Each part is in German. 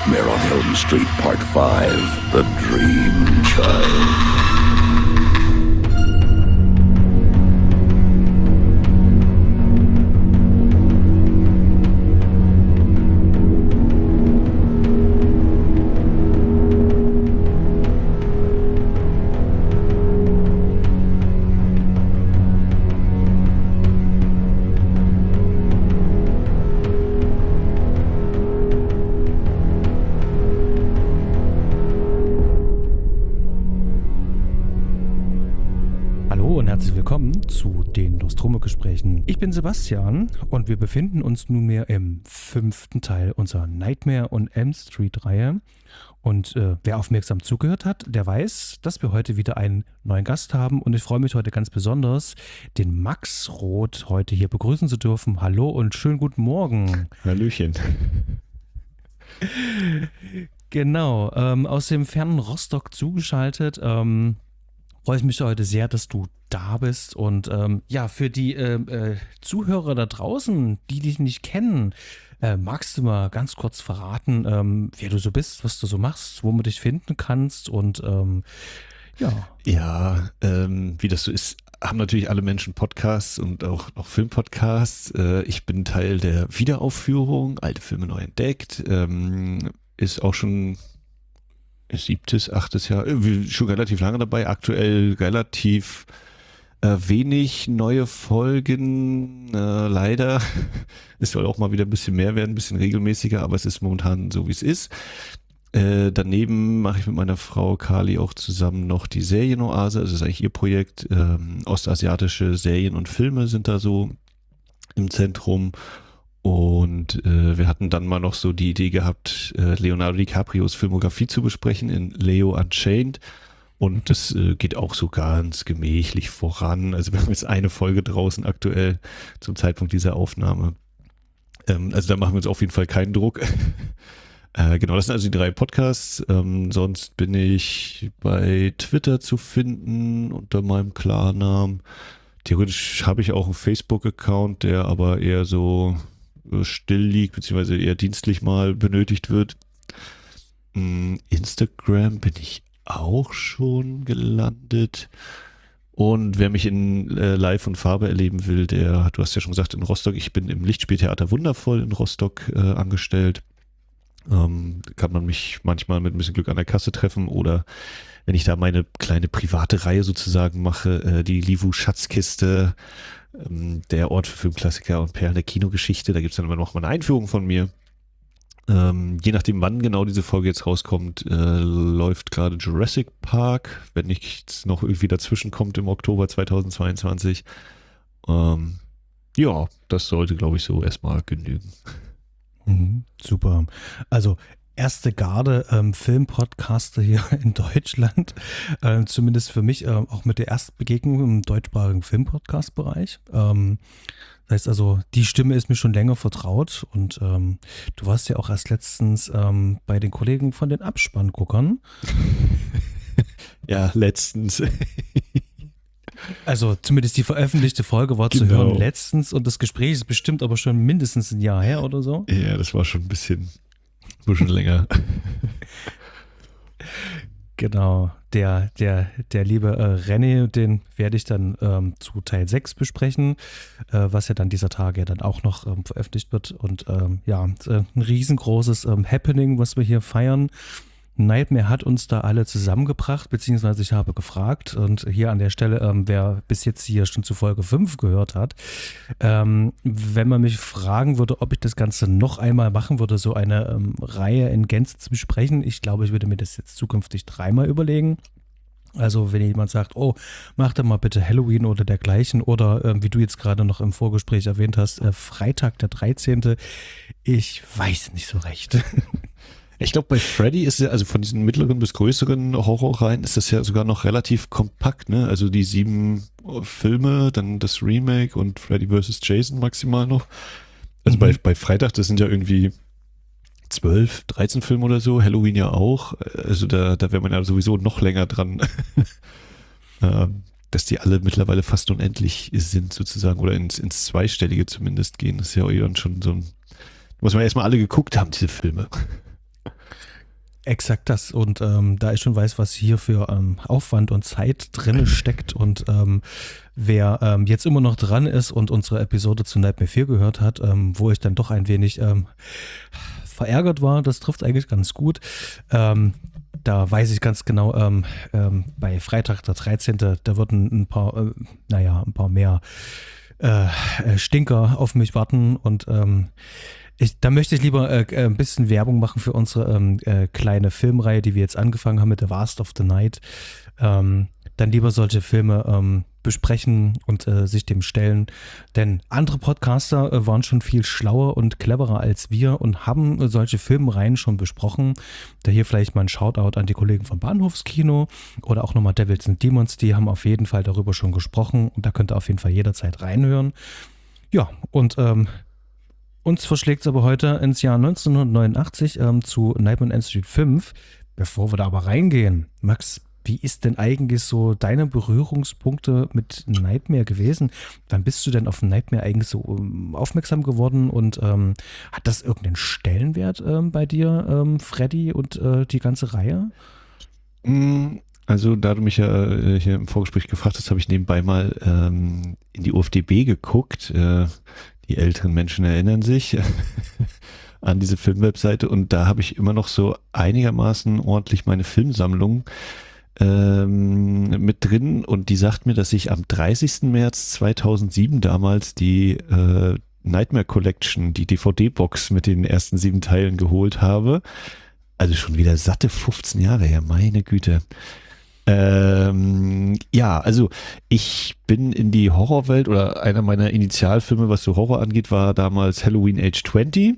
Nightmare on Elm Street Part 5, The Dream Child. Willkommen zu den Nostromo-Gesprächen. Ich bin Sebastian und wir befinden uns nunmehr im 5. Teil unserer Nightmare on Elm Street-Reihe. Und wer aufmerksam zugehört hat, der weiß, dass wir heute wieder einen neuen Gast haben. Und ich freue mich heute ganz besonders, den Max Roth heute hier begrüßen zu dürfen. Hallo und schönen guten Morgen. Hallöchen. Genau, aus dem fernen Rostock zugeschaltet. Freue ich mich heute sehr, dass du da bist. Und ja, für die Zuhörer da draußen, die dich nicht kennen, magst du mal ganz kurz verraten, wer du so bist, was du so machst, wo man dich finden kannst und ja. Ja, wie das so ist, haben natürlich alle Menschen Podcasts und auch Filmpodcasts. Ich bin Teil der Wiederaufführung, alte Filme neu entdeckt, ist auch schon 7., 8. Jahr, schon relativ lange dabei, aktuell relativ wenig neue Folgen, leider. Es soll auch mal wieder ein bisschen mehr werden, ein bisschen regelmäßiger, aber es ist momentan so, wie es ist. Daneben mache ich mit meiner Frau Kali auch zusammen noch die Serienoase, also das ist eigentlich ihr Projekt. Ostasiatische Serien und Filme sind da so im Zentrum. Und wir hatten dann mal noch so die Idee gehabt, Leonardo DiCaprios Filmografie zu besprechen in Leo Unchained. Und das geht auch so ganz gemächlich voran. Also wir haben jetzt eine Folge draußen aktuell zum Zeitpunkt dieser Aufnahme. Also da machen wir uns auf jeden Fall keinen Druck. Genau, das sind also die 3 Podcasts. Sonst bin ich bei Twitter zu finden unter meinem Klarnamen. Theoretisch habe ich auch einen Facebook-Account, der aber eher so still liegt, beziehungsweise eher dienstlich mal benötigt wird. Instagram bin ich auch schon gelandet. Und wer mich in Live und Farbe erleben will, du hast ja schon gesagt, in Rostock, ich bin im Lichtspieltheater Wundervoll in Rostock angestellt. Kann man mich manchmal mit ein bisschen Glück an der Kasse treffen oder wenn ich da meine kleine private Reihe sozusagen mache, die Livu Schatzkiste, der Ort für Filmklassiker und Perlen der Kinogeschichte. Da gibt es dann immer noch mal eine Einführung von mir. Je nachdem, wann genau diese Folge jetzt rauskommt, läuft gerade Jurassic Park, wenn nichts noch irgendwie dazwischen kommt im Oktober 2022. Ja, das sollte, glaube ich, so erstmal genügen. Super. Also erste Garde Filmpodcaster hier in Deutschland, zumindest für mich auch mit der ersten Begegnung im deutschsprachigen Filmpodcast-Bereich. Das heißt also, die Stimme ist mir schon länger vertraut und du warst ja auch erst letztens bei den Kollegen von den Abspannguckern. Ja, letztens. Also zumindest die veröffentlichte Folge war zu hören letztens und das Gespräch ist bestimmt aber schon mindestens ein Jahr her oder so. Ja, das war schon ein bisschen länger. Genau, der liebe René, den werde ich dann zu Teil 6 besprechen, was ja dann dieser Tage dann auch noch veröffentlicht wird. Und ja, ein riesengroßes Happening, was wir hier feiern. Nightmare hat uns da alle zusammengebracht, beziehungsweise ich habe gefragt und hier an der Stelle, wer bis jetzt hier schon zu Folge 5 gehört hat, wenn man mich fragen würde, ob ich das Ganze noch einmal machen würde, so eine Reihe in Gänze zu besprechen, ich glaube, ich würde mir das jetzt zukünftig 3-mal überlegen. Also wenn jemand sagt, oh, mach doch mal bitte Halloween oder dergleichen oder wie du jetzt gerade noch im Vorgespräch erwähnt hast, Freitag der 13., ich weiß nicht so recht. Ich glaube, bei Freddy ist ja, also von diesen mittleren bis größeren Horrorreihen ist das ja sogar noch relativ kompakt, ne? Also die 7 Filme, dann das Remake und Freddy vs. Jason maximal noch. Also bei Freitag, das sind ja irgendwie 12, 13 Filme oder so, Halloween ja auch. Also da wäre man ja sowieso noch länger dran. Dass die alle mittlerweile fast unendlich sind sozusagen oder ins Zweistellige zumindest gehen. Das ist ja dann schon so ein, muss man erstmal alle geguckt haben, diese Filme. Exakt das. Und da ich schon weiß, was hier für Aufwand und Zeit drin steckt und wer jetzt immer noch dran ist und unsere Episode zu Nightmare 4 gehört hat, wo ich dann doch ein wenig verärgert war, das trifft eigentlich ganz gut. Da weiß ich ganz genau, bei Freitag der 13., da würden ein paar mehr Stinker auf mich warten und da möchte ich lieber ein bisschen Werbung machen für unsere kleine Filmreihe, die wir jetzt angefangen haben mit The Vast of the Night. Dann lieber solche Filme besprechen und sich dem stellen. Denn andere Podcaster waren schon viel schlauer und cleverer als wir und haben solche Filmreihen schon besprochen. Da hier vielleicht mal ein Shoutout an die Kollegen vom Bahnhofskino oder auch nochmal Devils and Demons. Die haben auf jeden Fall darüber schon gesprochen und da könnt ihr auf jeden Fall jederzeit reinhören. Ja, und uns verschlägt es aber heute ins Jahr 1989 zu Nightmare on Elm Street 5. Bevor wir da aber reingehen, Max, wie ist denn eigentlich so deine Berührungspunkte mit Nightmare gewesen? Wann bist du denn auf Nightmare eigentlich so aufmerksam geworden und hat das irgendeinen Stellenwert bei dir, Freddy und die ganze Reihe? Also da du mich ja hier im Vorgespräch gefragt hast, habe ich nebenbei mal in die UFDB geguckt. Die älteren Menschen erinnern sich an diese Filmwebseite und da habe ich immer noch so einigermaßen ordentlich meine Filmsammlung mit drin und die sagt mir, dass ich am 30. März 2007 damals die Nightmare Collection, die DVD-Box mit den ersten 7 Teilen geholt habe. Also schon wieder satte 15 Jahre her, meine Güte. Ja, also ich bin in die Horrorwelt oder einer meiner Initialfilme, was so Horror angeht, war damals Halloween Age 20.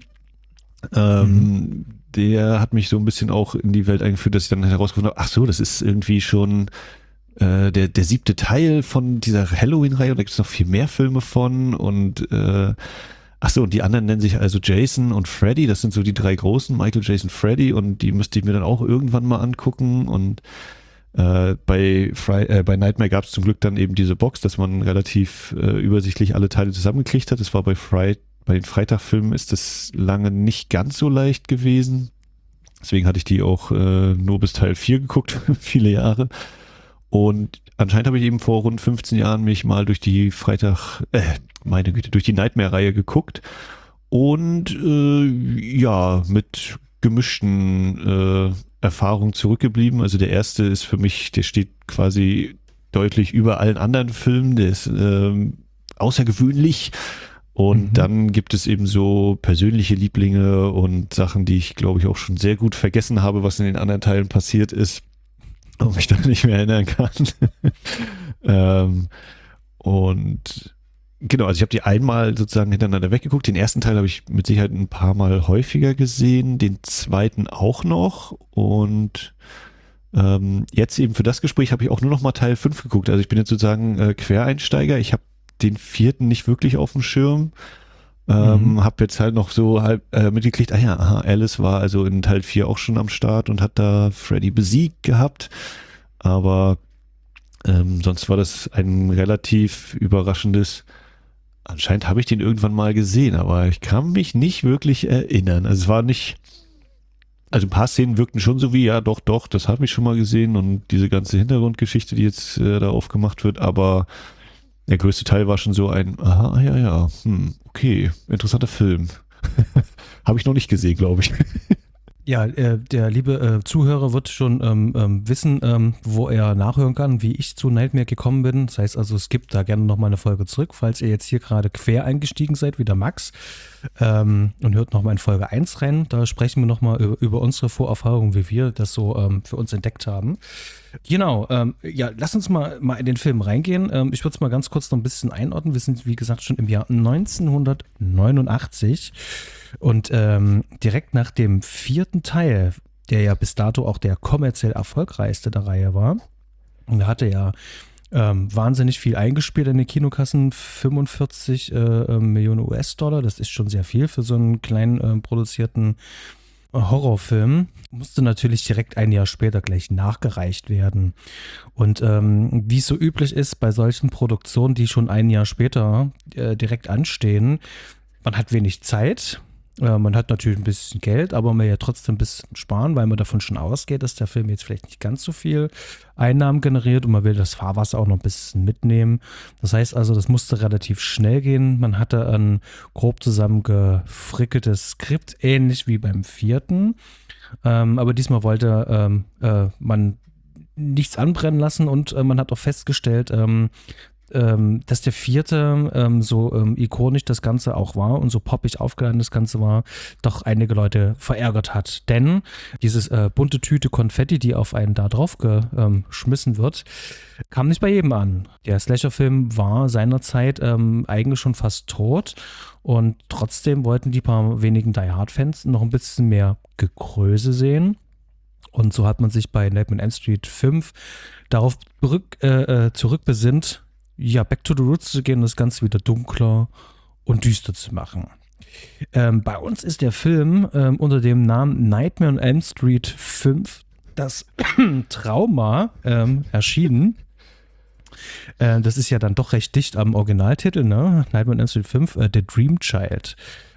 Der hat mich so ein bisschen auch in die Welt eingeführt, dass ich dann herausgefunden habe, ach so, das ist irgendwie schon der 7. Teil von dieser Halloween-Reihe und da gibt es noch viel mehr Filme von und ach so, und die anderen nennen sich also Jason und Freddy, das sind so die 3 großen, Michael, Jason, Freddy und die müsste ich mir dann auch irgendwann mal angucken und bei Nightmare gab es zum Glück dann eben diese Box, dass man relativ übersichtlich alle Teile zusammengekriegt hat. Das war bei den Freitagfilmen ist das lange nicht ganz so leicht gewesen. Deswegen hatte ich die auch nur bis Teil 4 geguckt, viele Jahre. Und anscheinend habe ich eben vor rund 15 Jahren mich mal durch die durch die Nightmare-Reihe geguckt und ja, mit gemischten Erfahrungen zurückgeblieben. Also der erste ist für mich, der steht quasi deutlich über allen anderen Filmen, der ist außergewöhnlich. Und dann gibt es eben so persönliche Lieblinge und Sachen, die ich, glaube ich, auch schon sehr gut vergessen habe, was in den anderen Teilen passiert ist und mich da nicht mehr erinnern kann. Und genau, also ich habe die einmal sozusagen hintereinander weggeguckt. Den ersten Teil habe ich mit Sicherheit ein paar Mal häufiger gesehen, den zweiten auch noch. Und jetzt eben für das Gespräch habe ich auch nur noch mal Teil 5 geguckt. Also ich bin jetzt sozusagen Quereinsteiger. Ich habe den 4. nicht wirklich auf dem Schirm. Habe jetzt halt noch so halb mitgekriegt, Alice war also in Teil 4 auch schon am Start und hat da Freddy besiegt gehabt. Aber sonst war das ein relativ überraschendes. Anscheinend habe ich den irgendwann mal gesehen, aber ich kann mich nicht wirklich erinnern. Also es war nicht, also ein paar Szenen wirkten schon so wie, ja doch, das habe ich schon mal gesehen und diese ganze Hintergrundgeschichte, die jetzt da aufgemacht wird, aber der größte Teil war schon so ein, okay, interessanter Film. Habe ich noch nicht gesehen, glaube ich. Ja, der liebe Zuhörer wird schon wissen, wo er nachhören kann, wie ich zu Nightmare gekommen bin. Das heißt also, es gibt da gerne nochmal eine Folge zurück, falls ihr jetzt hier gerade quer eingestiegen seid, wie der Max, und hört nochmal in Folge 1 rein. Da sprechen wir nochmal über unsere Vorerfahrungen, wie wir das so für uns entdeckt haben. Genau, ja, lass uns mal in den Film reingehen. Ich würde es mal ganz kurz noch ein bisschen einordnen. Wir sind, wie gesagt, schon im Jahr 1989 und direkt nach dem 4. Teil, der ja bis dato auch der kommerziell erfolgreichste der Reihe war, und hatte ja wahnsinnig viel eingespielt in den Kinokassen, 45 Millionen US-Dollar, das ist schon sehr viel für so einen kleinen produzierten Horrorfilm, musste natürlich direkt ein Jahr später gleich nachgereicht werden. Und wie es so üblich ist bei solchen Produktionen, die schon ein Jahr später direkt anstehen, man hat wenig Zeit Man hat natürlich ein bisschen Geld, aber man ja trotzdem ein bisschen sparen, weil man davon schon ausgeht, dass der Film jetzt vielleicht nicht ganz so viel Einnahmen generiert und man will das Fahrwasser auch noch ein bisschen mitnehmen. Das heißt also, das musste relativ schnell gehen. Man hatte ein grob zusammengefrickeltes Skript, ähnlich wie beim 4. Aber diesmal wollte man nichts anbrennen lassen und man hat auch festgestellt, dass der 4. so ikonisch das Ganze auch war und so poppig aufgeladen das Ganze war, doch einige Leute verärgert hat. Denn dieses bunte Tüte Konfetti, die auf einen da drauf geschmissen wird, kam nicht bei jedem an. Der Slasher-Film war seinerzeit eigentlich schon fast tot und trotzdem wollten die paar wenigen Die Hard-Fans noch ein bisschen mehr Gegröße sehen. Und so hat man sich bei Nightmare on Elm Street 5 darauf zurückbesinnt, ja, back to the roots zu gehen und das Ganze wieder dunkler und düster zu machen. Bei uns ist der Film unter dem Namen Nightmare on Elm Street 5, das Trauma, erschienen. Das ist ja dann doch recht dicht am Originaltitel, ne? Nightmare on Elm Street 5, The Dream Child.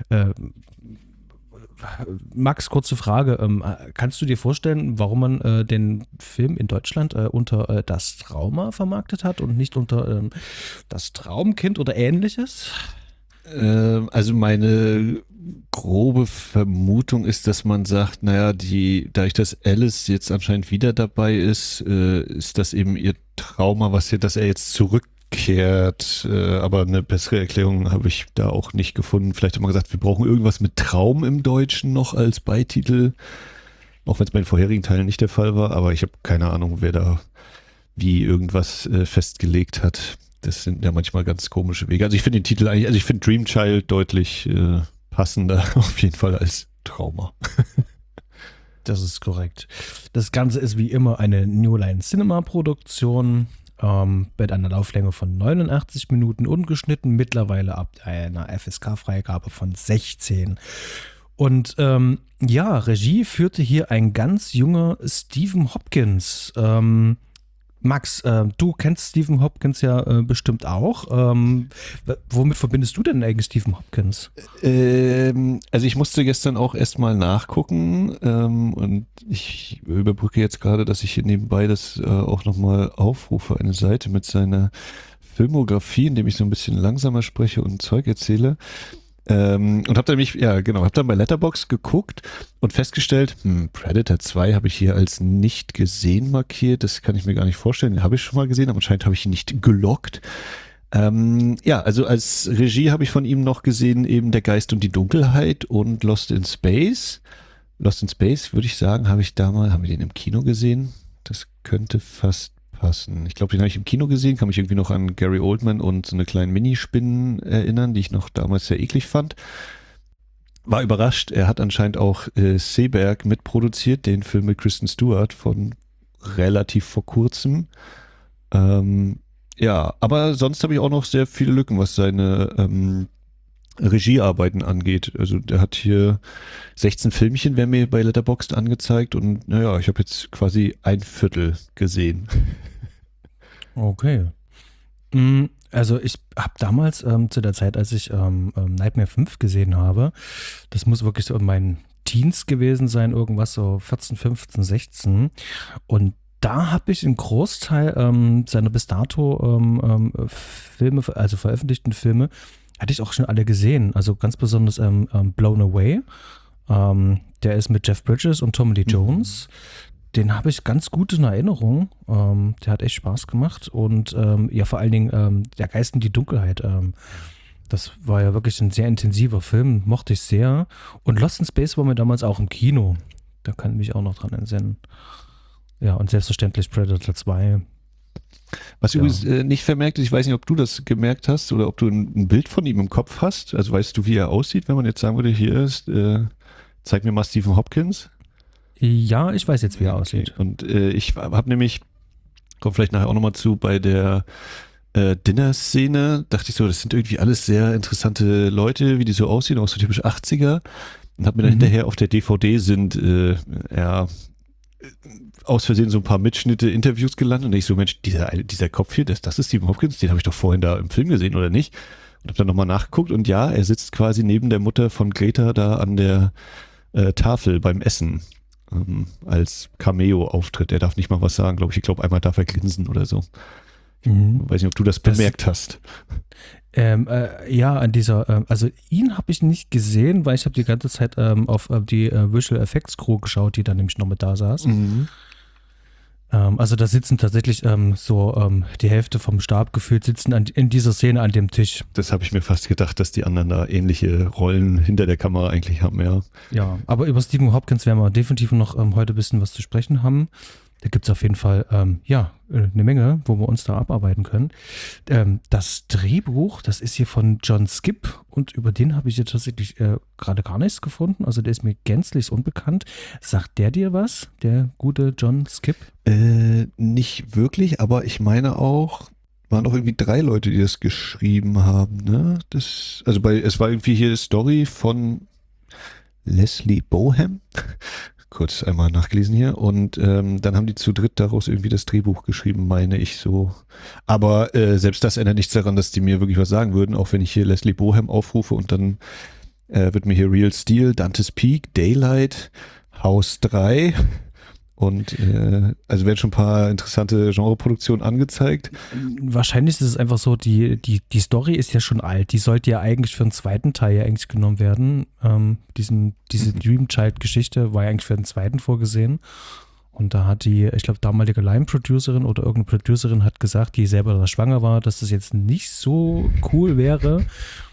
Max, kurze Frage. Kannst du dir vorstellen, warum man den Film in Deutschland unter Das Trauma vermarktet hat und nicht unter Das Traumkind oder ähnliches? Also meine grobe Vermutung ist, dass man sagt, naja, dadurch, dass Alice jetzt anscheinend wieder dabei ist, ist das eben ihr Trauma, dass er jetzt zurückkehrt. Aber eine bessere Erklärung habe ich da auch nicht gefunden. Vielleicht haben wir gesagt, wir brauchen irgendwas mit Traum im Deutschen noch als Beititel, auch wenn es bei den vorherigen Teilen nicht der Fall war, aber ich habe keine Ahnung, wer da wie irgendwas festgelegt hat. Das sind ja manchmal ganz komische Wege. Also ich finde den Titel eigentlich, ich finde Dream Child deutlich passender auf jeden Fall als Trauma. Das ist korrekt. Das Ganze ist wie immer eine New Line Cinema Produktion mit einer Lauflänge von 89 Minuten ungeschnitten, mittlerweile ab einer FSK-Freigabe von 16. Und Regie führte hier ein ganz junger Stephen Hopkins. Max, du kennst Stephen Hopkins ja bestimmt auch. Womit verbindest du denn eigentlich Stephen Hopkins? Also ich musste gestern auch erstmal nachgucken und ich überbrücke jetzt gerade, dass ich hier nebenbei das auch nochmal aufrufe, eine Seite mit seiner Filmografie, in dem ich so ein bisschen langsamer spreche und Zeug erzähle. Und habe dann bei Letterboxd geguckt und festgestellt, Predator 2 habe ich hier als nicht gesehen markiert, das kann ich mir gar nicht vorstellen, den habe ich schon mal gesehen, aber anscheinend habe ich ihn nicht gelockt. Also als Regie habe ich von ihm noch gesehen eben Der Geist und die Dunkelheit und Lost in Space. Lost in Space, würde ich sagen, haben wir den im Kino gesehen? Das könnte fast passen. Ich glaube, den habe ich im Kino gesehen, kann mich irgendwie noch an Gary Oldman und so eine kleine Minispinnen erinnern, die ich noch damals sehr eklig fand. War überrascht, er hat anscheinend auch Seberg mitproduziert, den Film mit Kristen Stewart von relativ vor kurzem. Aber sonst habe ich auch noch sehr viele Lücken, was seine Regiearbeiten angeht. Also der hat hier 16 Filmchen, werden mir bei Letterboxd angezeigt und ich habe jetzt quasi ein Viertel gesehen. Okay. Also ich habe damals zu der Zeit, als ich Nightmare 5 gesehen habe, das muss wirklich so in meinen Teens gewesen sein, irgendwas so 14, 15, 16 und da habe ich einen Großteil seiner bis dato Filme, also veröffentlichten Filme, hatte ich auch schon alle gesehen. Also ganz besonders Blown Away. Der ist mit Jeff Bridges und Tommy Lee Jones. Den habe ich ganz gut in Erinnerung. Der hat echt Spaß gemacht. Und vor allen Dingen Der Geist und die Dunkelheit. Das war ja wirklich ein sehr intensiver Film. Mochte ich sehr. Und Lost in Space war mir damals auch im Kino. Da kann ich mich auch noch dran entsinnen. Ja, und selbstverständlich Predator 2. Was übrigens nicht vermerkt ist, ich weiß nicht, ob du das gemerkt hast oder ob du ein Bild von ihm im Kopf hast. Also weißt du, wie er aussieht, wenn man jetzt sagen würde, hier ist, zeig mir mal Stephen Hopkins. Ja, ich weiß jetzt, wie er aussieht. Und ich habe nämlich, kommt vielleicht nachher auch nochmal zu, bei der Dinner-Szene, dachte ich so, das sind irgendwie alles sehr interessante Leute, wie die so aussehen, auch so typisch 80er. Und habe mir dann hinterher auf der DVD sind, aus Versehen so ein paar Mitschnitte, Interviews gelandet und ich so, Mensch, dieser Kopf hier, das ist Stephen Hopkins, den habe ich doch vorhin da im Film gesehen, oder nicht? Und habe dann nochmal nachgeguckt und ja, er sitzt quasi neben der Mutter von Greta da an der Tafel beim Essen als Cameo-Auftritt. Er darf nicht mal was sagen, glaube ich. Ich glaube, einmal darf er grinsen oder so. Weiß nicht, ob du das bemerkt hast. Ja, an dieser, also ihn habe ich nicht gesehen, weil ich habe die ganze Zeit auf die Visual Effects Crew geschaut, die da nämlich noch mit da saß. Also da sitzen tatsächlich die Hälfte vom Stab gefühlt sitzen in dieser Szene an dem Tisch. Das habe ich mir fast gedacht, dass die anderen da ähnliche Rollen hinter der Kamera eigentlich haben, ja. Ja, aber über Stephen Hopkins werden wir definitiv noch heute ein bisschen was zu sprechen haben. Da gibt es auf jeden Fall, eine Menge, wo wir uns da abarbeiten können. Das Drehbuch, das ist hier von John Skipp und über den habe ich jetzt tatsächlich gerade gar nichts gefunden. Also der ist mir gänzlich unbekannt. Sagt der dir was, der gute John Skipp? Nicht wirklich, aber ich meine auch, waren auch irgendwie 3 Leute, die das geschrieben haben, ne? Es war irgendwie hier die Story von Leslie Boham. Kurz einmal nachgelesen hier und dann haben die zu dritt daraus irgendwie das Drehbuch geschrieben, meine ich so. Aber selbst das ändert nichts daran, dass die mir wirklich was sagen würden, auch wenn ich hier Leslie Boham aufrufe und dann wird mir hier Real Steel, Dante's Peak, Daylight, House 3 und also werden schon ein paar interessante Genreproduktionen angezeigt. Wahrscheinlich ist es einfach so, die Story ist ja schon alt. Die sollte ja eigentlich für den zweiten Teil ja eigentlich genommen werden. Diese Dream Child-Geschichte war ja eigentlich für den zweiten vorgesehen. Und da hat die, ich glaube, damalige Line-Producerin oder irgendeine Producerin hat gesagt, die selber da schwanger war, dass das jetzt nicht so cool wäre.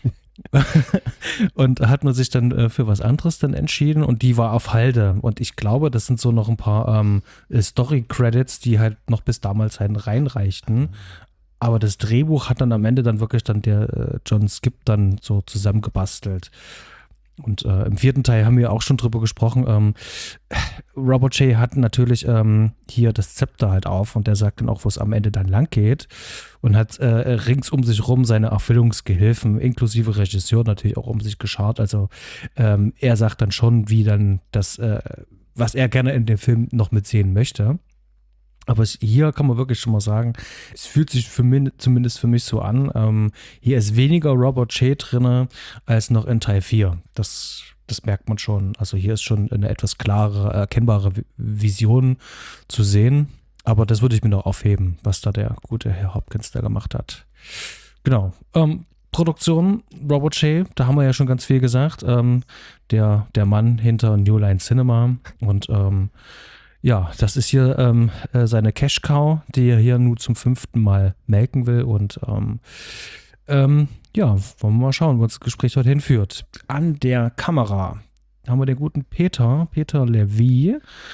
Und hat man sich dann für was anderes dann entschieden und die war auf Halde und ich glaube, das sind so noch ein paar Story-Credits, die halt noch bis damals halt reinreichten, aber das Drehbuch hat dann am Ende dann wirklich dann der John Skipp dann so zusammengebastelt. Und im 4. Teil haben wir auch schon drüber gesprochen. Robert J. hat natürlich hier das Zepter halt auf und der sagt dann auch, wo es am Ende dann lang geht und hat rings um sich rum seine Erfüllungsgehilfen, inklusive Regisseur natürlich auch um sich geschart. Also er sagt dann schon, wie dann das, was er gerne in dem Film noch mitsehen möchte. Aber hier kann man wirklich schon mal sagen, es fühlt sich zumindest für mich so an, hier ist weniger Robert J. drin als noch in Teil 4. Das merkt man schon. Also hier ist schon eine etwas klarere, erkennbare Vision zu sehen. Aber das würde ich mir noch aufheben, was da der gute Herr Hopkins da gemacht hat. Genau. Produktion, Robert J., da haben wir ja schon ganz viel gesagt. Der Mann hinter New Line Cinema und ja, das ist hier seine Cash-Cow, die er hier nur zum 5. Mal melken will. Und wollen wir mal schauen, wo das Gespräch heute hinführt. An der Kamera haben wir den guten Peter Levy.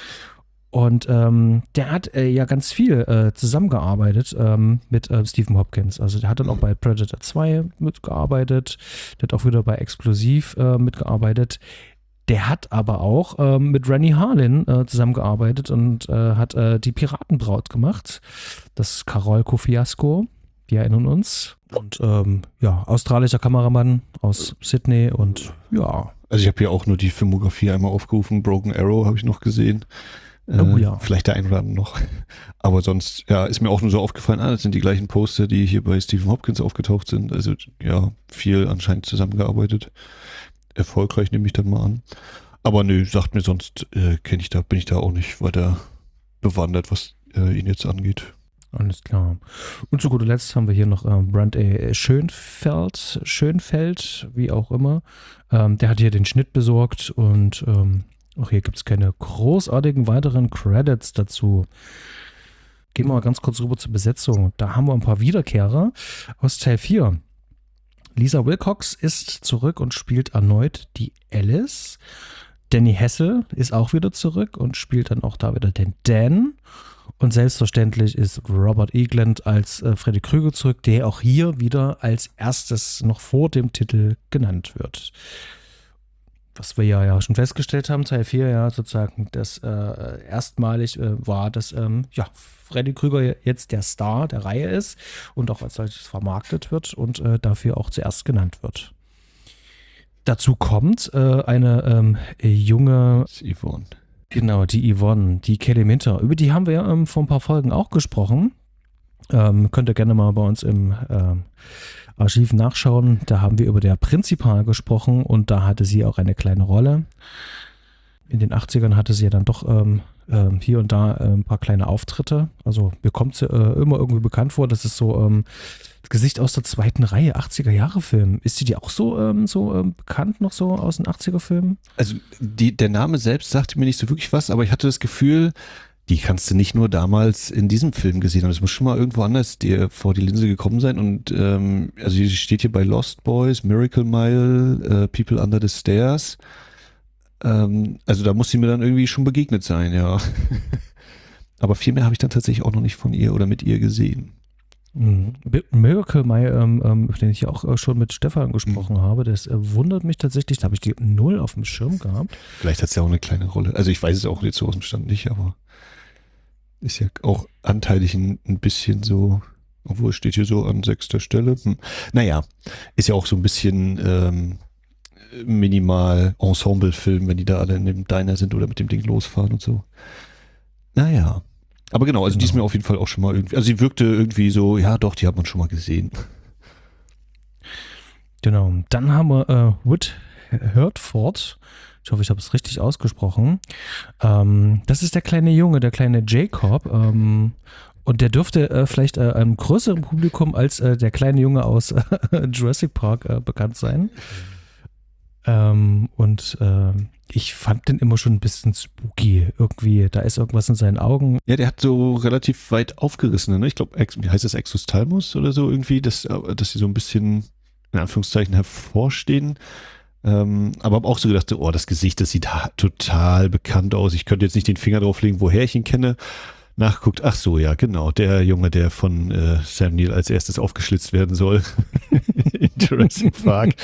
Und der hat ja ganz viel zusammengearbeitet mit Stephen Hopkins. Also der hat dann auch bei Predator 2 mitgearbeitet. Der hat auch wieder bei Explosiv mitgearbeitet. Der hat aber auch mit Rennie Harlin zusammengearbeitet und hat die Piratenbraut gemacht. Das Carolco Fiasco, wir erinnern uns. Und australischer Kameramann aus Sydney und ja. Also ich habe hier auch nur die Filmografie einmal aufgerufen. Broken Arrow habe ich noch gesehen. Vielleicht der ein oder andere noch. Aber sonst, ja, ist mir auch nur so aufgefallen, das sind die gleichen Poster, die hier bei Stephen Hopkins aufgetaucht sind. Also ja, viel anscheinend zusammengearbeitet. Erfolgreich nehme ich dann mal an. Aber nö, sagt mir sonst, bin ich da auch nicht weiter bewandert, was ihn jetzt angeht. Alles klar. Und zu guter Letzt haben wir hier noch Brent A. Schönfeld, wie auch immer. Der hat hier den Schnitt besorgt und auch hier gibt es keine großartigen weiteren Credits dazu. Gehen wir mal ganz kurz rüber zur Besetzung. Da haben wir ein paar Wiederkehrer aus Teil 4. Lisa Wilcox ist zurück und spielt erneut die Alice. Danny Hessel ist auch wieder zurück und spielt dann auch da wieder den Dan. Und selbstverständlich ist Robert Englund als Freddy Krüger zurück, der auch hier wieder als erstes noch vor dem Titel genannt wird. Was wir ja schon festgestellt haben, Teil 4 ja sozusagen, das erstmalig war, dass Freddy Krüger jetzt der Star der Reihe ist und auch als solches vermarktet wird und dafür auch zuerst genannt wird. Dazu kommt eine junge Yvonne. Genau, die Yvonne, die Kelly Minter. Über die haben wir vor ein paar Folgen auch gesprochen. Könnt ihr gerne mal bei uns im Archiv nachschauen. Da haben wir über der Prinzipal gesprochen und da hatte sie auch eine kleine Rolle. In den 80ern hatte sie ja dann doch hier und da ein paar kleine Auftritte. Also mir kommt sie immer irgendwie bekannt vor. Das ist so das Gesicht aus der zweiten Reihe, 80er-Jahre-Film. Ist sie dir auch so, bekannt noch so aus den 80er-Filmen? Also der Name selbst sagte mir nicht so wirklich was, aber ich hatte das Gefühl, die kannst du nicht nur damals in diesem Film gesehen haben. Das muss schon mal irgendwo anders dir vor die Linse gekommen sein. Und also sie steht hier bei Lost Boys, Miracle Mile, People Under the Stairs. Also da muss sie mir dann irgendwie schon begegnet sein, ja. Aber viel mehr habe ich dann tatsächlich auch noch nicht von ihr oder mit ihr gesehen. Miracle Mile, den ich ja auch schon mit Stefan gesprochen habe, das wundert mich tatsächlich, da habe ich die null auf dem Schirm gehabt. Vielleicht hat es ja auch eine kleine Rolle. Also ich weiß es auch jetzt so aus dem Stand nicht, aber ist ja auch anteilig ein bisschen so, obwohl es steht hier so an 6. Stelle. Naja, ist ja auch so ein bisschen minimal Ensemble-Film, wenn die da alle in dem Diner sind oder mit dem Ding losfahren und so. Naja. Aber genau, also die ist mir auf jeden Fall auch schon mal irgendwie, also sie wirkte irgendwie so, ja doch, die hat man schon mal gesehen. Genau, dann haben wir Whit Hertford. Ich hoffe, ich habe es richtig ausgesprochen. Das ist der kleine Junge, der kleine Jacob. Und der dürfte vielleicht einem größeren Publikum als der kleine Junge aus Jurassic Park bekannt sein. Ich fand den immer schon ein bisschen spooky. Irgendwie, da ist irgendwas in seinen Augen. Ja, der hat so relativ weit aufgerissene, ne? Ich glaube, wie heißt das, Exosthalmus oder so irgendwie, dass sie so ein bisschen, in Anführungszeichen, hervorstehen. Aber habe auch so gedacht, oh, das Gesicht, das sieht total bekannt aus. Ich könnte jetzt nicht den Finger drauflegen, woher ich ihn kenne. Nachguckt, ach so, ja, genau, der Junge, der von Sam Neill als erstes aufgeschlitzt werden soll in Jurassic Park.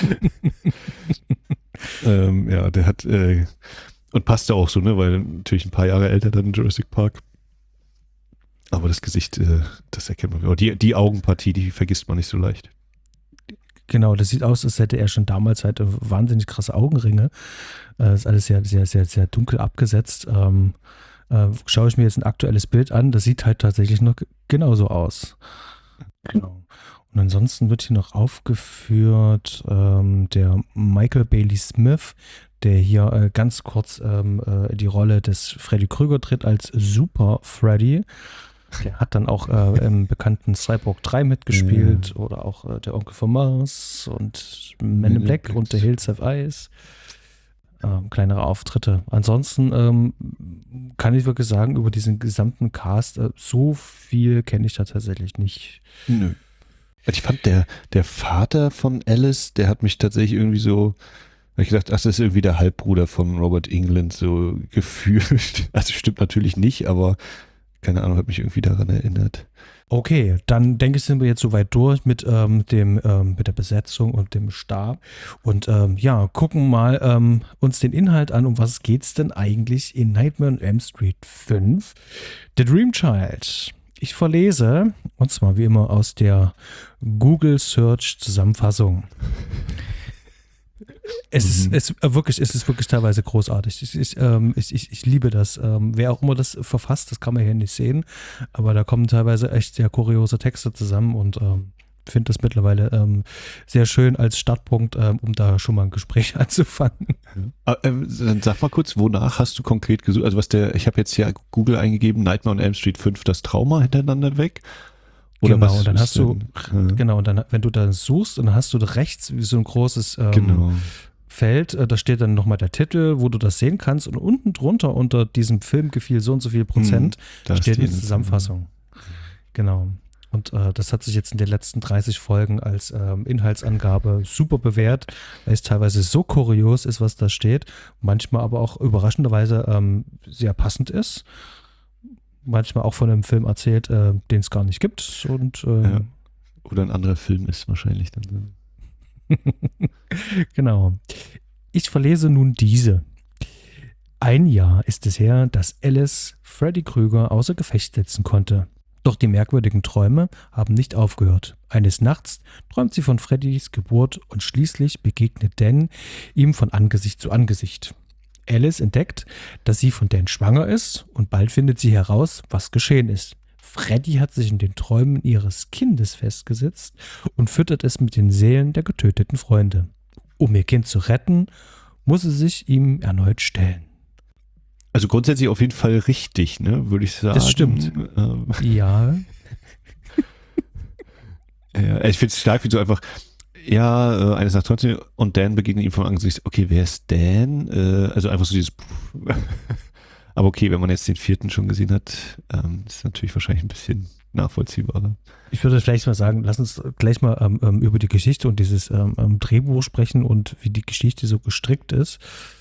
Ja, der hat und passte auch so, ne, weil natürlich ein paar Jahre älter dann in Jurassic Park. Aber das Gesicht, das erkennt man. Aber die Augenpartie, die vergisst man nicht so leicht. Genau, das sieht aus, als hätte er schon damals halt wahnsinnig krasse Augenringe. Ist alles sehr, sehr, sehr, sehr dunkel abgesetzt. Schaue ich mir jetzt ein aktuelles Bild an, das sieht halt tatsächlich noch genauso aus. Genau. Und ansonsten wird hier noch aufgeführt der Michael Bailey Smith, der hier ganz kurz die Rolle des Freddy Krüger tritt als Super Freddy. Der hat dann auch im bekannten Cyborg 3 mitgespielt oder auch der Onkel von Mars und Men in Black und The Hills Have Eyes. Kleinere Auftritte. Ansonsten kann ich wirklich sagen, über diesen gesamten Cast, so viel kenne ich da tatsächlich nicht. Nö. Ich fand der Vater von Alice, der hat mich tatsächlich irgendwie so, habe ich gedacht, ach, das ist irgendwie der Halbbruder von Robert Englund so gefühlt. Also stimmt natürlich nicht, aber keine Ahnung, hat mich irgendwie daran erinnert. Okay, dann denke ich, sind wir jetzt soweit durch mit mit der Besetzung und dem Stab und gucken mal uns den Inhalt an, um was geht's denn eigentlich in Nightmare on Elm Street 5, The Dream Child. Ich verlese, und zwar wie immer aus der Google Search Zusammenfassung. Es ist wirklich teilweise großartig. Ich liebe das. Wer auch immer das verfasst, das kann man hier nicht sehen. Aber da kommen teilweise echt sehr kuriose Texte zusammen und finde das mittlerweile sehr schön als Startpunkt, um da schon mal ein Gespräch anzufangen. Dann sag mal kurz, wonach hast du konkret gesucht? Also ich habe jetzt ja Google eingegeben, Nightmare on Elm Street 5, das Trauma hintereinander weg. Oder genau, was und dann hast du, denn? und dann, wenn du dann suchst, dann hast du rechts wie so ein großes Genau. Feld, da steht dann nochmal der Titel, wo du das sehen kannst und unten drunter unter diesem Film gefiel so und so viel Prozent, da steht steht eine Zusammenfassung. Genau. Und das hat sich jetzt in den letzten 30 Folgen als Inhaltsangabe super bewährt, weil es teilweise so kurios ist, was da steht, manchmal aber auch überraschenderweise sehr passend ist. Manchmal auch von einem Film erzählt, den es gar nicht gibt. Und, Oder ein anderer Film ist wahrscheinlich dann. Genau. Ich verlese nun diese. Ein Jahr ist es her, dass Alice Freddy Krüger außer Gefecht setzen konnte. Doch die merkwürdigen Träume haben nicht aufgehört. Eines Nachts träumt sie von Freddys Geburt und schließlich begegnet Dan ihm von Angesicht zu Angesicht. Alice entdeckt, dass sie von Dan schwanger ist und bald findet sie heraus, was geschehen ist. Freddy hat sich in den Träumen ihres Kindes festgesetzt und füttert es mit den Seelen der getöteten Freunde. Um ihr Kind zu retten, muss sie sich ihm erneut stellen. Also grundsätzlich auf jeden Fall richtig, ne, würde ich sagen. Das stimmt. Ja. Ja, ich finde es stark, wie so einfach, ja, eines Nachts trotzdem und Dan begegnet ihm vom Angesicht, okay, wer ist Dan? Also einfach so dieses aber okay, wenn man jetzt den 4. schon gesehen hat, ist natürlich wahrscheinlich ein bisschen nachvollziehbarer. Ich würde vielleicht mal sagen, lass uns gleich mal über die Geschichte und dieses Drehbuch sprechen und wie die Geschichte so gestrickt ist.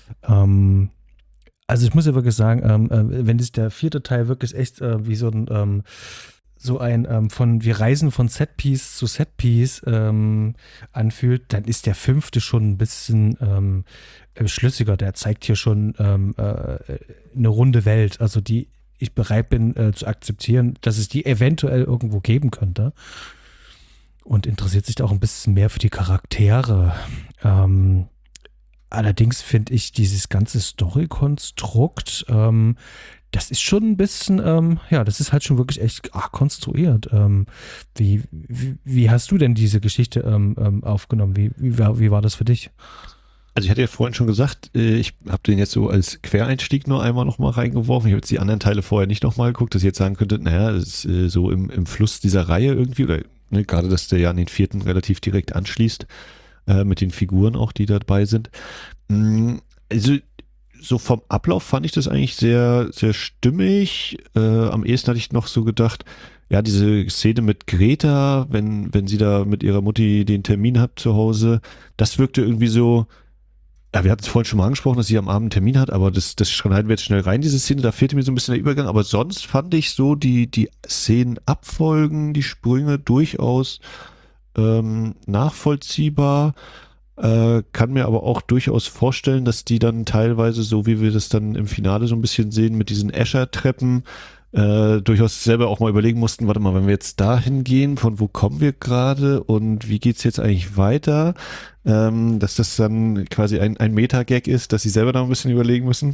Also ich muss ja wirklich sagen, wenn sich der 4. Teil wirklich echt wie so ein von wir reisen von Setpiece zu Setpiece anfühlt, dann ist der 5. schon ein bisschen schlüssiger. Der zeigt hier schon eine runde Welt, also die ich bereit bin zu akzeptieren, dass es die eventuell irgendwo geben könnte, und interessiert sich da auch ein bisschen mehr für die Charaktere. Allerdings finde ich dieses ganze Story-Konstrukt, das ist schon ein bisschen, das ist halt schon wirklich echt konstruiert. Wie hast du denn diese Geschichte aufgenommen? Wie war das für dich? Also ich hatte ja vorhin schon gesagt, ich habe den jetzt so als Quereinstieg nur einmal nochmal reingeworfen. Ich habe jetzt die anderen Teile vorher nicht nochmal geguckt, dass ich jetzt sagen könnte, naja, das ist so im Fluss dieser Reihe irgendwie, oder ne, gerade, dass der ja an den 4. relativ direkt anschließt, mit den Figuren auch, die dabei sind. Also so vom Ablauf fand ich das eigentlich sehr, sehr stimmig. Am ehesten hatte ich noch so gedacht, ja, diese Szene mit Greta, wenn sie da mit ihrer Mutti den Termin hat zu Hause, das wirkte irgendwie so, ja, wir hatten es vorhin schon mal angesprochen, dass sie am Abend einen Termin hat, aber das schneiden wir jetzt schnell rein, diese Szene, da fehlte mir so ein bisschen der Übergang, aber sonst fand ich so die Szenen abfolgen, die Sprünge durchaus nachvollziehbar. Kann mir aber auch durchaus vorstellen, dass die dann teilweise, so wie wir das dann im Finale so ein bisschen sehen, mit diesen Escher-Treppen, durchaus selber auch mal überlegen mussten, warte mal, wenn wir jetzt dahin gehen, von wo kommen wir gerade und wie geht's jetzt eigentlich weiter, dass das dann quasi ein Meta-Gag ist, dass sie selber da ein bisschen überlegen müssen.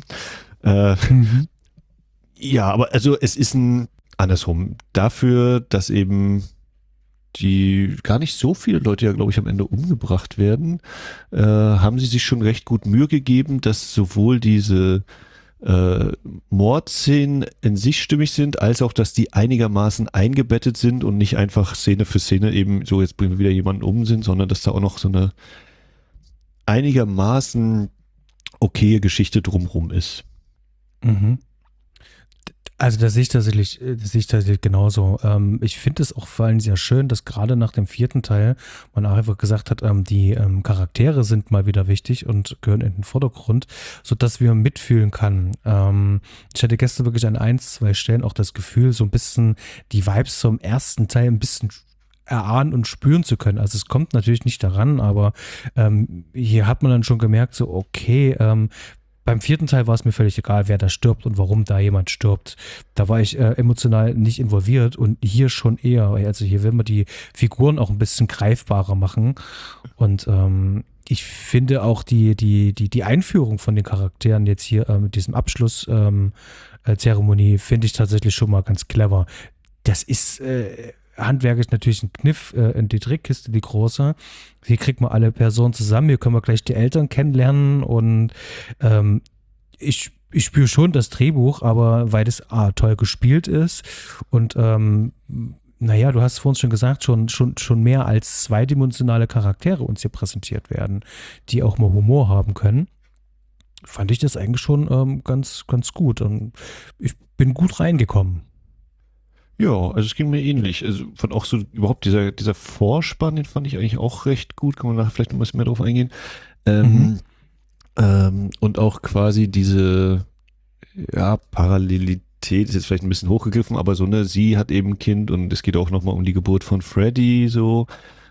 Ja, aber also es ist andersrum, dafür, dass eben die gar nicht so viele Leute ja, glaube ich, am Ende umgebracht werden, haben sie sich schon recht gut Mühe gegeben, dass sowohl diese Mordszenen in sich stimmig sind, als auch, dass die einigermaßen eingebettet sind und nicht einfach Szene für Szene eben so, jetzt bringen wir wieder jemanden um sind, sondern dass da auch noch so eine einigermaßen okaye Geschichte drumherum ist. Mhm. Also das sehe ich tatsächlich genauso. Ich finde es auch vor allem sehr schön, dass gerade nach dem 4. Teil man auch einfach gesagt hat, die Charaktere sind mal wieder wichtig und gehören in den Vordergrund, sodass wir mitfühlen können. Ich hatte gestern wirklich an 1-2 Stellen auch das Gefühl, so ein bisschen die Vibes zum ersten Teil ein bisschen erahnen und spüren zu können. Also es kommt natürlich nicht daran, aber hier hat man dann schon gemerkt, so okay, beim 4. Teil war es mir völlig egal, wer da stirbt und warum da jemand stirbt. Da war ich emotional nicht involviert und hier schon eher. Also hier will man die Figuren auch ein bisschen greifbarer machen. Und ich finde auch die Einführung von den Charakteren jetzt hier mit diesem Abschlusszeremonie finde ich tatsächlich schon mal ganz clever. Das ist handwerklich natürlich ein Kniff in die Trickkiste, die große. Hier kriegt man alle Personen zusammen, hier können wir gleich die Eltern kennenlernen und ich spüre schon das Drehbuch, aber weil das toll gespielt ist und naja, du hast vorhin schon gesagt, schon mehr als zweidimensionale Charaktere uns hier präsentiert werden, die auch mal Humor haben können, fand ich das eigentlich schon ganz, ganz gut und ich bin gut reingekommen. Ja, also es ging mir ähnlich. Also von auch so überhaupt dieser Vorspann, den fand ich eigentlich auch recht gut. Kann man nachher vielleicht noch ein bisschen mehr drauf eingehen. Und auch quasi diese Parallelität ist jetzt vielleicht ein bisschen hochgegriffen, aber so, ne, sie hat eben ein Kind und es geht auch nochmal um die Geburt von Freddy, so.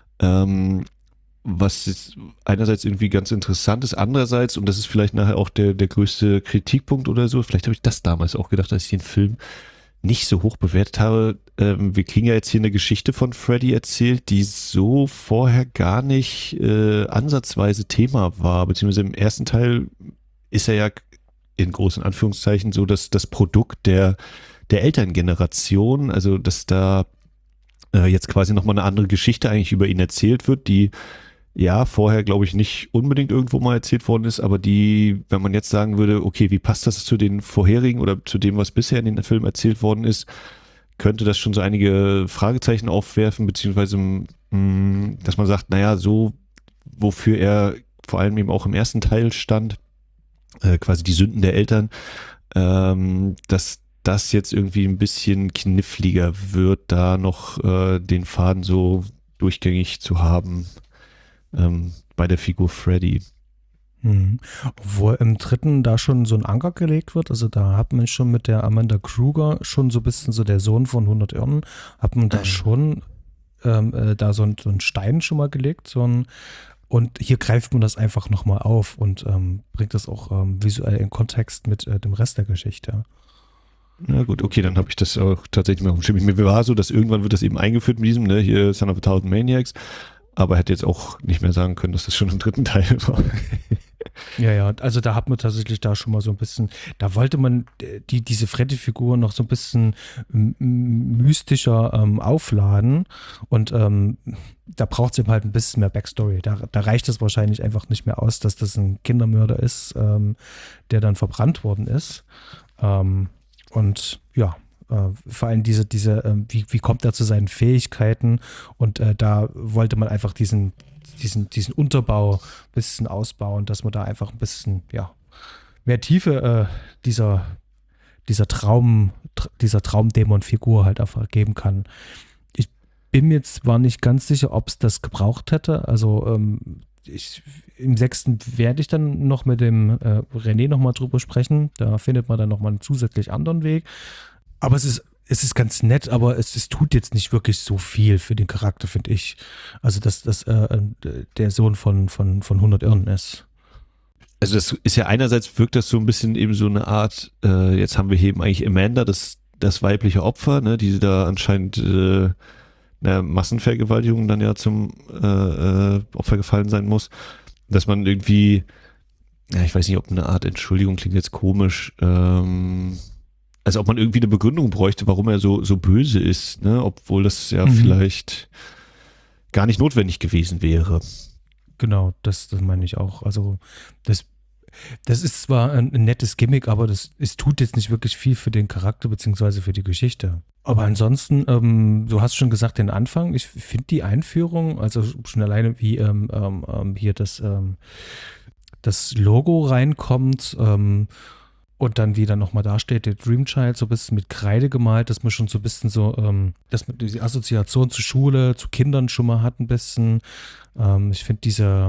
Was ist einerseits irgendwie ganz interessant ist, andererseits, und das ist vielleicht nachher auch der größte Kritikpunkt oder so, vielleicht habe ich das damals auch gedacht, als ich den Film nicht so hoch bewertet habe. Wir kriegen ja jetzt hier eine Geschichte von Freddy erzählt, die so vorher gar nicht ansatzweise Thema war, beziehungsweise im ersten Teil ist er ja in großen Anführungszeichen so das Produkt der der Elterngeneration, also dass da jetzt quasi nochmal eine andere Geschichte eigentlich über ihn erzählt wird, die ja vorher, glaube ich, nicht unbedingt irgendwo mal erzählt worden ist, aber die, wenn man jetzt sagen würde, okay, wie passt das zu den vorherigen oder zu dem, was bisher in den Filmen erzählt worden ist, könnte das schon so einige Fragezeichen aufwerfen, beziehungsweise, dass man sagt, naja, so, wofür er vor allem eben auch im ersten Teil stand, quasi die Sünden der Eltern, dass das jetzt irgendwie ein bisschen kniffliger wird, da noch den Faden so durchgängig zu haben bei der Figur Freddy. Wo im dritten da schon so ein Anker gelegt wird, also da hat man schon mit der Amanda Kruger schon so ein bisschen so der Sohn von 100 Irren, hat man da schon da so einen Stein schon mal gelegt, und hier greift man das einfach nochmal auf und bringt das auch visuell in Kontext mit dem Rest der Geschichte. Na gut, okay, dann habe ich das auch tatsächlich mal umschrieben. Mir war so, dass irgendwann wird das eben eingeführt mit diesem, ne, hier Son of a Thousand Maniacs, aber hätte jetzt auch nicht mehr sagen können, dass das schon im dritten Teil war. Ja, also da hat man tatsächlich da schon mal so ein bisschen, da wollte man diese Freddy-Figur noch so ein bisschen mystischer aufladen und da braucht es eben halt ein bisschen mehr Backstory. Da reicht es wahrscheinlich einfach nicht mehr aus, dass das ein Kindermörder ist, der dann verbrannt worden ist. Und ja, vor allem wie kommt er zu seinen Fähigkeiten, und da wollte man einfach diesen Unterbau ein bisschen ausbauen, dass man da einfach ein bisschen, ja, mehr Tiefe dieser Traumdämon-Figur halt einfach geben kann. Ich bin mir zwar nicht ganz sicher, ob es das gebraucht hätte, also im 6. werde ich dann noch mit dem René nochmal drüber sprechen, da findet man dann nochmal einen zusätzlich anderen Weg, aber es ist ganz nett, aber es tut jetzt nicht wirklich so viel für den Charakter, finde ich. Also, dass der Sohn von 100 Irren ist. Also das ist ja einerseits, wirkt das so ein bisschen eben so eine Art, jetzt haben wir hier eben eigentlich Amanda, das weibliche Opfer, ne, die da anscheinend Massenvergewaltigung dann ja zum Opfer gefallen sein muss, dass man irgendwie, ja, ich weiß nicht, ob eine Art Entschuldigung klingt jetzt komisch, also ob man irgendwie eine Begründung bräuchte, warum er so böse ist, ne? Obwohl das ja vielleicht gar nicht notwendig gewesen wäre. Genau, das meine ich auch. Also das ist zwar ein nettes Gimmick, aber es tut jetzt nicht wirklich viel für den Charakter beziehungsweise für die Geschichte. Aber ansonsten, du hast schon gesagt, den Anfang, ich finde die Einführung, also schon alleine wie hier das Logo reinkommt, und dann wieder nochmal da steht, der Dream Child so ein bisschen mit Kreide gemalt, dass man schon so ein bisschen so, dass man die Assoziation zu Schule, zu Kindern schon mal hat ein bisschen. Ich finde dieser,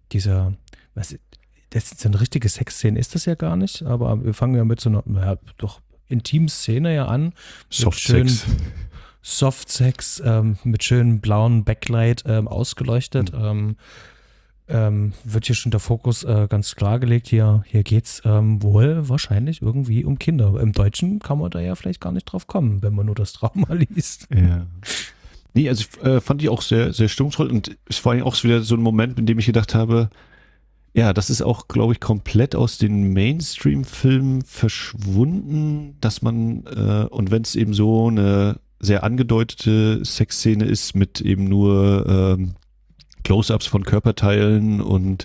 das ist eine richtige Sexszene, ist das ja gar nicht, aber wir fangen ja mit so einer, ja, doch intimen Szene ja an. Softsex. Softsex, mit schönem blauen Backlight ausgeleuchtet. Wird hier schon der Fokus ganz klar gelegt. Hier geht es wohl wahrscheinlich irgendwie um Kinder. Im Deutschen kann man da ja vielleicht gar nicht drauf kommen, wenn man nur das Trauma liest. Ja. Nee, also fand ich auch sehr, sehr stimmungsvoll, und es war auch wieder so ein Moment, in dem ich gedacht habe, ja, das ist auch, glaube ich, komplett aus den Mainstream-Filmen verschwunden, dass man, und wenn es eben so eine sehr angedeutete Sexszene ist mit eben nur Close-ups von Körperteilen und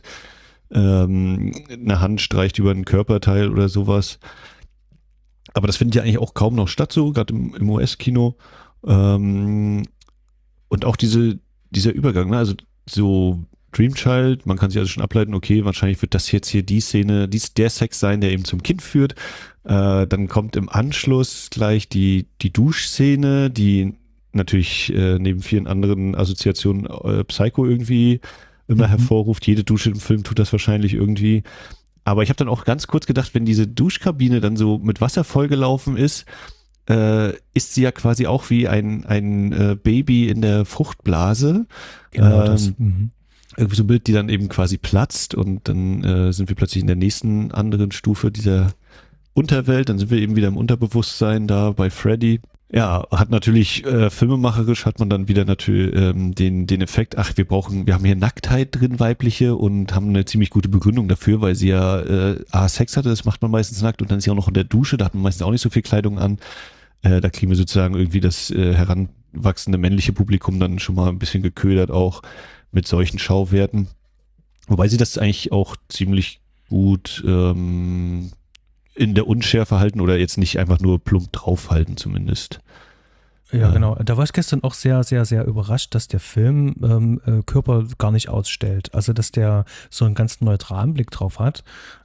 eine Hand streicht über ein Körperteil oder sowas. Aber das findet ja eigentlich auch kaum noch statt, so gerade im US-Kino. Und auch dieser Übergang, ne? Also so Dream Child, man kann sich also schon ableiten, okay, wahrscheinlich wird das jetzt hier die Szene, der Sex sein, der eben zum Kind führt. Dann kommt im Anschluss gleich die Duschszene, die natürlich neben vielen anderen Assoziationen Psycho irgendwie immer hervorruft. Jede Dusche im Film tut das wahrscheinlich irgendwie. Aber ich habe dann auch ganz kurz gedacht, wenn diese Duschkabine dann so mit Wasser vollgelaufen ist sie ja quasi auch wie ein Baby in der Fruchtblase. Genau das. Irgendwie so ein Bild, die dann eben quasi platzt, und dann sind wir plötzlich in der nächsten anderen Stufe dieser Unterwelt. Dann sind wir eben wieder im Unterbewusstsein da bei Freddy. Ja, hat natürlich filmemacherisch hat man dann wieder natürlich den Effekt, ach, wir haben hier Nacktheit drin, weibliche, und haben eine ziemlich gute Begründung dafür, weil sie ja Sex hatte, das macht man meistens nackt, und dann ist sie auch noch in der Dusche, da hat man meistens auch nicht so viel Kleidung an. Da kriegen wir sozusagen irgendwie das heranwachsende männliche Publikum dann schon mal ein bisschen geködert, auch mit solchen Schauwerten. Wobei sie das eigentlich auch ziemlich gut in der Unschärfe halten oder jetzt nicht einfach nur plump draufhalten zumindest. Ja, genau. Da war ich gestern auch sehr, sehr, sehr überrascht, dass der Film Körper gar nicht ausstellt. Also, dass der so einen ganz neutralen Blick drauf hat.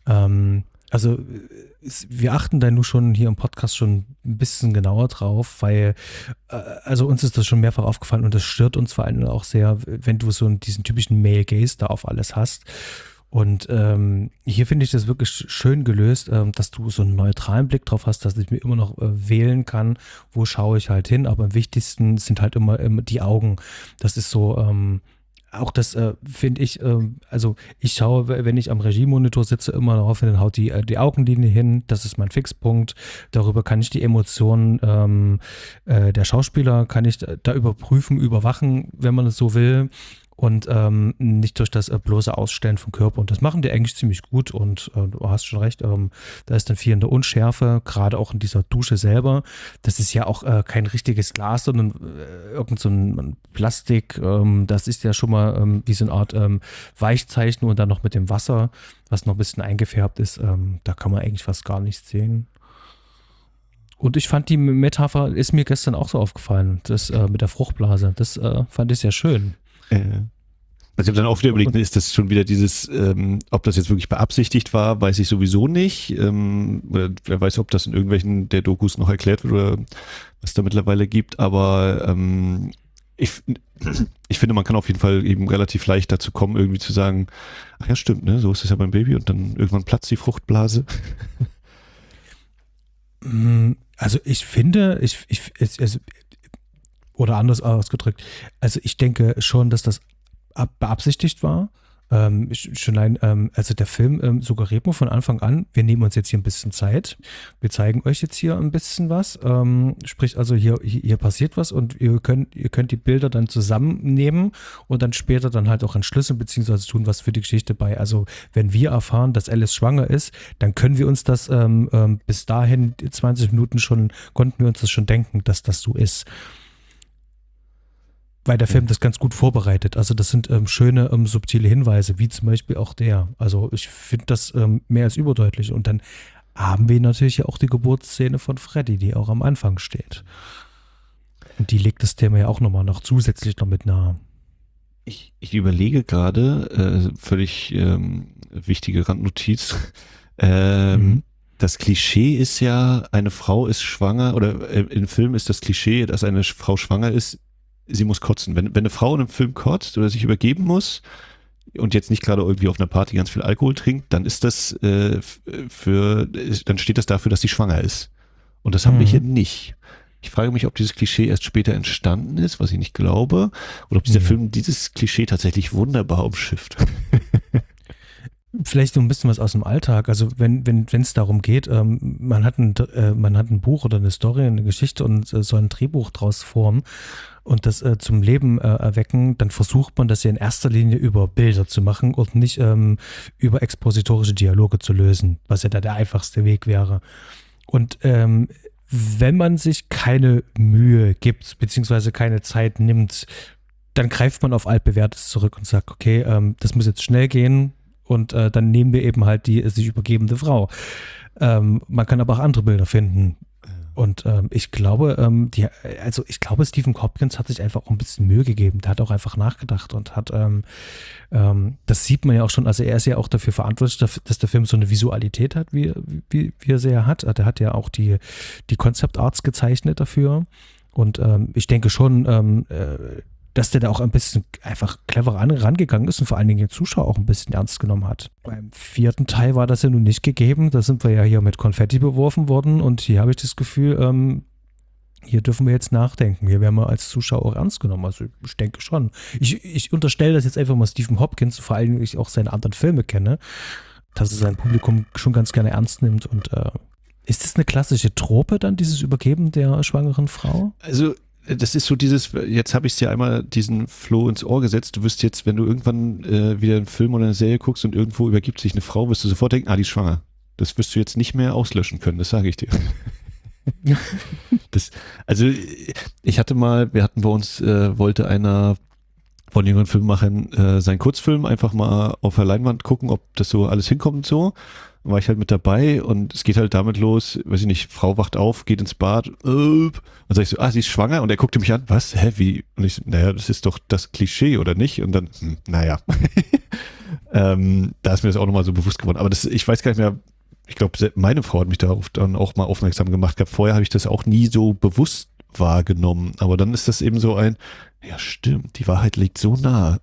Wir achten da nur schon hier im Podcast schon ein bisschen genauer drauf, weil also uns ist das schon mehrfach aufgefallen und das stört uns vor allem auch sehr, wenn du so diesen typischen Male Gaze da auf alles hast. Und hier finde ich das wirklich schön gelöst, dass du so einen neutralen Blick drauf hast, dass ich mir immer noch wählen kann, wo schaue ich halt hin. Aber am wichtigsten sind halt immer die Augen. Das ist so, auch das finde ich, also ich schaue, wenn ich am Regiemonitor sitze, immer darauf hin, dann haut die Augenlinie hin. Das ist mein Fixpunkt. Darüber kann ich die Emotionen der Schauspieler, kann ich da überprüfen, überwachen, wenn man es so will. Und nicht durch das bloße Ausstellen vom Körper. Und das machen die eigentlich ziemlich gut. Und du hast schon recht, da ist dann viel in der Unschärfe, gerade auch in dieser Dusche selber. Das ist ja auch kein richtiges Glas, sondern irgend so ein Plastik. Das ist ja schon mal wie so eine Art Weichzeichnen und dann noch mit dem Wasser, was noch ein bisschen eingefärbt ist. Da kann man eigentlich fast gar nichts sehen. Und ich fand die Metapher, ist mir gestern auch so aufgefallen, das mit der Fruchtblase. Das fand ich sehr schön. Also ich habe dann auch wieder überlegt, ist das schon wieder dieses, ob das jetzt wirklich beabsichtigt war, weiß ich sowieso nicht. Oder wer weiß, ob das in irgendwelchen der Dokus noch erklärt wird oder was da mittlerweile gibt. Aber ich finde, man kann auf jeden Fall eben relativ leicht dazu kommen, irgendwie zu sagen, ach ja, stimmt, ne, so ist es ja beim Baby und dann irgendwann platzt die Fruchtblase. Also ich finde, oder anders ausgedrückt, also ich denke schon, dass das beabsichtigt war. Also der Film suggeriert mir von Anfang an, wir nehmen uns jetzt hier ein bisschen Zeit, wir zeigen euch jetzt hier ein bisschen was, sprich also hier passiert was und ihr könnt die Bilder dann zusammennehmen und dann später dann halt auch entschlüsseln beziehungsweise tun was für die Geschichte bei. Also wenn wir erfahren, dass Alice schwanger ist, dann können wir uns das bis dahin 20 Minuten schon, konnten wir uns das schon denken, dass das so ist. Weil der Film das ganz gut vorbereitet. Also das sind schöne, subtile Hinweise, wie zum Beispiel auch der. Also ich finde das mehr als überdeutlich. Und dann haben wir natürlich ja auch die Geburtsszene von Freddy, die auch am Anfang steht. Und die legt das Thema ja auch nochmal noch zusätzlich noch mit nahe. Ich überlege gerade, völlig wichtige Randnotiz, das Klischee ist ja, eine Frau ist schwanger, oder im Film ist das Klischee, dass eine Frau schwanger ist, sie muss kotzen. Wenn eine Frau in einem Film kotzt oder sich übergeben muss und jetzt nicht gerade irgendwie auf einer Party ganz viel Alkohol trinkt, dann ist das dann steht das dafür, dass sie schwanger ist. Und das haben wir hier nicht. Ich frage mich, ob dieses Klischee erst später entstanden ist, was ich nicht glaube, oder ob dieser Film dieses Klischee tatsächlich wunderbar umschifft. Vielleicht so ein bisschen was aus dem Alltag. Also wenn es darum geht, man hat ein Buch oder eine Story, eine Geschichte und soll ein Drehbuch draus formen und das zum Leben erwecken, dann versucht man das ja in erster Linie über Bilder zu machen und nicht über expositorische Dialoge zu lösen, was ja da der einfachste Weg wäre. Und wenn man sich keine Mühe gibt, beziehungsweise keine Zeit nimmt, dann greift man auf altbewährtes zurück und sagt, okay, das muss jetzt schnell gehen. Und dann nehmen wir eben halt die sich übergebende Frau. Man kann aber auch andere Bilder finden. Und ich glaube, Stephen Hopkins hat sich einfach auch ein bisschen Mühe gegeben. Der hat auch einfach nachgedacht und hat, das sieht man ja auch schon, also er ist ja auch dafür verantwortlich, dass der Film so eine Visualität hat, wie er sie ja hat. Der hat ja auch die Concept Arts gezeichnet dafür. Und ich denke schon, dass der da auch ein bisschen einfach clever rangegangen ist und vor allen Dingen den Zuschauer auch ein bisschen ernst genommen hat. Beim 4. Teil war das ja nun nicht gegeben. Da sind wir ja hier mit Konfetti beworfen worden und hier habe ich das Gefühl, hier dürfen wir jetzt nachdenken. Hier werden wir als Zuschauer auch ernst genommen. Also ich denke schon. Ich unterstelle das jetzt einfach mal Stephen Hopkins, vor allem, weil ich auch seine anderen Filme kenne, dass er sein Publikum schon ganz gerne ernst nimmt. Und ist das eine klassische Trope dann, dieses Übergeben der schwangeren Frau? Also das ist so dieses, jetzt habe ich es dir einmal diesen Floh ins Ohr gesetzt, du wirst jetzt, wenn du irgendwann wieder einen Film oder eine Serie guckst und irgendwo übergibt sich eine Frau, wirst du sofort denken, die ist schwanger. Das wirst du jetzt nicht mehr auslöschen können, das sage ich dir. Also ich hatte mal, wir hatten bei uns, wollte einer von jüngeren Filmemachern seinen Kurzfilm einfach mal auf der Leinwand gucken, ob das so alles hinkommt und so. Dann war ich halt mit dabei und es geht halt damit los, weiß ich nicht, Frau wacht auf, geht ins Bad, und sag ich so, sie ist schwanger, und er guckte mich an, was, wie? Und ich so, naja, das ist doch das Klischee, oder nicht? Und dann, naja. Da ist mir das auch nochmal so bewusst geworden. Aber ich weiß gar nicht mehr, ich glaube, meine Frau hat mich darauf dann auch mal aufmerksam gemacht gehabt. Vorher habe ich das auch nie so bewusst wahrgenommen. Aber dann ist das eben so ja stimmt, die Wahrheit liegt so nah.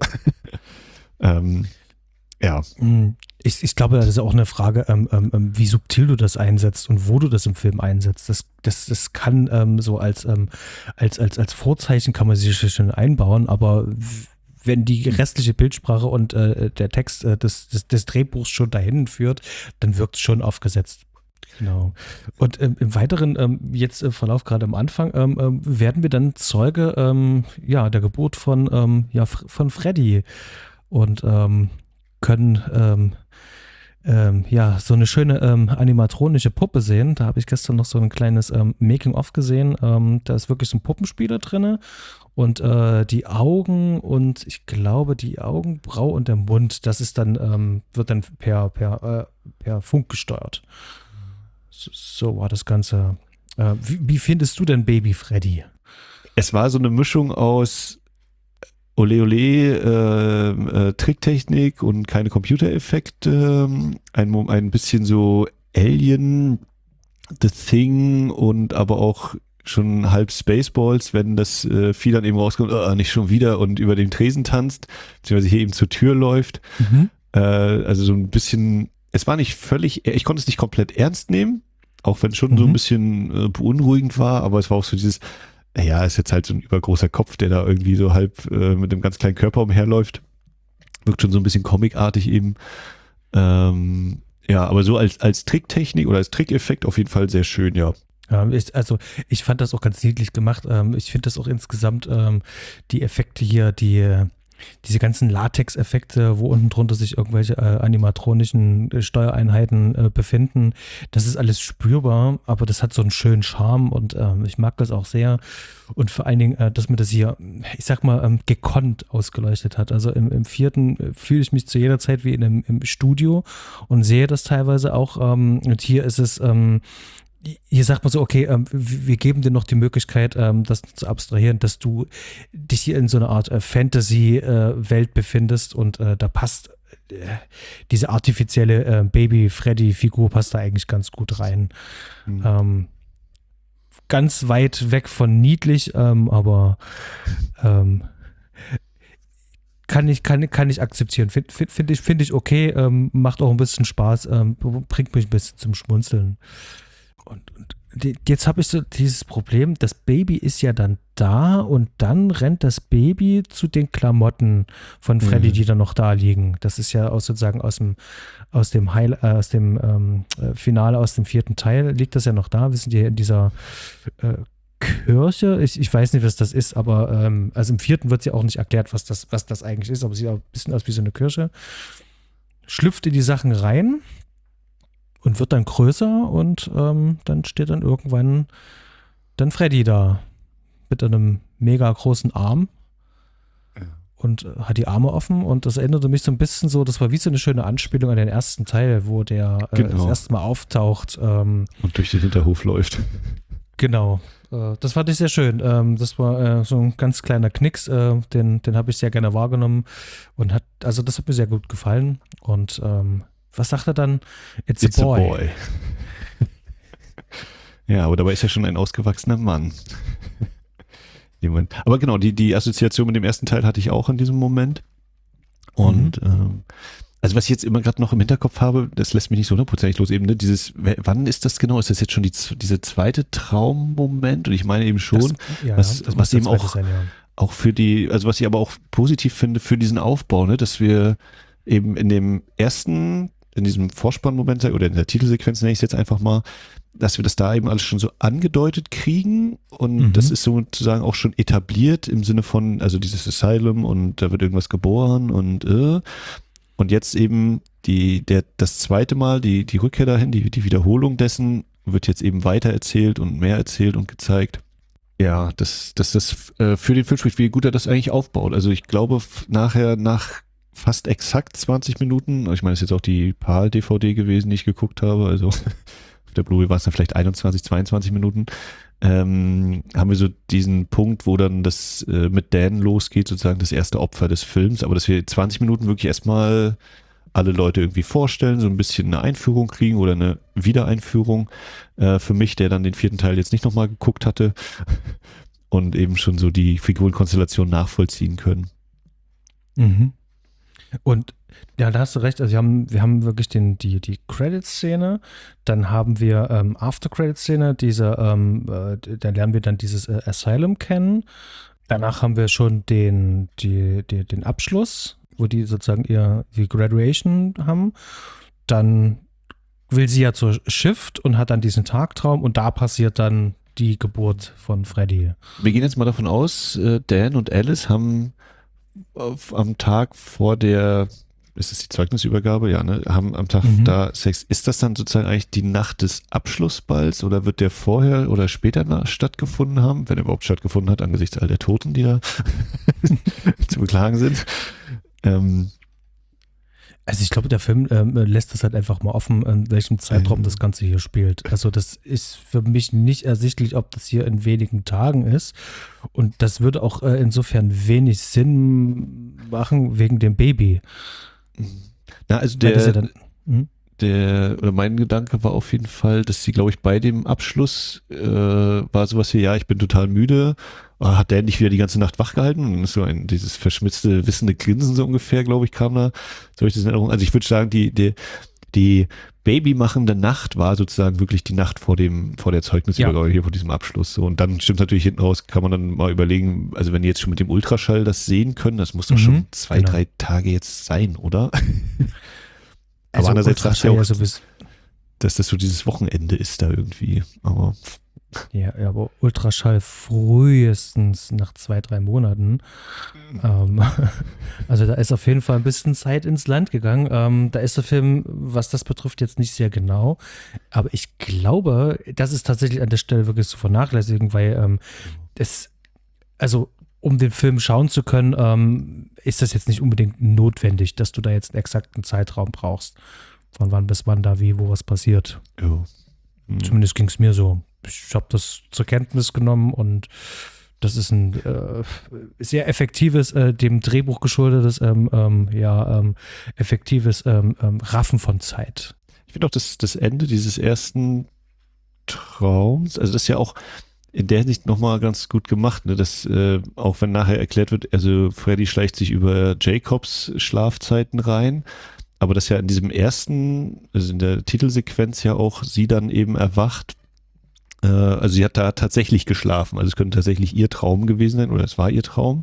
Ja. Ich glaube, das ist auch eine Frage, wie subtil du das einsetzt und wo du das im Film einsetzt. Das kann so als Vorzeichen kann man sich schon einbauen, aber wenn die restliche Bildsprache und der Text des Drehbuchs schon dahin führt, dann wirkt es schon aufgesetzt. Genau. Und im weiteren jetzt Verlauf gerade am Anfang werden wir dann Zeuge der Geburt von Freddy und können so eine schöne animatronische Puppe sehen. Da habe ich gestern noch so ein kleines Making-of gesehen. Da ist wirklich so ein Puppenspieler drin und die Augen und ich glaube die Augenbraue und der Mund, das ist dann, wird dann per Funk gesteuert. So war das Ganze. Wie findest du denn Baby Freddy? Es war so eine Mischung aus Ole Ole, Tricktechnik und keine Computereffekte, ein bisschen so Alien, The Thing und aber auch schon halb Spaceballs, wenn das Vieh dann eben rauskommt, nicht schon wieder und über den Tresen tanzt, beziehungsweise hier eben zur Tür läuft. Also so ein bisschen, es war nicht völlig, ich konnte es nicht komplett ernst nehmen, auch wenn es schon so ein bisschen beunruhigend war, aber es war auch so dieses, naja, ist jetzt halt so ein übergroßer Kopf, der da irgendwie so halb mit einem ganz kleinen Körper umherläuft. Wirkt schon so ein bisschen comicartig eben. Aber so als Tricktechnik oder als Trickeffekt auf jeden Fall sehr schön, ja. Ja, ich fand das auch ganz niedlich gemacht. Ich finde das auch insgesamt, die Effekte hier, diese ganzen Latex-Effekte, wo unten drunter sich irgendwelche animatronischen Steuereinheiten befinden, das ist alles spürbar, aber das hat so einen schönen Charme und ich mag das auch sehr. Und vor allen Dingen, dass man das hier, ich sag mal, gekonnt ausgeleuchtet hat. Also im 4. fühle ich mich zu jeder Zeit wie im Studio und sehe das teilweise auch. Und hier ist es hier sagt man so, okay, wir geben dir noch die Möglichkeit, das zu abstrahieren, dass du dich hier in so einer Art Fantasy-Welt befindest und da passt diese artifizielle Baby-Freddy-Figur passt da eigentlich ganz gut rein. Ganz weit weg von niedlich, aber kann ich akzeptieren. Find ich okay, macht auch ein bisschen Spaß, bringt mich ein bisschen zum Schmunzeln. Und jetzt habe ich so dieses Problem, das Baby ist ja dann da und dann rennt das Baby zu den Klamotten von Freddy, die dann noch da liegen. Das ist ja sozusagen aus dem Finale, aus dem 4. Teil, liegt das ja noch da. Wir sind ja in dieser Kirche. Ich weiß nicht, was das ist, aber also im 4. wird ja auch nicht erklärt, was das eigentlich ist, aber es sieht auch ein bisschen aus wie so eine Kirche. Schlüpft in die Sachen rein und wird dann größer und dann steht dann irgendwann dann Freddy da mit einem mega großen Arm und hat die Arme offen und das erinnerte mich so ein bisschen so, das war wie so eine schöne Anspielung an den ersten Teil, wo der das erste Mal auftaucht. Und durch den Hinterhof läuft. Genau, das fand ich sehr schön. Das war so ein ganz kleiner Knicks, den habe ich sehr gerne wahrgenommen und das hat mir sehr gut gefallen und was sagt er dann? It's a boy. Ja, aber dabei ist er schon ein ausgewachsener Mann. Aber genau, die Assoziation mit dem ersten Teil hatte ich auch in diesem Moment. Und also was ich jetzt immer gerade noch im Hinterkopf habe, das lässt mich nicht so 100% los, eben wann ist das genau? Ist das jetzt schon diese zweite Traummoment? Und ich meine eben schon, was eben auch, sein, ja. Auch für was ich aber auch positiv finde für diesen Aufbau, ne, dass wir eben in diesem Vorspannmoment oder in der Titelsequenz nenne ich es jetzt einfach mal, dass wir das da eben alles schon so angedeutet kriegen und das ist sozusagen auch schon etabliert im Sinne von, also dieses Asylum und da wird irgendwas geboren und jetzt eben das zweite Mal, die Rückkehr dahin, die Wiederholung dessen, wird jetzt eben weiter erzählt und mehr erzählt und gezeigt. Ja, dass das für den Film spricht, wie gut er das eigentlich aufbaut. Also ich glaube, nachher nach fast exakt 20 Minuten, ich meine, das ist jetzt auch die PAL-DVD gewesen, die ich geguckt habe, also auf der Blu-ray war es dann vielleicht 21, 22 Minuten, haben wir so diesen Punkt, wo dann das mit Dan losgeht, sozusagen das erste Opfer des Films, aber dass wir 20 Minuten wirklich erstmal alle Leute irgendwie vorstellen, so ein bisschen eine Einführung kriegen oder eine Wiedereinführung für mich, der dann den 4. Teil jetzt nicht nochmal geguckt hatte und eben schon so die Figurenkonstellation nachvollziehen können. Mhm. Und ja, da hast du recht, also wir haben wirklich die Credit-Szene, dann haben wir After-Credit-Szene, da lernen wir dann dieses Asylum kennen, danach haben wir schon den Abschluss, wo die sozusagen die Graduation haben, dann will sie ja zur Shift und hat dann diesen Tagtraum und da passiert dann die Geburt von Freddy. Wir gehen jetzt mal davon aus, Dan und Alice haben am Tag vor ist es die Zeugnisübergabe? Ja, ne? Haben am Tag da Sex. Ist das dann sozusagen eigentlich die Nacht des Abschlussballs oder wird der vorher oder später stattgefunden haben, wenn er überhaupt stattgefunden hat, angesichts all der Toten, die da zu beklagen sind? Also ich glaube, der Film lässt das halt einfach mal offen, in welchem Zeitraum das Ganze hier spielt. Also das ist für mich nicht ersichtlich, ob das hier in wenigen Tagen ist. Und das würde auch insofern wenig Sinn machen wegen dem Baby. Na, also mein Gedanke war auf jeden Fall, dass sie, glaube ich, bei dem Abschluss war sowas wie, ja, ich bin total müde. Hat der nicht wieder die ganze Nacht wach gehalten? Und so dieses verschmitzte, wissende Grinsen so ungefähr, glaube ich, kam da. So habe ich das in Erinnerung. Also ich würde sagen, die babymachende Nacht war sozusagen wirklich die Nacht vor der Zeugnisübergabe, hier vor diesem Abschluss. So, und dann stimmt natürlich hinten raus, kann man dann mal überlegen, also wenn die jetzt schon mit dem Ultraschall das sehen können, das muss doch schon 2-3 Tage jetzt sein, oder? Also aber andererseits sagt ja auch, sowieso, dass das so dieses Wochenende ist da irgendwie. Aber aber Ultraschall frühestens nach 2-3 Monaten. Also da ist auf jeden Fall ein bisschen Zeit ins Land gegangen. Da ist der Film, was das betrifft, jetzt nicht sehr genau. Aber ich glaube, das ist tatsächlich an der Stelle wirklich zu vernachlässigen, weil um den Film schauen zu können, ist das jetzt nicht unbedingt notwendig, dass du da jetzt einen exakten Zeitraum brauchst. Von wann bis wann da wie, wo was passiert. Ja. Zumindest ging es mir so. Ich habe das zur Kenntnis genommen und das ist ein sehr effektives, dem Drehbuch geschuldetes, effektives Raffen von Zeit. Ich finde auch das Ende dieses ersten Traums, also das ist ja auch in der Hinsicht nochmal ganz gut gemacht, ne? Dass auch wenn nachher erklärt wird, also Freddy schleicht sich über Jacobs Schlafzeiten rein, aber dass ja in diesem ersten, also in der Titelsequenz ja auch sie dann eben erwacht. Also sie hat da tatsächlich geschlafen, also es könnte tatsächlich ihr Traum gewesen sein oder es war ihr Traum.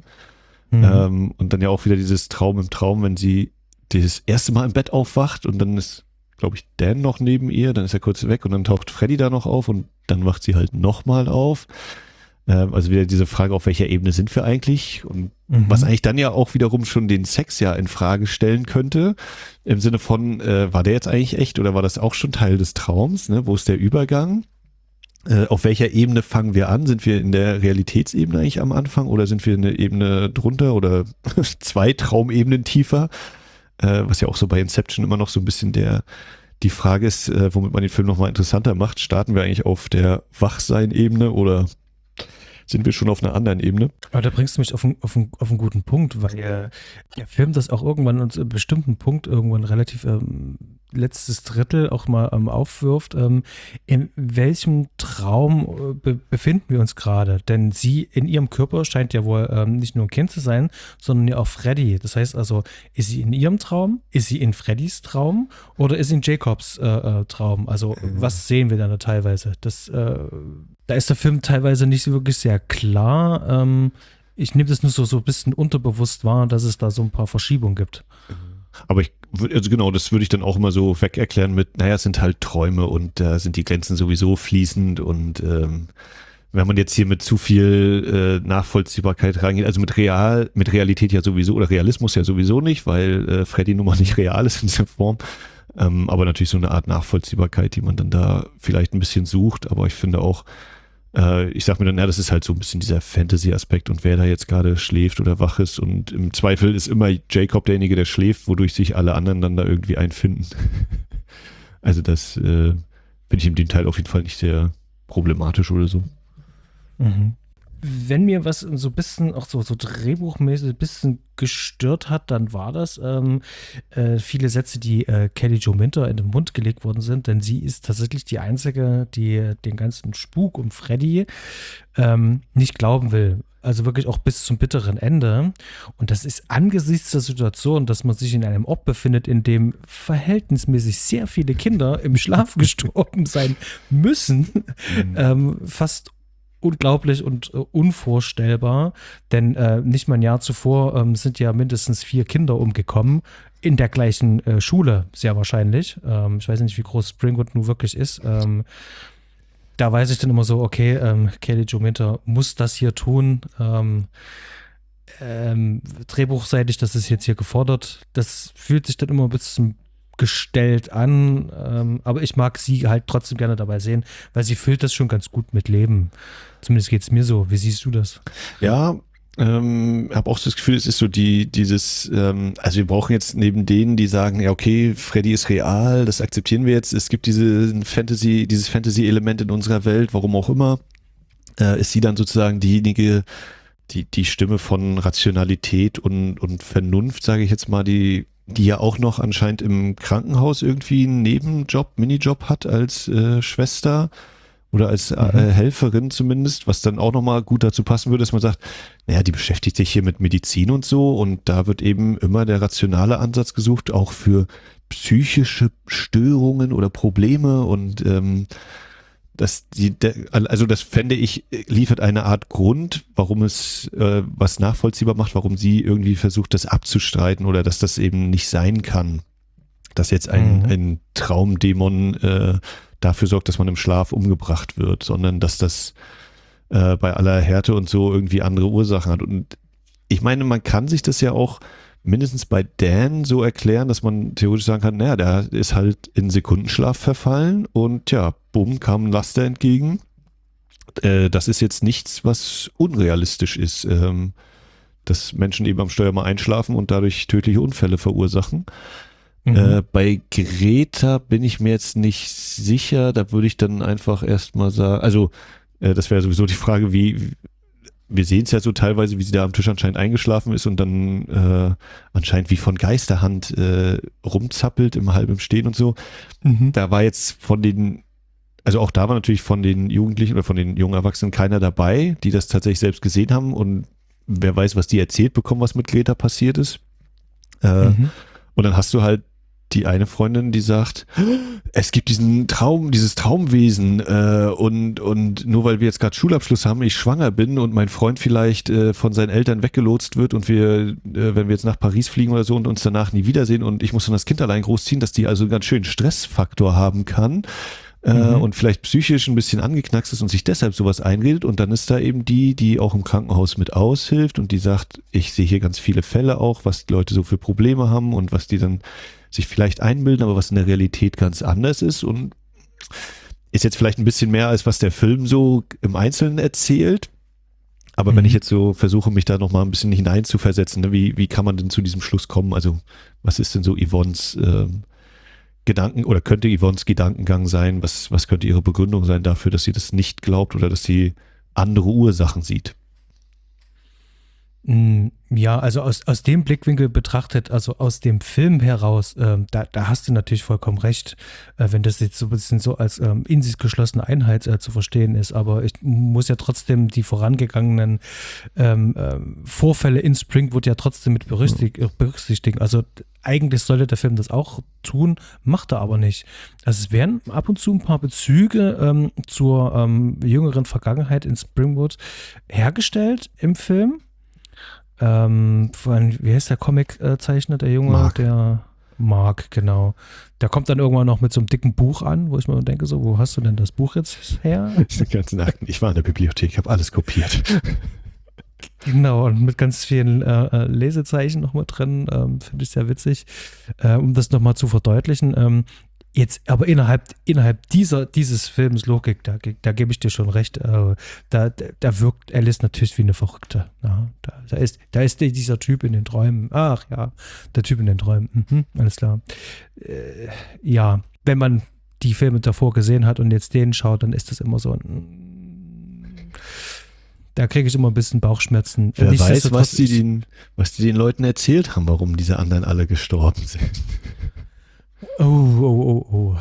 Und dann ja auch wieder dieses Traum im Traum, wenn sie das erste Mal im Bett aufwacht und dann ist, glaube ich, Dan noch neben ihr, dann ist er kurz weg und dann taucht Freddy da noch auf und dann wacht sie halt nochmal auf. Also wieder diese Frage, auf welcher Ebene sind wir eigentlich? Und was eigentlich dann ja auch wiederum schon den Sex ja in Frage stellen könnte, im Sinne von, war der jetzt eigentlich echt oder war das auch schon Teil des Traums? Ne? Wo ist der Übergang? Auf welcher Ebene fangen wir an? Sind wir in der Realitätsebene eigentlich am Anfang oder sind wir eine Ebene drunter oder 2 Traumebenen tiefer? Was ja auch so bei Inception immer noch so ein bisschen die Frage ist, womit man den Film nochmal interessanter macht. Starten wir eigentlich auf der Wachsein-Ebene oder sind wir schon auf einer anderen Ebene? Aber da bringst du mich auf einen guten Punkt, weil der Film das auch irgendwann an einem bestimmten Punkt irgendwann relativ letztes Drittel auch mal aufwirft. In welchem Traum befinden wir uns gerade? Denn sie in ihrem Körper scheint ja wohl nicht nur ein Kind zu sein, sondern ja auch Freddy. Das heißt also, ist sie in ihrem Traum? Ist sie in Freddys Traum? Oder ist sie in Jacobs Traum? Also was sehen wir da teilweise? Da ist der Film teilweise nicht wirklich sehr klar. Ich nehme das nur so ein bisschen unterbewusst wahr, dass es da so ein paar Verschiebungen gibt. Aber also genau, das würde ich dann auch immer so weg erklären mit, naja, es sind halt Träume und da sind die Grenzen sowieso fließend und wenn man jetzt hier mit zu viel Nachvollziehbarkeit reingeht, also mit Realität ja sowieso oder Realismus ja sowieso nicht, weil Freddy nun mal nicht real ist in dieser Form. Aber natürlich so eine Art Nachvollziehbarkeit, die man dann da vielleicht ein bisschen sucht. Aber ich finde auch, ich sag mir dann, ja, das ist halt so ein bisschen dieser Fantasy-Aspekt und wer da jetzt gerade schläft oder wach ist. Und im Zweifel ist immer Jacob derjenige, der schläft, wodurch sich alle anderen dann da irgendwie einfinden. Also das finde ich in dem Teil auf jeden Fall nicht sehr problematisch oder so. Mhm. Wenn mir was so ein bisschen, auch so drehbuchmäßig ein bisschen gestört hat, dann war das viele Sätze, die Kelly Jo Minter in den Mund gelegt worden sind, denn sie ist tatsächlich die Einzige, die den ganzen Spuk um Freddy nicht glauben will. Also wirklich auch bis zum bitteren Ende. Und das ist angesichts der Situation, dass man sich in einem Ort befindet, in dem verhältnismäßig sehr viele Kinder im Schlaf gestorben sein müssen, fast unglaublich und unvorstellbar, denn nicht mal ein Jahr zuvor sind ja mindestens 4 Kinder umgekommen, in der gleichen Schule, sehr wahrscheinlich. Ich weiß nicht, wie groß Springwood nun wirklich ist. Da weiß ich dann immer so, okay, Kelly Jo Minter muss das hier tun. Drehbuchseitig, das ist jetzt hier gefordert. Das fühlt sich dann immer ein bisschen gestellt an, aber ich mag sie halt trotzdem gerne dabei sehen, weil sie füllt das schon ganz gut mit Leben. Zumindest geht es mir so. Wie siehst du das? Ja, habe auch das Gefühl, es ist so also wir brauchen jetzt neben denen, die sagen, ja okay, Freddy ist real, das akzeptieren wir jetzt, es gibt dieses Fantasy-Element in unserer Welt, warum auch immer, ist sie dann sozusagen diejenige, die Stimme von Rationalität und Vernunft, sage ich jetzt mal, die ja auch noch anscheinend im Krankenhaus irgendwie einen Minijob hat als Schwester oder als Helferin zumindest, was dann auch nochmal gut dazu passen würde, dass man sagt, naja, die beschäftigt sich hier mit Medizin und so und da wird eben immer der rationale Ansatz gesucht, auch für psychische Störungen oder Probleme und das fände ich, liefert eine Art Grund, warum es was nachvollziehbar macht, warum sie irgendwie versucht, das abzustreiten oder dass das eben nicht sein kann, dass jetzt ein Traumdämon dafür sorgt, dass man im Schlaf umgebracht wird, sondern dass das bei aller Härte und so irgendwie andere Ursachen hat. Und ich meine, man kann sich das ja auch mindestens bei Dan so erklären, dass man theoretisch sagen kann, naja, der ist halt in Sekundenschlaf verfallen und ja, bumm, kam ein Laster entgegen. Das ist jetzt nichts, was unrealistisch ist, dass Menschen eben am Steuer mal einschlafen und dadurch tödliche Unfälle verursachen. Bei Greta bin ich mir jetzt nicht sicher, da würde ich dann einfach erstmal sagen, also das wäre sowieso die Frage, wir sehen es ja so teilweise, wie sie da am Tisch anscheinend eingeschlafen ist und dann anscheinend wie von Geisterhand rumzappelt im halben Stehen und so. Da war jetzt also auch da war natürlich von den Jugendlichen oder von den jungen Erwachsenen keiner dabei, die das tatsächlich selbst gesehen haben und wer weiß, was die erzählt bekommen, was mit Greta passiert ist. Und dann hast du halt die eine Freundin, die sagt, es gibt dieses Traumwesen und nur weil wir jetzt gerade Schulabschluss haben, ich schwanger bin und mein Freund vielleicht von seinen Eltern weggelotst wird und wenn wir jetzt nach Paris fliegen oder so und uns danach nie wiedersehen und ich muss dann das Kind allein großziehen, dass die also einen ganz schönen Stressfaktor haben kann und vielleicht psychisch ein bisschen angeknackst ist und sich deshalb sowas einredet und dann ist da eben die auch im Krankenhaus mit aushilft und die sagt, ich sehe hier ganz viele Fälle auch, was die Leute so für Probleme haben und was die dann sich vielleicht einbilden, aber was in der Realität ganz anders ist und ist jetzt vielleicht ein bisschen mehr, als was der Film so im Einzelnen erzählt. Aber wenn ich jetzt so versuche, mich da nochmal ein bisschen hineinzuversetzen, ne, wie kann man denn zu diesem Schluss kommen? Also was ist denn so Yvonnes Gedanken oder könnte Yvonnes Gedankengang sein? Was könnte ihre Begründung sein dafür, dass sie das nicht glaubt oder dass sie andere Ursachen sieht? Ja, also aus dem Blickwinkel betrachtet, also aus dem Film heraus, da hast du natürlich vollkommen recht, wenn das jetzt so ein bisschen so als in sich geschlossene Einheit zu verstehen ist, aber ich muss ja trotzdem die vorangegangenen Vorfälle in Springwood ja trotzdem mit berücksichtigen. Also eigentlich sollte der Film das auch tun, macht er aber nicht. Also es werden ab und zu ein paar Bezüge zur jüngeren Vergangenheit in Springwood hergestellt im Film. Wie heißt der Comic-Zeichner, der Junge? Mark. Der Mark, genau. Der kommt dann irgendwann noch mit so einem dicken Buch an, wo ich mir denke, so, wo hast du denn das Buch jetzt her? Die ganzen Akten. Ich war in der Bibliothek, habe alles kopiert. Genau, und mit ganz vielen Lesezeichen nochmal drin, finde ich sehr witzig, um das nochmal zu verdeutlichen. Jetzt aber innerhalb dieses Films Logik, da gebe ich dir schon recht, da wirkt Alice natürlich wie eine Verrückte. Ja, da ist dieser Typ in den Träumen. Ach ja, der Typ in den Träumen. Alles klar. Ja, wenn man die Filme davor gesehen hat und jetzt den schaut, dann ist das immer so ein. Da kriege ich immer ein bisschen Bauchschmerzen. Wer weiß, was die den Leuten erzählt haben, warum diese anderen alle gestorben sind. Oh.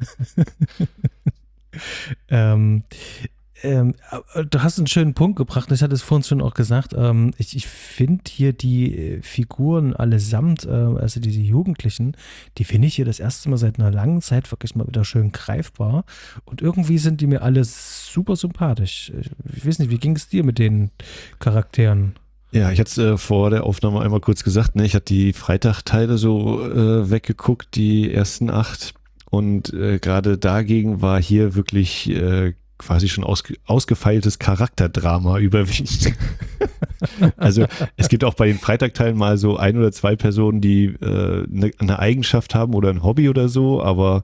Du hast einen schönen Punkt gebracht. Ich hatte es vorhin schon auch gesagt. Ich finde hier die Figuren allesamt, also diese Jugendlichen, die finde ich hier das erste Mal seit einer langen Zeit wirklich mal wieder schön greifbar. Und irgendwie sind die mir alle super sympathisch. Ich weiß nicht, wie ging es dir mit den Charakteren? Ja, ich hatte es vor der Aufnahme einmal kurz gesagt, ne? Ich hatte die Freitagteile so weggeguckt, die ersten 8. Und gerade dagegen war hier wirklich quasi schon ausgefeiltes Charakterdrama überwiegend. Also es gibt auch bei den Freitagteilen mal so 1 oder 2 Personen, die eine Eigenschaft haben oder ein Hobby oder so, aber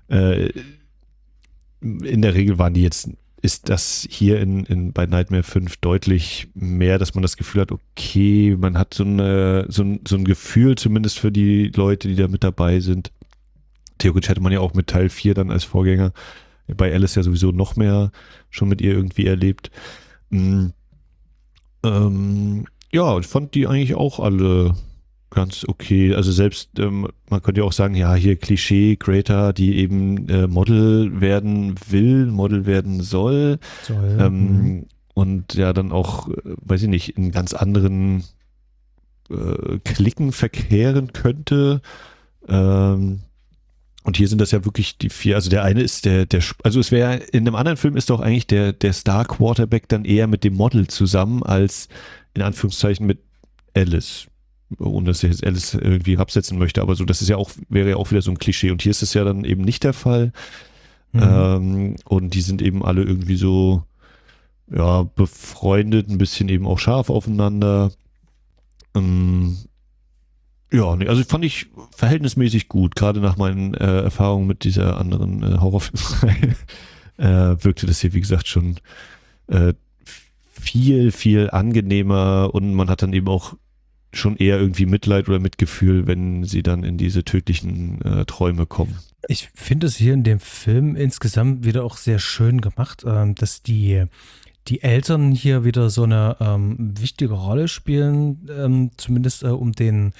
in der Regel ist das hier bei Nightmare 5 deutlich mehr, dass man das Gefühl hat, okay, man hat so ein Gefühl zumindest für die Leute, die da mit dabei sind. Theoretisch hätte man ja auch mit Teil 4 dann als Vorgänger bei Alice ja sowieso noch mehr schon mit ihr irgendwie erlebt. Ja, ich fand die eigentlich auch alle ganz okay. Also selbst, man könnte ja auch sagen, ja, hier Klischee, Greta, die eben Model werden will, Model werden soll. Und ja, dann auch, weiß ich nicht, in ganz anderen Klicken verkehren könnte. Und hier sind das ja wirklich die 4, also der eine ist also es wäre, in einem anderen Film ist doch eigentlich der Star-Quarterback dann eher mit dem Model zusammen, als in Anführungszeichen mit Alice. Ohne dass ich jetzt Alice irgendwie absetzen möchte, aber so, das ist ja auch, wäre ja auch wieder so ein Klischee. Und hier ist es ja dann eben nicht der Fall. Und die sind eben alle irgendwie so, ja, befreundet, ein bisschen eben auch scharf aufeinander. Ja, nee, also fand ich verhältnismäßig gut, gerade nach meinen Erfahrungen mit dieser anderen Horrorfilmreihe wirkte das hier, wie gesagt, schon viel, viel angenehmer und man hat dann eben auch schon eher irgendwie Mitleid oder Mitgefühl, wenn sie dann in diese tödlichen Träume kommen. Ich finde es hier in dem Film insgesamt wieder auch sehr schön gemacht, dass die Eltern hier wieder so eine wichtige Rolle spielen, zumindest um den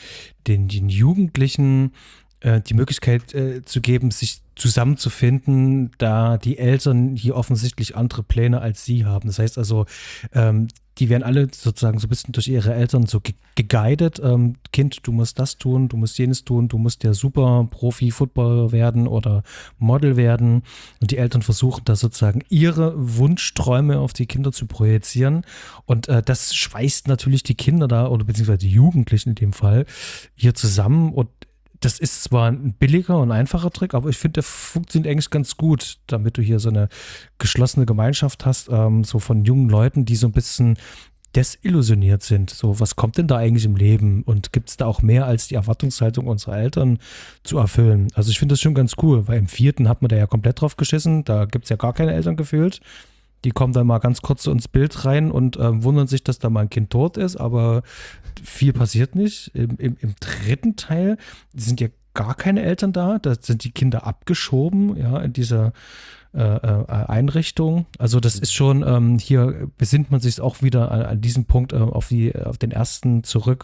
Jugendlichen die Möglichkeit zu geben, sich zusammenzufinden, da die Eltern hier offensichtlich andere Pläne als sie haben. Das heißt also, die werden alle sozusagen so ein bisschen durch ihre Eltern so geguidet. Kind, du musst das tun, du musst jenes tun, du musst der super Profi-Footballer werden oder Model werden. Und die Eltern versuchen da sozusagen ihre Wunschträume auf die Kinder zu projizieren. Und das schweißt natürlich die Kinder da, oder beziehungsweise die Jugendlichen in dem Fall, hier zusammen. Und das ist zwar ein billiger und einfacher Trick, aber ich finde, der funktioniert eigentlich ganz gut, damit du hier so eine geschlossene Gemeinschaft hast, so von jungen Leuten, die so ein bisschen desillusioniert sind. So, was kommt denn da eigentlich im Leben? Und gibt es da auch mehr als die Erwartungshaltung unserer Eltern zu erfüllen? Also ich finde das schon ganz cool, weil im 4. hat man da ja komplett drauf geschissen. Da gibt es ja gar keine Eltern gefühlt. Die kommen dann mal ganz kurz so ins Bild rein und wundern sich, dass da mal ein Kind tot ist, aber viel passiert nicht. Im 3. Teil sind ja gar keine Eltern da, da sind die Kinder abgeschoben, ja, in dieser Einrichtung. Also das ist schon, hier besinnt man sich auch wieder an diesem Punkt auf den ersten zurück,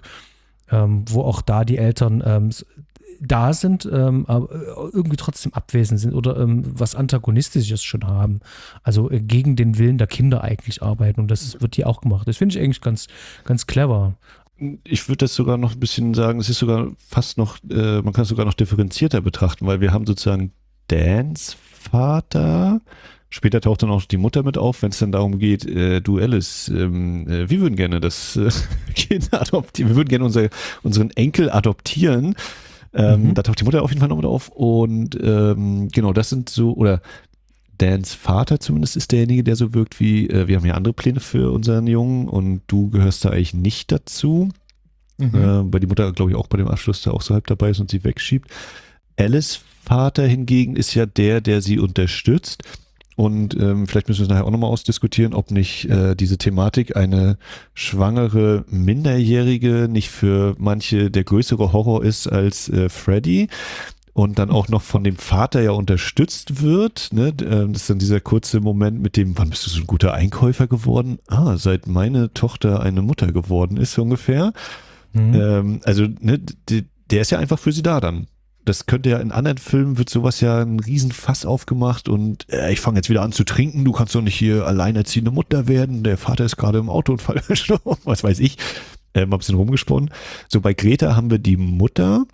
wo auch da die Eltern da sind, aber irgendwie trotzdem abwesend sind oder was Antagonistisches schon haben. Also gegen den Willen der Kinder eigentlich arbeiten und das wird hier auch gemacht. Das finde ich eigentlich ganz, ganz clever. Ich würde das sogar noch ein bisschen sagen, es ist sogar fast noch, man kann es sogar noch differenzierter betrachten, weil wir haben sozusagen Dans Vater, später taucht dann auch die Mutter mit auf, wenn es dann darum geht, du Alice, wir würden gerne das Kind adoptieren, wir würden gerne unseren Enkel adoptieren. Da taucht die Mutter auf jeden Fall noch mit auf und genau, das sind so, oder Dans Vater zumindest ist derjenige, der so wirkt wie, wir haben ja andere Pläne für unseren Jungen und du gehörst da eigentlich nicht dazu. Weil die Mutter, glaube ich, auch bei dem Abschluss da auch so halb dabei ist und sie wegschiebt. Alice Vater hingegen ist ja der sie unterstützt. Und vielleicht müssen wir es nachher auch nochmal ausdiskutieren, ob nicht diese Thematik eine schwangere Minderjährige nicht für manche der größere Horror ist als Freddy. Und dann auch noch von dem Vater ja unterstützt wird. Ne? Das ist dann dieser kurze Moment mit dem, wann bist du so ein guter Einkäufer geworden? Seit meine Tochter eine Mutter geworden ist, so ungefähr. Also, ne, der ist ja einfach für sie da dann. Das könnte ja in anderen Filmen wird sowas ja ein Riesenfass aufgemacht und ich fange jetzt wieder an zu trinken, du kannst doch nicht hier alleinerziehende Mutter werden, der Vater ist gerade im Autounfall gestorben, was weiß ich. Mal ein bisschen rumgesponnen. So, bei Greta haben wir die Mutter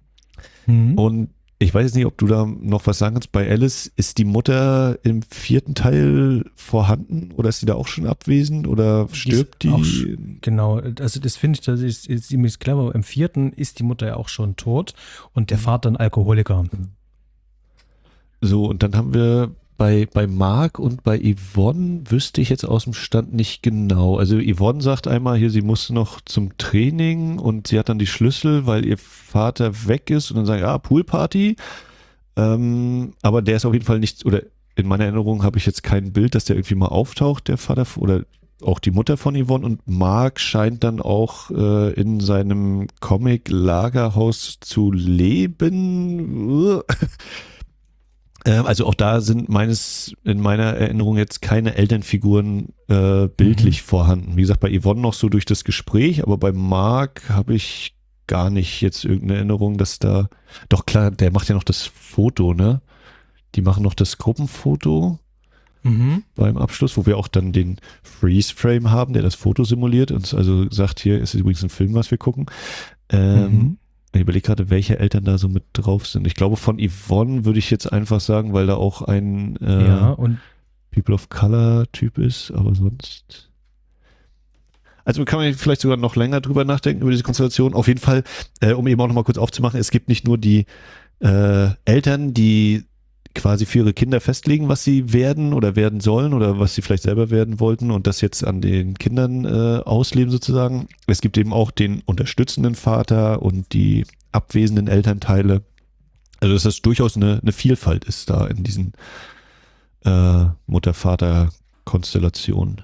und ich weiß jetzt nicht, ob du da noch was sagen kannst. Bei Alice, ist die Mutter im 4. Teil vorhanden oder ist sie da auch schon abwesend oder stirbt die? Genau, also das finde ich, das ist ziemlich clever. Im 4. ist die Mutter ja auch schon tot und der Vater ein Alkoholiker. So, und dann haben wir bei Mark und bei Yvonne wüsste ich jetzt aus dem Stand nicht genau. Also Yvonne sagt einmal hier, sie musste noch zum Training und sie hat dann die Schlüssel, weil ihr Vater weg ist und dann sagen, Poolparty. Aber der ist auf jeden Fall nicht, oder in meiner Erinnerung habe ich jetzt kein Bild, dass der irgendwie mal auftaucht, der Vater oder auch die Mutter von Yvonne und Mark scheint dann auch in seinem Comic-Lagerhaus zu leben. Also auch da sind in meiner Erinnerung jetzt keine Elternfiguren bildlich vorhanden. Wie gesagt, bei Yvonne noch so durch das Gespräch, aber bei Mark habe ich gar nicht jetzt irgendeine Erinnerung, dass da, doch klar, der macht ja noch das Foto, ne? Die machen noch das Gruppenfoto beim Abschluss, wo wir auch dann den Freeze-Frame haben, der das Foto simuliert und also sagt, hier ist übrigens ein Film, was wir gucken. Ich überlege gerade, welche Eltern da so mit drauf sind. Ich glaube, von Yvonne würde ich jetzt einfach sagen, weil da auch ein und People of Color Typ ist, aber sonst. Also kann man vielleicht sogar noch länger drüber nachdenken, über diese Konstellation. Auf jeden Fall, um eben auch nochmal kurz aufzumachen, es gibt nicht nur die Eltern, die quasi für ihre Kinder festlegen, was sie werden oder werden sollen oder was sie vielleicht selber werden wollten und das jetzt an den Kindern ausleben sozusagen. Es gibt eben auch den unterstützenden Vater und die abwesenden Elternteile. Also dass das durchaus eine Vielfalt ist da in diesen Mutter-Vater-Konstellationen.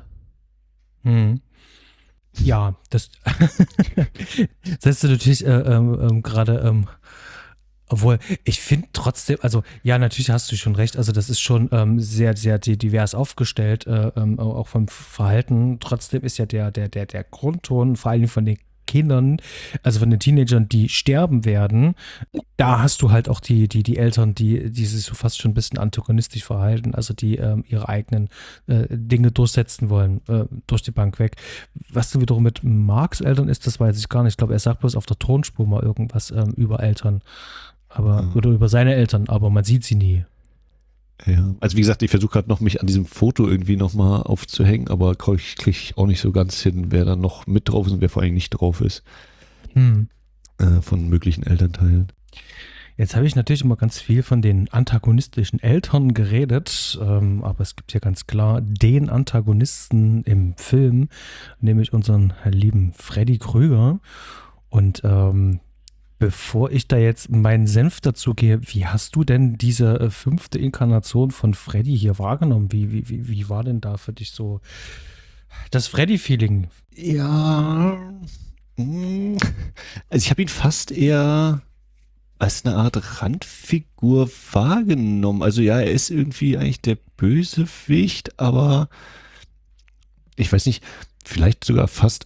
Ja, das setzt du natürlich gerade obwohl, ich finde trotzdem, also ja, natürlich hast du schon recht, also das ist schon sehr, sehr divers aufgestellt, auch vom Verhalten. Trotzdem ist ja der Grundton, vor allem von den Kindern, also von den Teenagern, die sterben werden, da hast du halt auch die Eltern, die sich so fast schon ein bisschen antagonistisch verhalten, also die ihre eigenen Dinge durchsetzen wollen, durch die Bank weg. Was dann wiederum mit Marks Eltern ist, das weiß ich gar nicht. Ich glaube, er sagt bloß auf der Tonspur mal irgendwas über Eltern. Oder über seine Eltern, aber man sieht sie nie. Ja, also wie gesagt, ich versuche gerade noch mich an diesem Foto irgendwie nochmal aufzuhängen, aber kriege ich auch nicht so ganz hin, wer da noch mit drauf ist und wer vor allem nicht drauf ist. Von möglichen Elternteilen. Jetzt habe ich natürlich immer ganz viel von den antagonistischen Eltern geredet, aber es gibt ja ganz klar den Antagonisten im Film, nämlich unseren lieben Freddy Krüger. Und bevor ich da jetzt meinen Senf dazu gehe, wie hast du denn diese 5. Inkarnation von Freddy hier wahrgenommen? Wie war denn da für dich so das Freddy-Feeling? Ja, also ich habe ihn fast eher als eine Art Randfigur wahrgenommen. Also ja, er ist irgendwie eigentlich der Bösewicht, aber ich weiß nicht, vielleicht sogar fast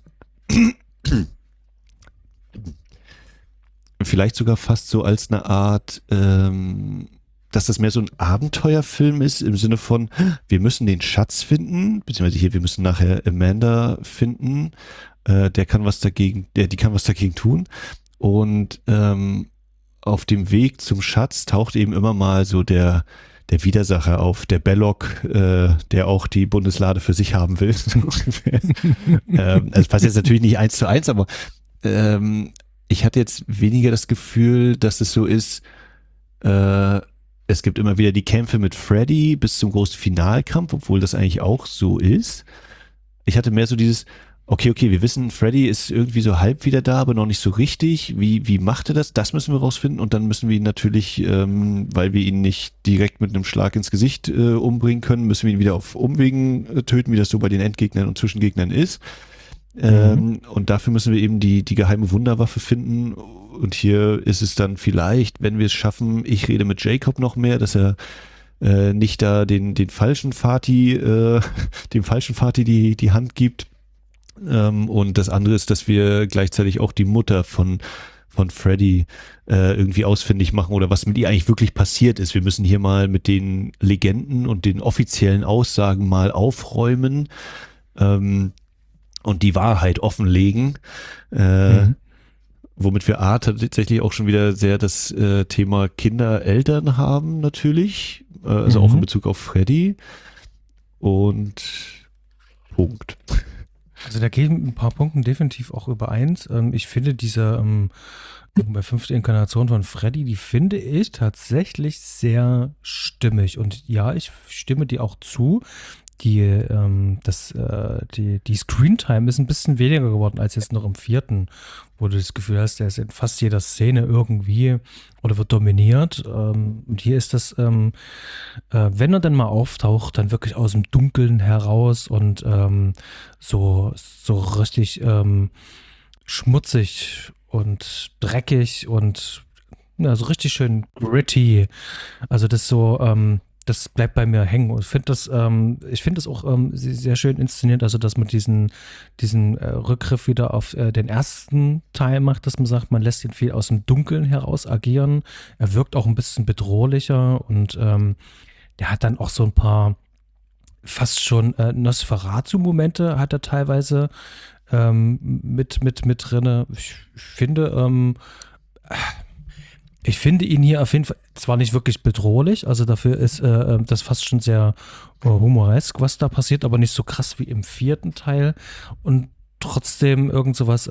so als eine Art, dass das mehr so ein Abenteuerfilm ist, im Sinne von, wir müssen den Schatz finden, beziehungsweise hier, wir müssen nachher Amanda finden, die kann was dagegen tun. Und auf dem Weg zum Schatz taucht eben immer mal so der Widersacher auf, der Belloc, der auch die Bundeslade für sich haben will. Also es passt jetzt natürlich nicht 1:1, aber ich hatte jetzt weniger das Gefühl, dass es so ist, es gibt immer wieder die Kämpfe mit Freddy bis zum großen Finalkampf, obwohl das eigentlich auch so ist. Ich hatte mehr so dieses, okay, wir wissen, Freddy ist irgendwie so halb wieder da, aber noch nicht so richtig. Wie macht er das? Das müssen wir rausfinden und dann müssen wir ihn natürlich, weil wir ihn nicht direkt mit einem Schlag ins Gesicht umbringen können, müssen wir ihn wieder auf Umwegen töten, wie das so bei den Endgegnern und Zwischengegnern ist. Und dafür müssen wir eben die geheime Wunderwaffe finden. Und hier ist es dann vielleicht, wenn wir es schaffen, ich rede mit Jacob noch mehr, dass er nicht da den falschen Vati, dem falschen Vati die Hand gibt. Und das andere ist, dass wir gleichzeitig auch die Mutter von Freddy irgendwie ausfindig machen oder was mit ihr eigentlich wirklich passiert ist. Wir müssen hier mal mit den Legenden und den offiziellen Aussagen mal aufräumen und die Wahrheit offenlegen. Womit wir tatsächlich auch schon wieder sehr das Thema Kinder-Eltern haben natürlich, also auch in Bezug auf Freddy und Punkt. Also da gehen ein paar Punkten definitiv auch übereins. Ich finde diese bei 5. Inkarnation von Freddy, die finde ich tatsächlich sehr stimmig. Und ja, ich stimme dir auch zu. Die Screentime ist ein bisschen weniger geworden als jetzt noch im 4., wo du das Gefühl hast, der ist in fast jeder Szene irgendwie oder wird dominiert. Und hier ist das, wenn er dann mal auftaucht, dann wirklich aus dem Dunkeln heraus und so richtig schmutzig und dreckig und so richtig schön gritty. Also das so, das bleibt bei mir hängen. Und ich finde das auch sehr schön inszeniert, also dass man diesen Rückgriff wieder auf den ersten Teil macht, dass man sagt, man lässt ihn viel aus dem Dunkeln heraus agieren. Er wirkt auch ein bisschen bedrohlicher und der hat dann auch so ein paar fast schon Nosferatu-Momente hat er teilweise mit drinne. Ich finde ihn hier auf jeden Fall zwar nicht wirklich bedrohlich, also dafür ist das fast schon sehr humoresk, was da passiert, aber nicht so krass wie im 4. Teil und trotzdem irgend sowas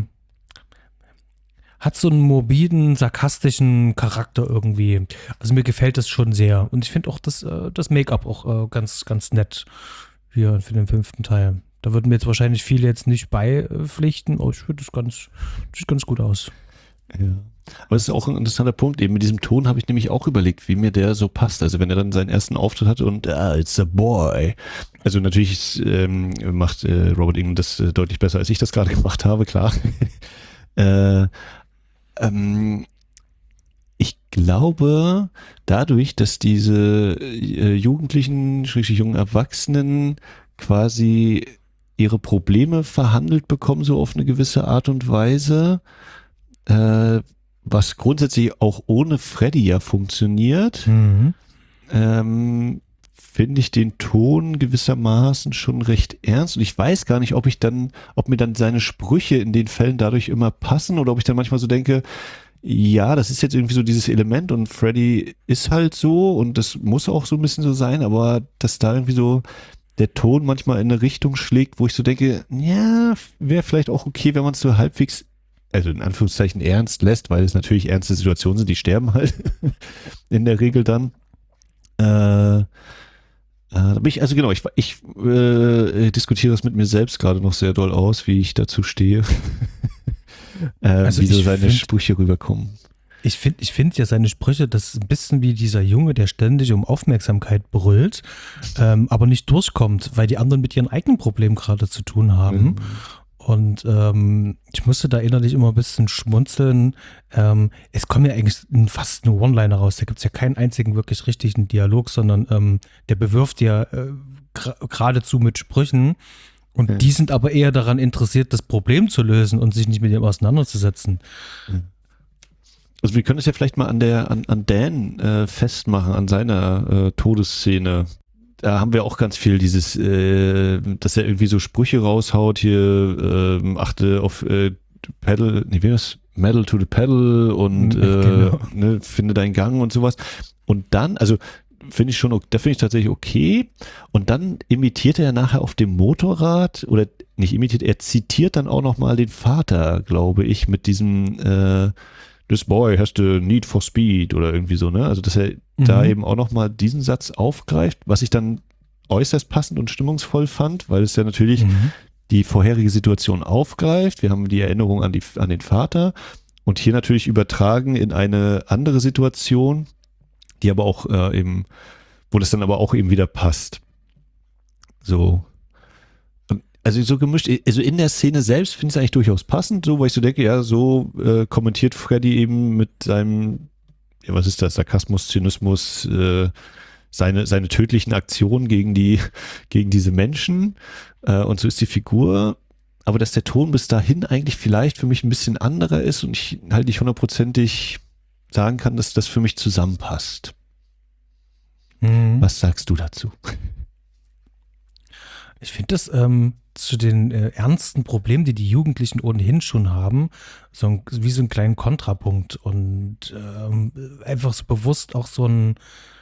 hat so einen morbiden, sarkastischen Charakter irgendwie. Also mir gefällt das schon sehr und ich finde auch das Make-up auch ganz, ganz nett hier für den 5. Teil. Da würden mir jetzt wahrscheinlich viele jetzt nicht beipflichten, aber ich finde das sieht ganz gut aus. Ja. Aber es ist auch ein interessanter Punkt. Eben mit diesem Ton habe ich nämlich auch überlegt, wie mir der so passt. Also wenn er dann seinen ersten Auftritt hat und it's a boy. Also natürlich macht Robert Englund das deutlich besser, als ich das gerade gemacht habe, klar. Ich glaube, dadurch, dass diese Jugendlichen, jungen Erwachsenen quasi ihre Probleme verhandelt bekommen, so auf eine gewisse Art und Weise, was grundsätzlich auch ohne Freddy ja funktioniert, finde ich den Ton gewissermaßen schon recht ernst. Und ich weiß gar nicht, ob mir dann seine Sprüche in den Fällen dadurch immer passen oder ob ich dann manchmal so denke, ja, das ist jetzt irgendwie so dieses Element und Freddy ist halt so und das muss auch so ein bisschen so sein, aber dass da irgendwie so der Ton manchmal in eine Richtung schlägt, wo ich so denke, ja, wäre vielleicht auch okay, wenn man es so halbwegs, also in Anführungszeichen ernst lässt, weil es natürlich ernste Situationen sind, die sterben halt in der Regel dann. Da bin ich, also genau, ich diskutiere das mit mir selbst gerade noch sehr doll aus, wie ich dazu stehe. Also wie so seine Sprüche rüberkommen. Ich finde ja seine Sprüche, das ist ein bisschen wie dieser Junge, der ständig um Aufmerksamkeit brüllt, aber nicht durchkommt, weil die anderen mit ihren eigenen Problemen gerade zu tun haben. Und ich musste da innerlich immer ein bisschen schmunzeln. Es kommen ja eigentlich fast nur One-Liner raus. Da gibt es ja keinen einzigen wirklich richtigen Dialog, sondern der bewirft ja geradezu mit Sprüchen. Und die sind aber eher daran interessiert, das Problem zu lösen und sich nicht mit dem auseinanderzusetzen. Also wir können es ja vielleicht mal an Dan festmachen, an seiner Todesszene. Da haben wir auch ganz viel dieses, dass er irgendwie so Sprüche raushaut, hier achte auf Pedal, wie das? Metal to the Pedal und genau. Finde deinen Gang und sowas. Und dann, also finde ich tatsächlich okay. Und dann imitiert er nachher auf dem Motorrad, oder nicht imitiert, er zitiert dann auch nochmal den Vater, glaube ich, mit diesem this boy has the need for speed oder irgendwie so, ne? Also dass er da eben auch nochmal diesen Satz aufgreift, was ich dann äußerst passend und stimmungsvoll fand, weil es ja natürlich die vorherige Situation aufgreift. Wir haben die Erinnerung an den Vater und hier natürlich übertragen in eine andere Situation, die aber auch eben, wo das dann aber auch eben wieder passt. So. Also so gemischt, also in der Szene selbst finde ich es eigentlich durchaus passend, so, weil ich so denke, ja, so kommentiert Freddy eben mit seinem, ja, was ist das, Sarkasmus, Zynismus, seine tödlichen Aktionen gegen diese Menschen, und so ist die Figur, aber dass der Ton bis dahin eigentlich vielleicht für mich ein bisschen anderer ist und ich halt nicht hundertprozentig sagen kann, dass das für mich zusammenpasst. Was sagst du dazu? Ich finde das zu den ernsten Problemen, die die Jugendlichen ohnehin schon haben, wie so einen kleinen Kontrapunkt und einfach so bewusst auch so ein,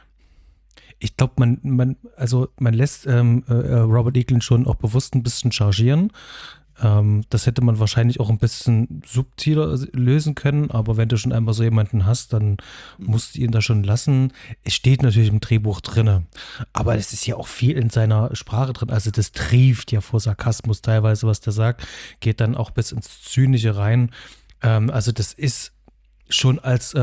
ich glaube, man lässt Robert Englund schon auch bewusst ein bisschen chargieren. Das hätte man wahrscheinlich auch ein bisschen subtiler lösen können, aber wenn du schon einmal so jemanden hast, dann musst du ihn da schon lassen. Es steht natürlich im Drehbuch drin, aber es ist ja auch viel in seiner Sprache drin, also das trieft ja vor Sarkasmus teilweise, was der sagt, geht dann auch bis ins Zynische rein. Also das ist schon als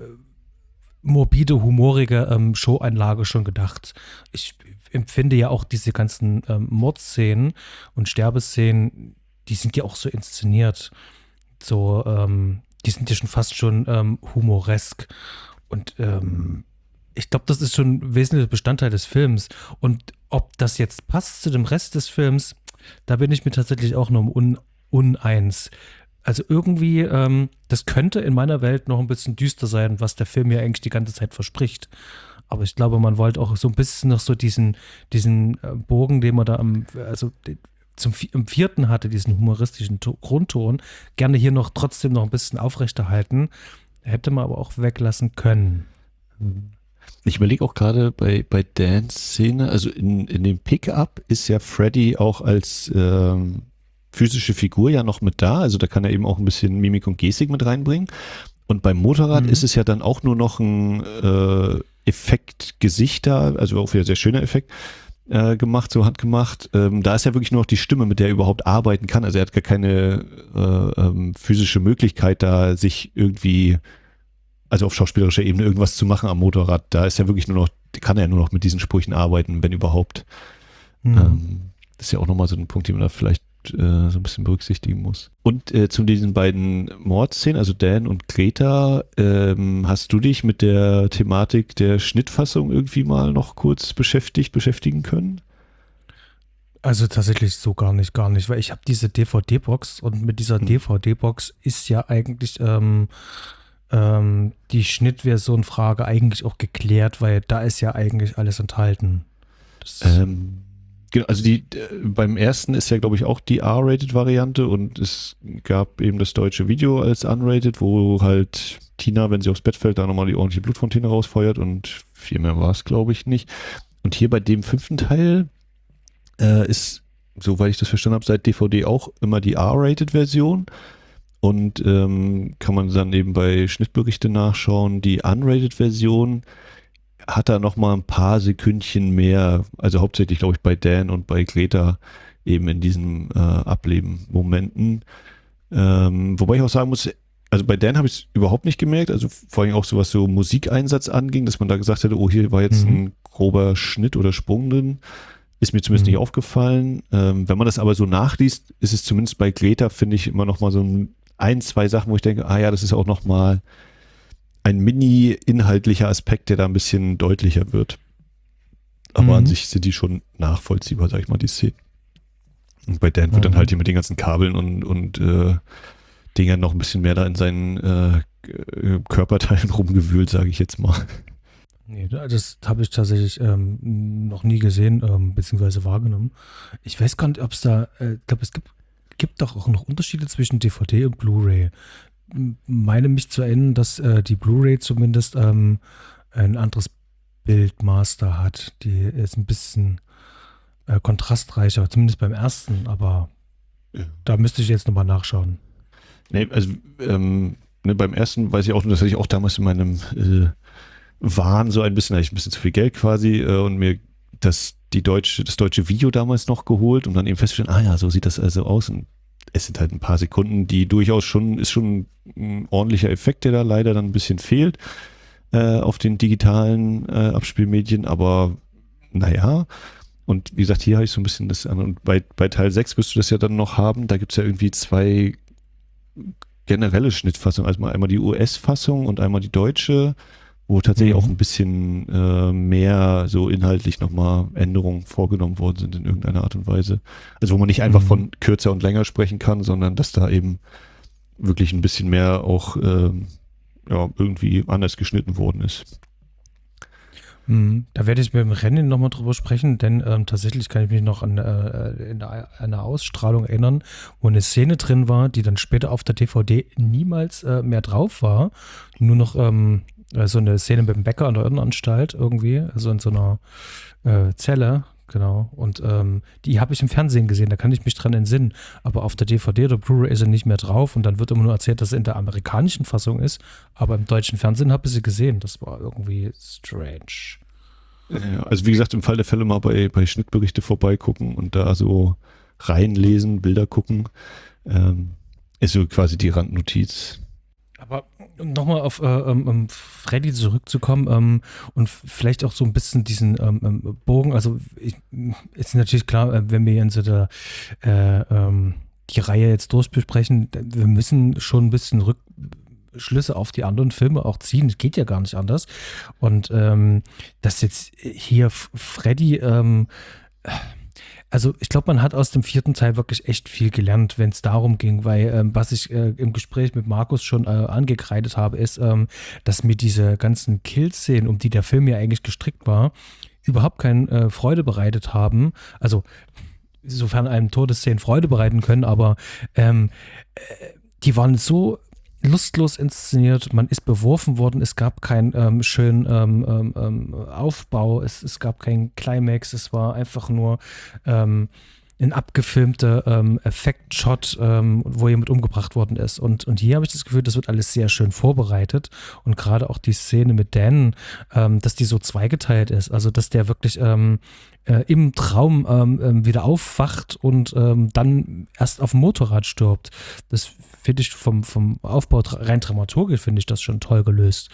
morbide, humorige Showeinlage schon gedacht. Ich empfinde ja auch diese ganzen Mordszenen und Sterbeszenen, die sind ja auch so inszeniert. So, die sind ja schon fast schon humoresk. Und ich glaube, das ist schon ein wesentlicher Bestandteil des Films. Und ob das jetzt passt zu dem Rest des Films, da bin ich mir tatsächlich auch noch uneins. Also irgendwie, das könnte in meiner Welt noch ein bisschen düster sein, was der Film ja eigentlich die ganze Zeit verspricht. Aber ich glaube, man wollte auch so ein bisschen noch so diesen Bogen, den man da im vierten hatte, diesen humoristischen Grundton, gerne hier noch trotzdem noch ein bisschen aufrechterhalten. Hätte man aber auch weglassen können. Ich überlege auch gerade bei Dans Szene, also in dem Pickup ist ja Freddy auch als physische Figur ja noch mit da, also da kann er eben auch ein bisschen Mimik und Gestik mit reinbringen. Und beim Motorrad ist es ja dann auch nur noch ein Effekt-Gesicht da, also auch wieder sehr schöner Effekt gemacht, so handgemacht. Da ist ja wirklich nur noch die Stimme, mit der er überhaupt arbeiten kann. Also er hat gar keine physische Möglichkeit, da sich irgendwie, also auf schauspielerischer Ebene irgendwas zu machen am Motorrad. Da ist ja wirklich nur noch, kann er nur noch mit diesen Sprüchen arbeiten, wenn überhaupt. Das ist ja auch nochmal so ein Punkt, den man da vielleicht so ein bisschen berücksichtigen muss. Und zu diesen beiden Mordszenen, also Dan und Greta, hast du dich mit der Thematik der Schnittfassung irgendwie mal noch kurz beschäftigen können? Also tatsächlich so gar nicht, weil ich habe diese DVD-Box und mit dieser DVD-Box ist ja eigentlich die Schnittversion-Frage eigentlich auch geklärt, weil da ist ja eigentlich alles enthalten. Genau, also beim ersten ist ja, glaube ich, auch die R-Rated-Variante und es gab eben das deutsche Video als Unrated, wo halt Tina, wenn sie aufs Bett fällt, da nochmal die ordentliche Blutfontäne rausfeuert und viel mehr war es, glaube ich, nicht. Und hier bei dem 5. Teil ist, soweit ich das verstanden habe, seit DVD auch immer die R-Rated-Version und kann man dann eben bei Schnittberichte nachschauen. Die Unrated-Version hat er noch mal ein paar Sekündchen mehr, also hauptsächlich, glaube ich, bei Dan und bei Greta eben in diesen Ableben-Momenten. Wobei ich auch sagen muss, also bei Dan habe ich es überhaupt nicht gemerkt, also vor allem auch so was so Musikeinsatz anging, dass man da gesagt hätte, oh, hier war jetzt ein grober Schnitt oder Sprung drin. Ist mir zumindest nicht aufgefallen. Wenn man das aber so nachliest, ist es zumindest bei Greta, finde ich, immer noch mal so ein, zwei Sachen, wo ich denke, ah ja, das ist auch noch mal ein mini-inhaltlicher Aspekt, der da ein bisschen deutlicher wird. Aber an sich sind die schon nachvollziehbar, sag ich mal, die Szenen. Und bei Dan wird dann halt hier mit den ganzen Kabeln und Dingern noch ein bisschen mehr da in seinen Körperteilen rumgewühlt, sage ich jetzt mal. Nee, das habe ich tatsächlich noch nie gesehen, beziehungsweise wahrgenommen. Ich weiß gar nicht, ob es da, ich glaube, es gibt doch auch noch Unterschiede zwischen DVD und Blu-ray. Meine mich zu erinnern, dass die Blu-ray zumindest ein anderes Bildmaster hat. Die ist ein bisschen kontrastreicher, zumindest beim ersten, aber da müsste ich jetzt nochmal nachschauen. Nee, also beim ersten weiß ich auch, das hatte ich auch damals in meinem Wahn so ein bisschen, hatte ich ein bisschen zu viel Geld quasi und mir das deutsche Video damals noch geholt, um dann eben festzustellen, so sieht das also aus. Und es sind halt ein paar Sekunden, die durchaus ist schon ein ordentlicher Effekt, der da leider dann ein bisschen fehlt auf den digitalen Abspielmedien, aber naja. Und wie gesagt, hier habe ich so ein bisschen das an. Und bei Teil 6 wirst du das ja dann noch haben. Da gibt es ja irgendwie 2 generelle Schnittfassungen. Also einmal die US-Fassung und einmal die deutsche, wo tatsächlich auch ein bisschen mehr so inhaltlich nochmal Änderungen vorgenommen worden sind in irgendeiner Art und Weise. Also wo man nicht einfach von kürzer und länger sprechen kann, sondern dass da eben wirklich ein bisschen mehr auch irgendwie anders geschnitten worden ist. Da werde ich mit dem Rennen nochmal drüber sprechen, denn tatsächlich kann ich mich noch an eine Ausstrahlung erinnern, wo eine Szene drin war, die dann später auf der DVD niemals mehr drauf war. Nur noch so eine Szene mit dem Bäcker an der Irrenanstalt irgendwie, also in so einer Zelle, genau. Und die habe ich im Fernsehen gesehen, da kann ich mich dran entsinnen. Aber auf der DVD oder Blu-ray ist sie nicht mehr drauf und dann wird immer nur erzählt, dass sie in der amerikanischen Fassung ist. Aber im deutschen Fernsehen habe ich sie gesehen. Das war irgendwie strange. Ja, also wie gesagt, im Fall der Fälle mal bei Schnittberichte vorbeigucken und da so reinlesen, Bilder gucken, ist so quasi die Randnotiz. Aber um nochmal auf Freddy zurückzukommen und vielleicht auch so ein bisschen diesen Bogen, also ist natürlich klar, wenn wir jetzt die Reihe jetzt durchbesprechen, wir müssen schon ein bisschen Rückschlüsse auf die anderen Filme auch ziehen, das geht ja gar nicht anders. Und dass jetzt hier Freddy also ich glaube, man hat aus dem 4. Teil wirklich echt viel gelernt, wenn es darum ging, weil was ich im Gespräch mit Markus schon angekreidet habe, ist, dass mir diese ganzen Kill-Szenen, um die der Film ja eigentlich gestrickt war, überhaupt keine Freude bereitet haben. Also sofern einem Todesszenen Freude bereiten können, aber die waren so lustlos inszeniert, man ist beworfen worden, es gab keinen schönen Aufbau, es gab keinen Climax, es war einfach nur ein abgefilmter Effektshot, wo jemand umgebracht worden ist. Und hier habe ich das Gefühl, das wird alles sehr schön vorbereitet und gerade auch die Szene mit Dan, dass die so zweigeteilt ist, also dass der wirklich im Traum wieder aufwacht und dann erst auf dem Motorrad stirbt. Das finde ich vom Aufbau rein dramaturgisch finde ich das schon toll gelöst.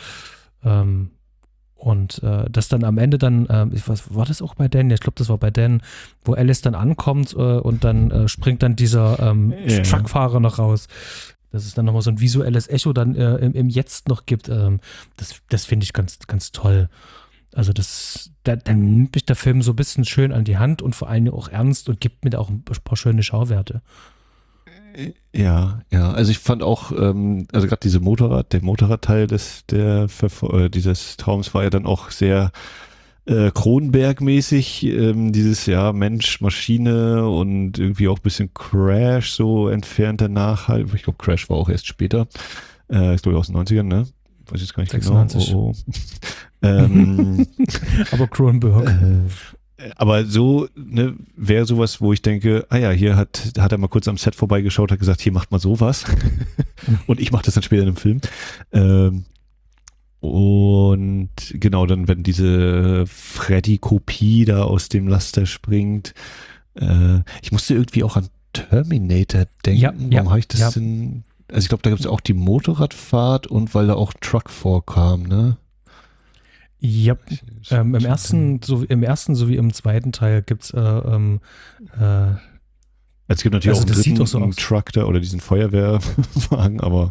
Und das dann am Ende dann, war das auch bei Dan? Ja, ich glaube, das war bei Dan, wo Alice dann ankommt und dann springt dann dieser Truckfahrer noch raus. Dass es dann nochmal so ein visuelles Echo dann im Jetzt noch gibt. Das finde ich ganz, ganz toll. Also dann nimmt mich der Film so ein bisschen schön an die Hand und vor allem auch ernst und gibt mir da auch ein paar schöne Schauwerte. Ja, also ich fand auch, also gerade der Motorradteil dieses Traums war ja dann auch sehr Cronenberg-mäßig, dieses Mensch, Maschine und irgendwie auch ein bisschen Crash so entfernt danach halt. Ich glaube, Crash war auch erst später. Ist glaube ich aus den 90ern, ne? Weiß jetzt gar nicht 96. Genau. Aber Cronenberg. Aber so wäre sowas, wo ich denke, hier hat er mal kurz am Set vorbeigeschaut, hat gesagt, hier macht mal sowas. Und ich mache das dann später in einem Film. Und genau, dann, wenn diese Freddy-Kopie da aus dem Laster springt, ich musste irgendwie auch an Terminator denken. Warum habe ich das denn? Also ich glaube, da gibt es auch die Motorradfahrt und weil da auch Truck vorkam, ne? Ja, im ersten sowie im zweiten Teil gibt es es gibt natürlich auch einen dritten so Truck da oder diesen Feuerwehrwagen, aber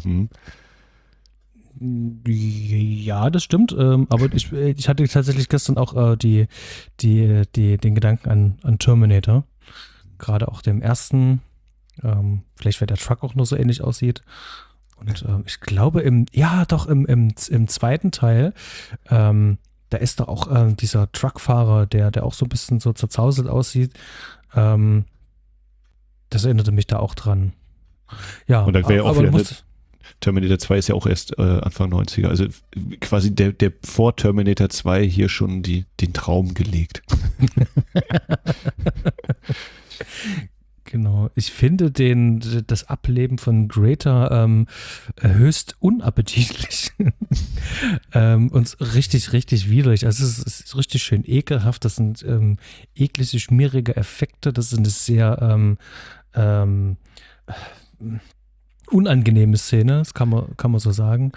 Ja, das stimmt, aber ich hatte tatsächlich gestern auch den Gedanken an Terminator, gerade auch dem ersten, vielleicht weil der Truck auch nur so ähnlich aussieht. Und ich glaube, im zweiten Teil, da ist da auch dieser Truckfahrer, der auch so ein bisschen so zerzauselt aussieht. Das erinnerte mich da auch dran. Ja, und dann wäre ja auch wieder Terminator 2 ist ja auch erst Anfang 90er. Also quasi der vor Terminator 2 hier schon den Traum gelegt. Genau. ich finde das Ableben von Greta höchst unappetitlich und richtig, richtig widerlich. Also es ist richtig schön ekelhaft. Das sind eklige, schmierige Effekte. Das ist eine sehr unangenehme Szene, das kann man so sagen.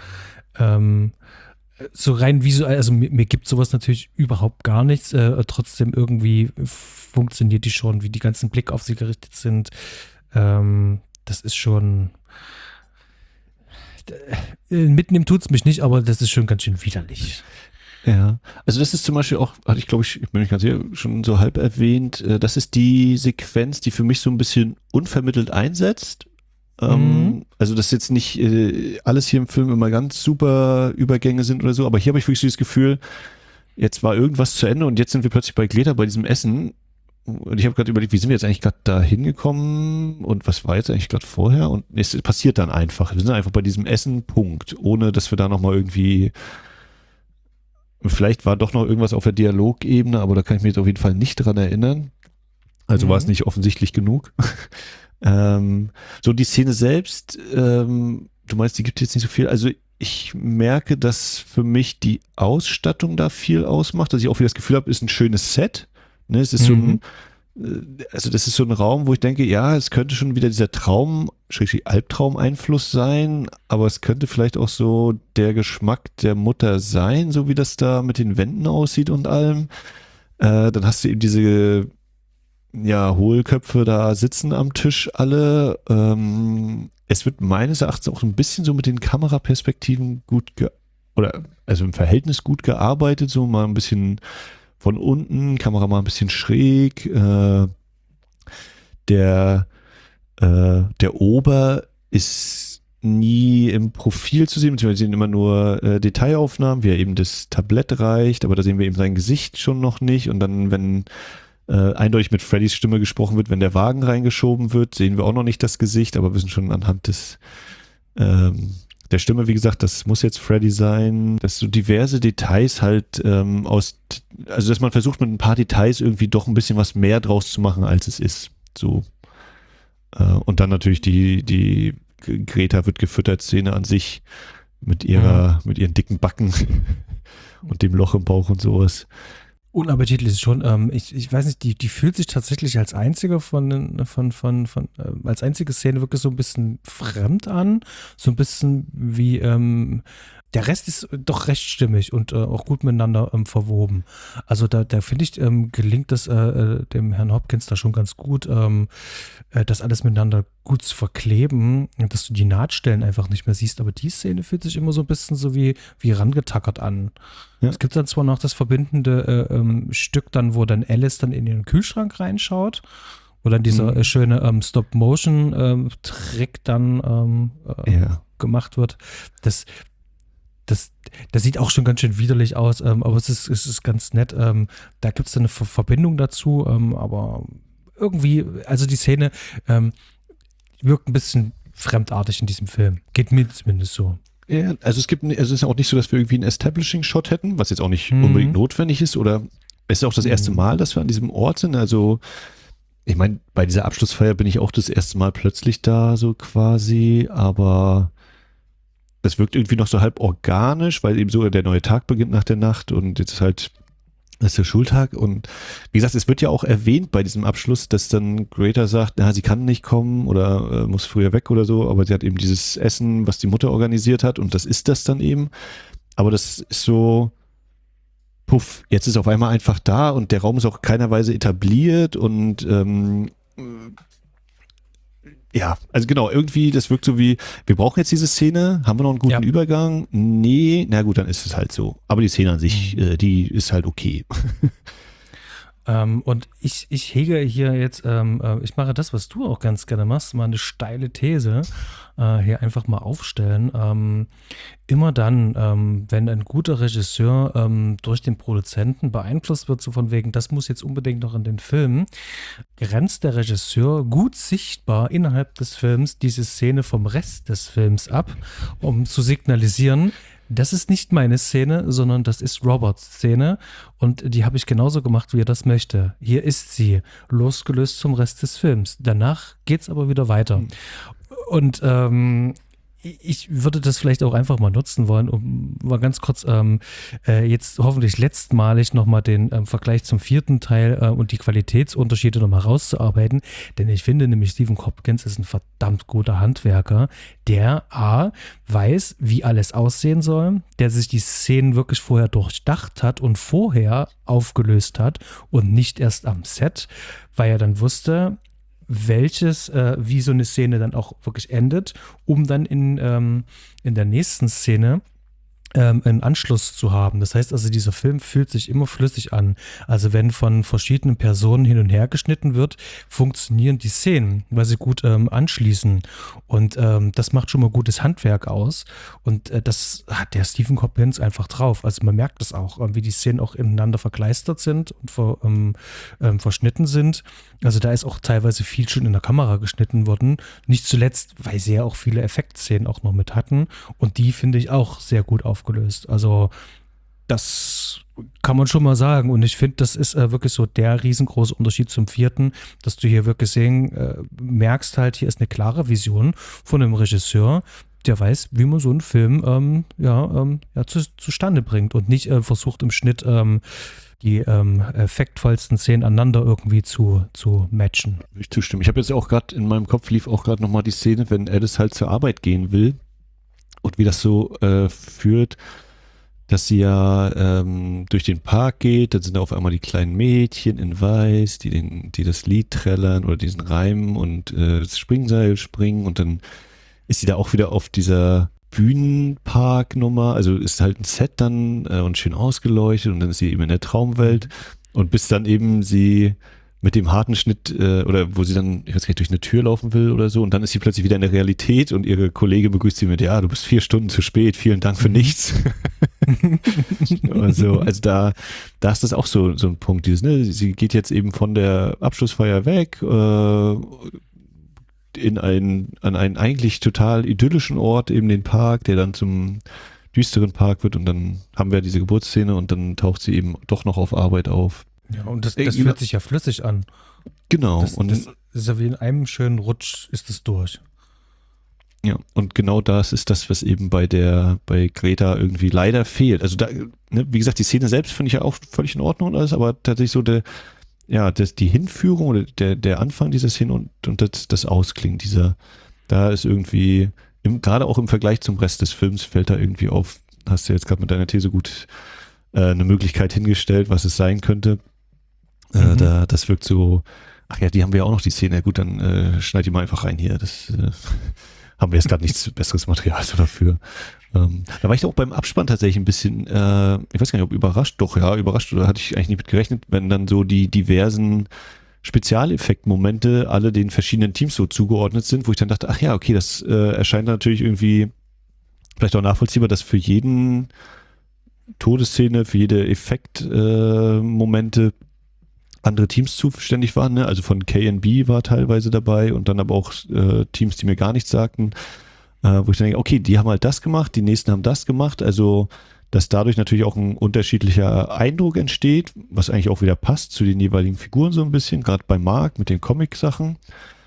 So rein visuell, also mir gibt sowas natürlich überhaupt gar nichts. Trotzdem irgendwie funktioniert die schon, wie die ganzen Blick auf sie gerichtet sind. Das ist schon. Mitnehmen tut es mich nicht, aber das ist schon ganz schön widerlich. Ja, also das ist zum Beispiel auch, hatte ich glaube ich bin nicht ganz sicher, schon so halb erwähnt, das ist die Sequenz, die für mich so ein bisschen unvermittelt einsetzt. Also dass jetzt nicht alles hier im Film immer ganz super Übergänge sind oder so, aber hier habe ich wirklich so das Gefühl, jetzt war irgendwas zu Ende und jetzt sind wir plötzlich bei Greta bei diesem Essen und ich habe gerade überlegt, wie sind wir jetzt eigentlich gerade da hingekommen und was war jetzt eigentlich gerade vorher und es passiert dann einfach, wir sind einfach bei diesem Essen, Punkt, ohne dass wir da nochmal irgendwie, vielleicht war doch noch irgendwas auf der Dialogebene, aber da kann ich mich jetzt auf jeden Fall nicht dran erinnern, also war es nicht offensichtlich genug. So die Szene selbst, du meinst, die gibt jetzt nicht so viel. Also ich merke, dass für mich die Ausstattung da viel ausmacht, dass ich auch wieder das Gefühl habe, ist ein schönes Set. Ne, es ist so ein, also das ist so ein Raum, wo ich denke, ja, es könnte schon wieder dieser Albtraum-Einfluss sein, aber es könnte vielleicht auch so der Geschmack der Mutter sein, so wie das da mit den Wänden aussieht und allem. Dann hast du eben diese Hohlköpfe da sitzen am Tisch alle. Es wird meines Erachtens auch ein bisschen so mit den Kameraperspektiven also im Verhältnis gut gearbeitet, so mal ein bisschen von unten, Kamera mal ein bisschen schräg. Der Ober ist nie im Profil zu sehen, beziehungsweise wir sehen immer nur Detailaufnahmen, wie er eben das Tablett reicht, aber da sehen wir eben sein Gesicht schon noch nicht und dann, wenn eindeutig mit Freddys Stimme gesprochen wird, wenn der Wagen reingeschoben wird, sehen wir auch noch nicht das Gesicht, aber wissen schon anhand der Stimme, wie gesagt, das muss jetzt Freddy sein, dass so diverse Details halt also dass man versucht mit ein paar Details irgendwie doch ein bisschen was mehr draus zu machen, als es ist. So. Und dann natürlich die Greta wird gefüttert Szene an sich mit ihren dicken Backen und dem Loch im Bauch und sowas. Unappetitlich ist schon. Ich weiß nicht, die fühlt sich tatsächlich als einzige als einzige Szene wirklich so ein bisschen fremd an. So ein bisschen wie, der Rest ist doch recht stimmig und auch gut miteinander verwoben. Also da finde ich, gelingt das dem Herrn Hopkins da schon ganz gut, das alles miteinander gut zu verkleben, dass du die Nahtstellen einfach nicht mehr siehst. Aber die Szene fühlt sich immer so ein bisschen so wie rangetackert an. Ja. Es gibt dann zwar noch das verbindende Stück dann, wo dann Alice dann in ihren Kühlschrank reinschaut, wo dann dieser schöne Stop-Motion-Trick dann gemacht wird. Das sieht auch schon ganz schön widerlich aus, aber es ist ganz nett. Da gibt es dann eine Verbindung dazu, aber irgendwie, also die Szene wirkt ein bisschen fremdartig in diesem Film. Geht mir zumindest so. Ja, also es ist auch nicht so, dass wir irgendwie einen Establishing-Shot hätten, was jetzt auch nicht unbedingt notwendig ist, oder es ist auch das erste Mal, dass wir an diesem Ort sind, also ich meine, bei dieser Abschlussfeier bin ich auch das erste Mal plötzlich da, so quasi, aber das wirkt irgendwie noch so halb organisch, weil eben so der neue Tag beginnt nach der Nacht und jetzt ist der Schultag und wie gesagt, es wird ja auch erwähnt bei diesem Abschluss, dass dann Greta sagt, sie kann nicht kommen oder muss früher weg oder so, aber sie hat eben dieses Essen, was die Mutter organisiert hat und das ist das dann eben, aber das ist so, puff, jetzt ist auf einmal einfach da und der Raum ist auch keiner Weise etabliert und ja, also genau, irgendwie, das wirkt so wie, wir brauchen jetzt diese Szene, haben wir noch einen guten Übergang? Nee, na gut, dann ist es halt so. Aber die Szene an sich, die ist halt okay. Und ich hege hier jetzt, ich mache das, was du auch ganz gerne machst, mal eine steile These hier einfach mal aufstellen. Immer dann, wenn ein guter Regisseur durch den Produzenten beeinflusst wird, so von wegen, das muss jetzt unbedingt noch in den Film, grenzt der Regisseur gut sichtbar innerhalb des Films diese Szene vom Rest des Films ab, um zu signalisieren, das ist nicht meine Szene, sondern das ist Roberts Szene und die habe ich genauso gemacht, wie er das möchte. Hier ist sie, losgelöst vom Rest des Films. Danach geht's aber wieder weiter. Und ich würde das vielleicht auch einfach mal nutzen wollen, um mal ganz kurz jetzt hoffentlich letztmalig nochmal den Vergleich zum 4. Teil und die Qualitätsunterschiede nochmal rauszuarbeiten. Denn ich finde nämlich, Stephen Hopkins ist ein verdammt guter Handwerker, der A, weiß, wie alles aussehen soll, der sich die Szenen wirklich vorher durchdacht hat und vorher aufgelöst hat und nicht erst am Set, weil er dann wusste, wie so eine Szene dann auch wirklich endet, um dann in der nächsten Szene einen Anschluss zu haben. Das heißt also, dieser Film fühlt sich immer flüssig an. Also wenn von verschiedenen Personen hin und her geschnitten wird, funktionieren die Szenen, weil sie gut anschließen. Und das macht schon mal gutes Handwerk aus. Und das hat der Stephen Hopkins einfach drauf. Also man merkt das auch, wie die Szenen auch ineinander verkleistert sind und verschnitten sind. Also da ist auch teilweise viel schon in der Kamera geschnitten worden. Nicht zuletzt, weil sie ja auch viele Effektszenen auch noch mit hatten. Und die finde ich auch sehr gut aufgelöst. Also das kann man schon mal sagen. Und ich finde, das ist wirklich so der riesengroße Unterschied zum 4., dass du hier wirklich merkst halt, hier ist eine klare Vision von einem Regisseur, der weiß, wie man so einen Film zustande bringt und nicht versucht im Schnitt die effektvollsten Szenen aneinander irgendwie zu matchen. Ich zustimme. Ich habe jetzt auch gerade, in meinem Kopf lief auch gerade nochmal die Szene, wenn Alice halt zur Arbeit gehen will und wie das so führt, dass sie ja durch den Park geht, dann sind da auf einmal die kleinen Mädchen in Weiß, die das Lied trällern oder diesen Reim und das Springseil springen und dann ist sie da auch wieder auf dieser Bühnenpark-Nummer, also ist halt ein Set dann und schön ausgeleuchtet und dann ist sie eben in der Traumwelt und bis dann eben sie mit dem harten Schnitt oder wo sie dann, ich weiß gar nicht, durch eine Tür laufen will oder so und dann ist sie plötzlich wieder in der Realität und ihre Kollegin begrüßt sie mit, ja, du bist 4 Stunden zu spät, vielen Dank für nichts. Also da ist das auch so ein Punkt, dieses, ne, sie geht jetzt eben von der Abschlussfeier weg an einen eigentlich total idyllischen Ort, eben den Park, der dann zum düsteren Park wird und dann haben wir diese Geburtsszene und dann taucht sie eben doch noch auf Arbeit auf. Ja, und das fühlt sich ja flüssig an. Genau. Das ist ja wie in einem schönen Rutsch ist es durch. Ja, und genau das ist das, was eben bei Greta irgendwie leider fehlt. Also da, ne, wie gesagt, die Szene selbst finde ich ja auch völlig in Ordnung und alles, aber tatsächlich so die Hinführung oder der Anfang dieser Szene und das Ausklingen da ist irgendwie, gerade auch im Vergleich zum Rest des Films fällt da irgendwie auf, hast du jetzt gerade mit deiner These gut eine Möglichkeit hingestellt, was es sein könnte. Das wirkt so, ach ja, die haben wir ja auch noch die Szene, ja gut, dann schneid die mal einfach rein hier, das haben wir jetzt gerade nichts besseres Material so dafür. Da war ich auch beim Abspann tatsächlich ein bisschen, ich weiß gar nicht, ob überrascht, überrascht oder hatte ich eigentlich nicht mit gerechnet, wenn dann so die diversen Spezialeffektmomente alle den verschiedenen Teams so zugeordnet sind, wo ich dann dachte, ach ja, okay, das erscheint natürlich irgendwie vielleicht auch nachvollziehbar, dass für jeden Todesszene, für jede Effektmomente andere Teams zuständig waren, ne? Also von K&B war teilweise dabei und dann aber auch Teams, die mir gar nichts sagten, wo ich dann denke, okay, die haben halt das gemacht, die nächsten haben das gemacht, also dass dadurch natürlich auch ein unterschiedlicher Eindruck entsteht, was eigentlich auch wieder passt zu den jeweiligen Figuren so ein bisschen, gerade bei Mark mit den Comic-Sachen.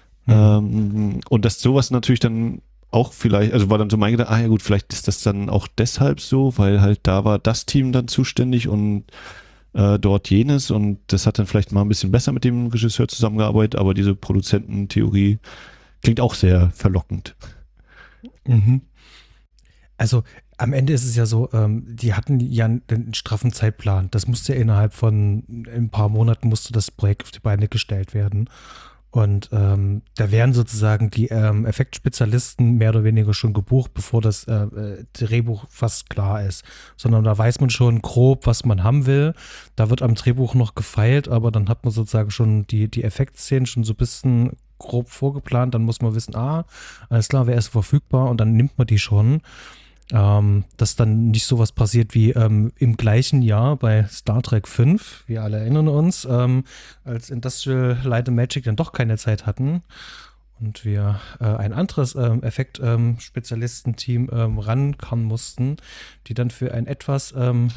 Und dass sowas natürlich dann auch vielleicht, also war dann so mein Gedanke, ja gut, vielleicht ist das dann auch deshalb so, weil halt da war das Team dann zuständig und dort jenes und das hat dann vielleicht mal ein bisschen besser mit dem Regisseur zusammengearbeitet, aber diese Produzententheorie klingt auch sehr verlockend. Mhm. Also am Ende ist es ja so, die hatten ja einen straffen Zeitplan. Das musste ja innerhalb von ein paar Monaten musste das Projekt auf die Beine gestellt werden. Und da werden sozusagen die Effektspezialisten mehr oder weniger schon gebucht, bevor das Drehbuch fast klar ist. Sondern da weiß man schon grob, was man haben will. Da wird am Drehbuch noch gefeilt, aber dann hat man sozusagen schon die Effektszenen schon so ein bisschen grob vorgeplant. Dann muss man wissen, alles klar, wer ist verfügbar und dann nimmt man die schon. Dass dann nicht sowas passiert wie im gleichen Jahr bei Star Trek 5, wir alle erinnern uns, als Industrial Light and Magic dann doch keine Zeit hatten und wir ein anderes Effekt-Spezialistenteam rankommen mussten, die dann für ein etwas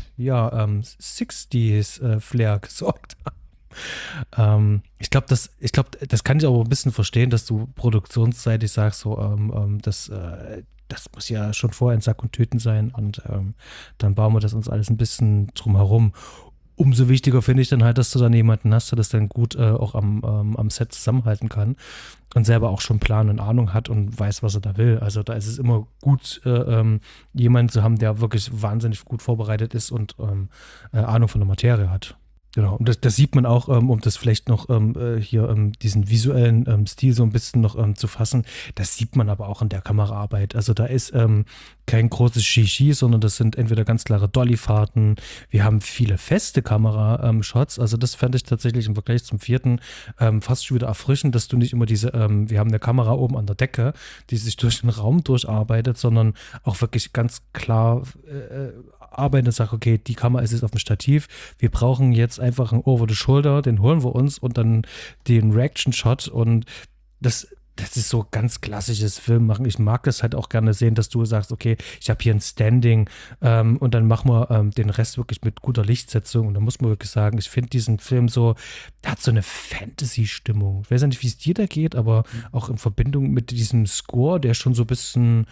60s-Flair gesorgt haben. Ich glaube, das kann ich aber ein bisschen verstehen, dass du produktionsseitig sagst, so, das muss ja schon vorher in Sack und Tüten sein und dann bauen wir das uns alles ein bisschen drum herum. Umso wichtiger finde ich dann halt, dass du dann jemanden hast, der das dann gut auch am Set zusammenhalten kann und selber auch schon Plan und Ahnung hat und weiß, was er da will. Also da ist es immer gut, jemanden zu haben, der wirklich wahnsinnig gut vorbereitet ist und Ahnung von der Materie hat. Genau, und das sieht man auch, um das vielleicht noch hier diesen visuellen Stil so ein bisschen noch zu fassen, das sieht man aber auch in der Kameraarbeit. Also da ist kein großes Shishi, sondern das sind entweder ganz klare Dollyfahrten. Wir haben viele feste Kamera-Shots, also das fand ich tatsächlich im Vergleich zum 4. Fast schon wieder erfrischend, dass du nicht immer wir haben eine Kamera oben an der Decke, die sich durch den Raum durcharbeitet, sondern auch wirklich ganz klar arbeitet und sagt, okay, die Kamera ist jetzt auf dem Stativ, wir brauchen jetzt einfach einen Over the Shoulder, den holen wir uns und dann den Reaction-Shot und das ist so ganz klassisches Filmmachen. Ich mag das halt auch gerne sehen, dass du sagst, okay, ich habe hier ein Standing und dann machen wir den Rest wirklich mit guter Lichtsetzung und da muss man wirklich sagen, ich finde diesen Film so, der hat so eine Fantasy-Stimmung. Ich weiß ja nicht, wie es dir da geht, aber auch in Verbindung mit diesem Score, der schon so ein bisschen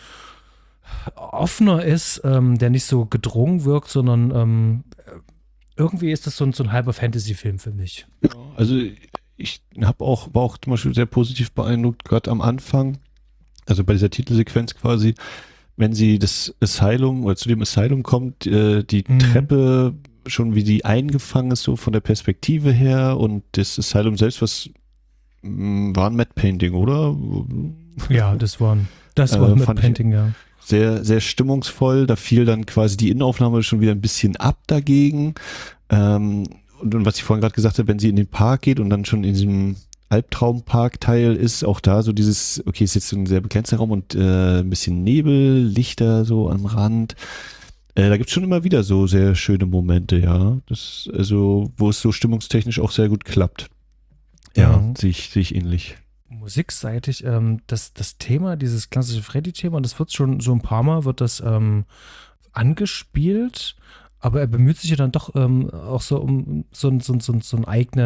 offener ist, der nicht so gedrungen wirkt, sondern irgendwie ist das so ein halber Fantasy-Film für mich. Ja, also ich war auch zum Beispiel sehr positiv beeindruckt, gerade am Anfang, also bei dieser Titelsequenz quasi, wenn sie das Asylum oder zu dem Asylum kommt, die Treppe schon wie die eingefangen ist, so von der Perspektive her und das Asylum selbst, was war ein Matte Painting, oder? Ja, das war ein Matte Painting, ja. Sehr, sehr stimmungsvoll. Da fiel dann quasi die Innenaufnahme schon wieder ein bisschen ab dagegen. Und was ich vorhin gerade gesagt habe, wenn sie in den Park geht und dann schon in diesem Albtraumpark-Teil ist, auch da so dieses, okay, ist jetzt so ein sehr begrenzter Raum und ein bisschen Nebel, Lichter so am Rand. Da gibt es schon immer wieder so sehr schöne Momente, ja. Also, wo es so stimmungstechnisch auch sehr gut klappt. Ja, sehe ich ähnlich. Musikseitig, das Thema, dieses klassische Freddy-Thema, das wird schon so ein paar Mal, wird das angespielt, aber er bemüht sich ja dann doch auch so um so einen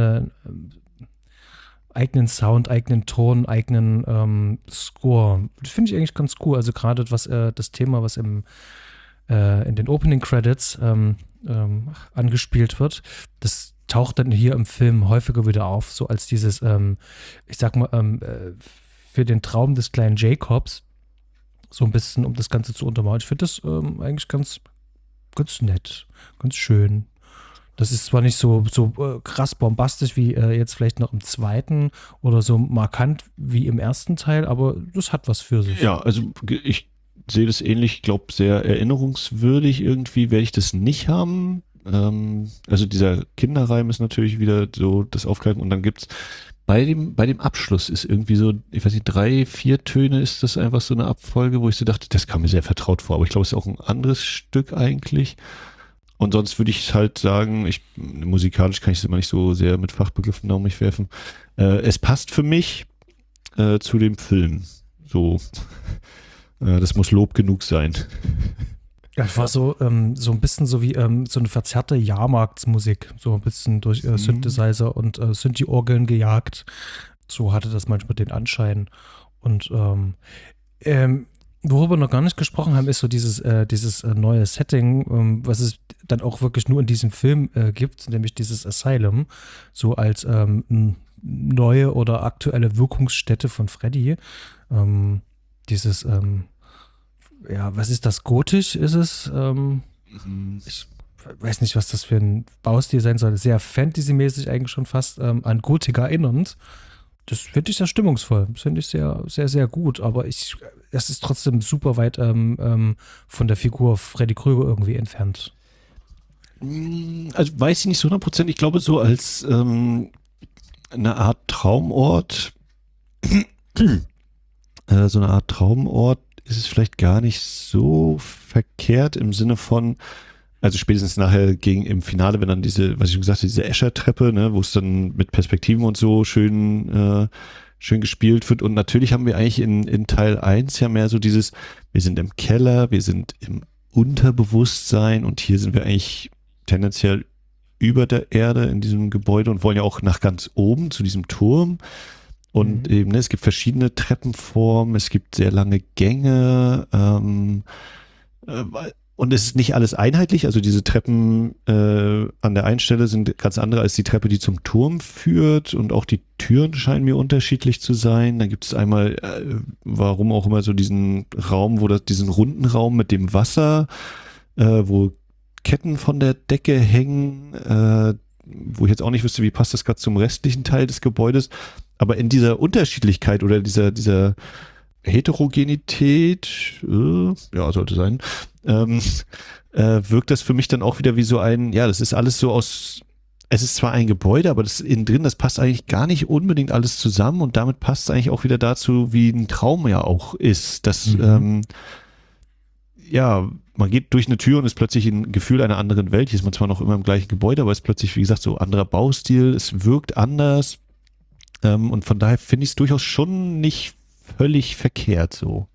eigenen Sound, eigenen Ton, eigenen Score. Das finde ich eigentlich ganz cool. Also gerade was das Thema, was in den Opening Credits angespielt wird, das taucht dann hier im Film häufiger wieder auf, so als dieses, ich sag mal, für den Traum des kleinen Jacobs, so ein bisschen, um das Ganze zu untermauern. Ich finde das eigentlich ganz nett, ganz schön. Das ist zwar nicht so krass bombastisch wie jetzt vielleicht noch im 2. oder so markant wie im 1. Teil, aber das hat was für sich. Ja, also ich sehe das ähnlich, glaube sehr erinnerungswürdig irgendwie, werde ich das nicht haben. Also dieser Kinderreim ist natürlich wieder so das Aufgreifen und dann gibt's bei dem Abschluss ist irgendwie so, ich weiß nicht, 3, 4 Töne ist das einfach so eine Abfolge, wo ich so dachte, das kam mir sehr vertraut vor, aber ich glaube, es ist auch ein anderes Stück eigentlich. Und sonst würde ich halt sagen, musikalisch kann ich es immer nicht so sehr mit Fachbegriffen um mich werfen. Es passt für mich zu dem Film. So, das muss Lob genug sein. Ja, es war so ein bisschen so wie so eine verzerrte Jahrmarktsmusik, so ein bisschen durch Synthesizer und Synthi-Orgeln gejagt. So hatte das manchmal den Anschein. Und worüber wir noch gar nicht gesprochen haben, ist so dieses neue Setting, was es dann auch wirklich nur in diesem Film gibt, nämlich dieses Asylum, so als neue oder aktuelle Wirkungsstätte von Freddy. Dieses ja, was ist das? Gotisch ist es? Ich weiß nicht, was das für ein Baustil sein soll. Sehr Fantasy-mäßig eigentlich schon fast an Gothic erinnernd. Das finde ich sehr stimmungsvoll. Das finde ich sehr, sehr, sehr gut. Aber es ist trotzdem super weit von der Figur Freddy Krüger irgendwie entfernt. Also weiß ich nicht so 100%. Ich glaube so als eine Art Traumort so eine Art Traumort ist es vielleicht gar nicht so verkehrt im Sinne von, also spätestens nachher im Finale, wenn dann diese, was ich schon gesagt habe, diese Escher-Treppe, ne, wo es dann mit Perspektiven und so schön schön gespielt wird. Und natürlich haben wir eigentlich in Teil 1 ja mehr so dieses, wir sind im Keller, wir sind im Unterbewusstsein und hier sind wir eigentlich tendenziell über der Erde in diesem Gebäude und wollen ja auch nach ganz oben zu diesem Turm. Und eben, ne, es gibt verschiedene Treppenformen, es gibt sehr lange Gänge, und es ist nicht alles einheitlich, also diese Treppen an der einen Stelle sind ganz andere als die Treppe, die zum Turm führt, und auch die Türen scheinen mir unterschiedlich zu sein. Dann gibt es einmal, warum auch immer, so diesen Raum, diesen runden Raum mit dem Wasser, wo Ketten von der Decke hängen, wo ich jetzt auch nicht wüsste, wie passt das gerade zum restlichen Teil des Gebäudes. Aber in dieser Unterschiedlichkeit oder dieser Heterogenität, ja, sollte sein, wirkt das für mich dann auch wieder wie so das ist alles so es ist zwar ein Gebäude, aber das innen drin, das passt eigentlich gar nicht unbedingt alles zusammen, und damit passt es eigentlich auch wieder dazu, wie ein Traum ja auch ist, dass, man geht durch eine Tür und ist plötzlich ein Gefühl einer anderen Welt. Hier ist man zwar noch immer im gleichen Gebäude, aber es ist plötzlich, wie gesagt, so anderer Baustil, es wirkt anders, und von daher finde ich es durchaus schon nicht völlig verkehrt so.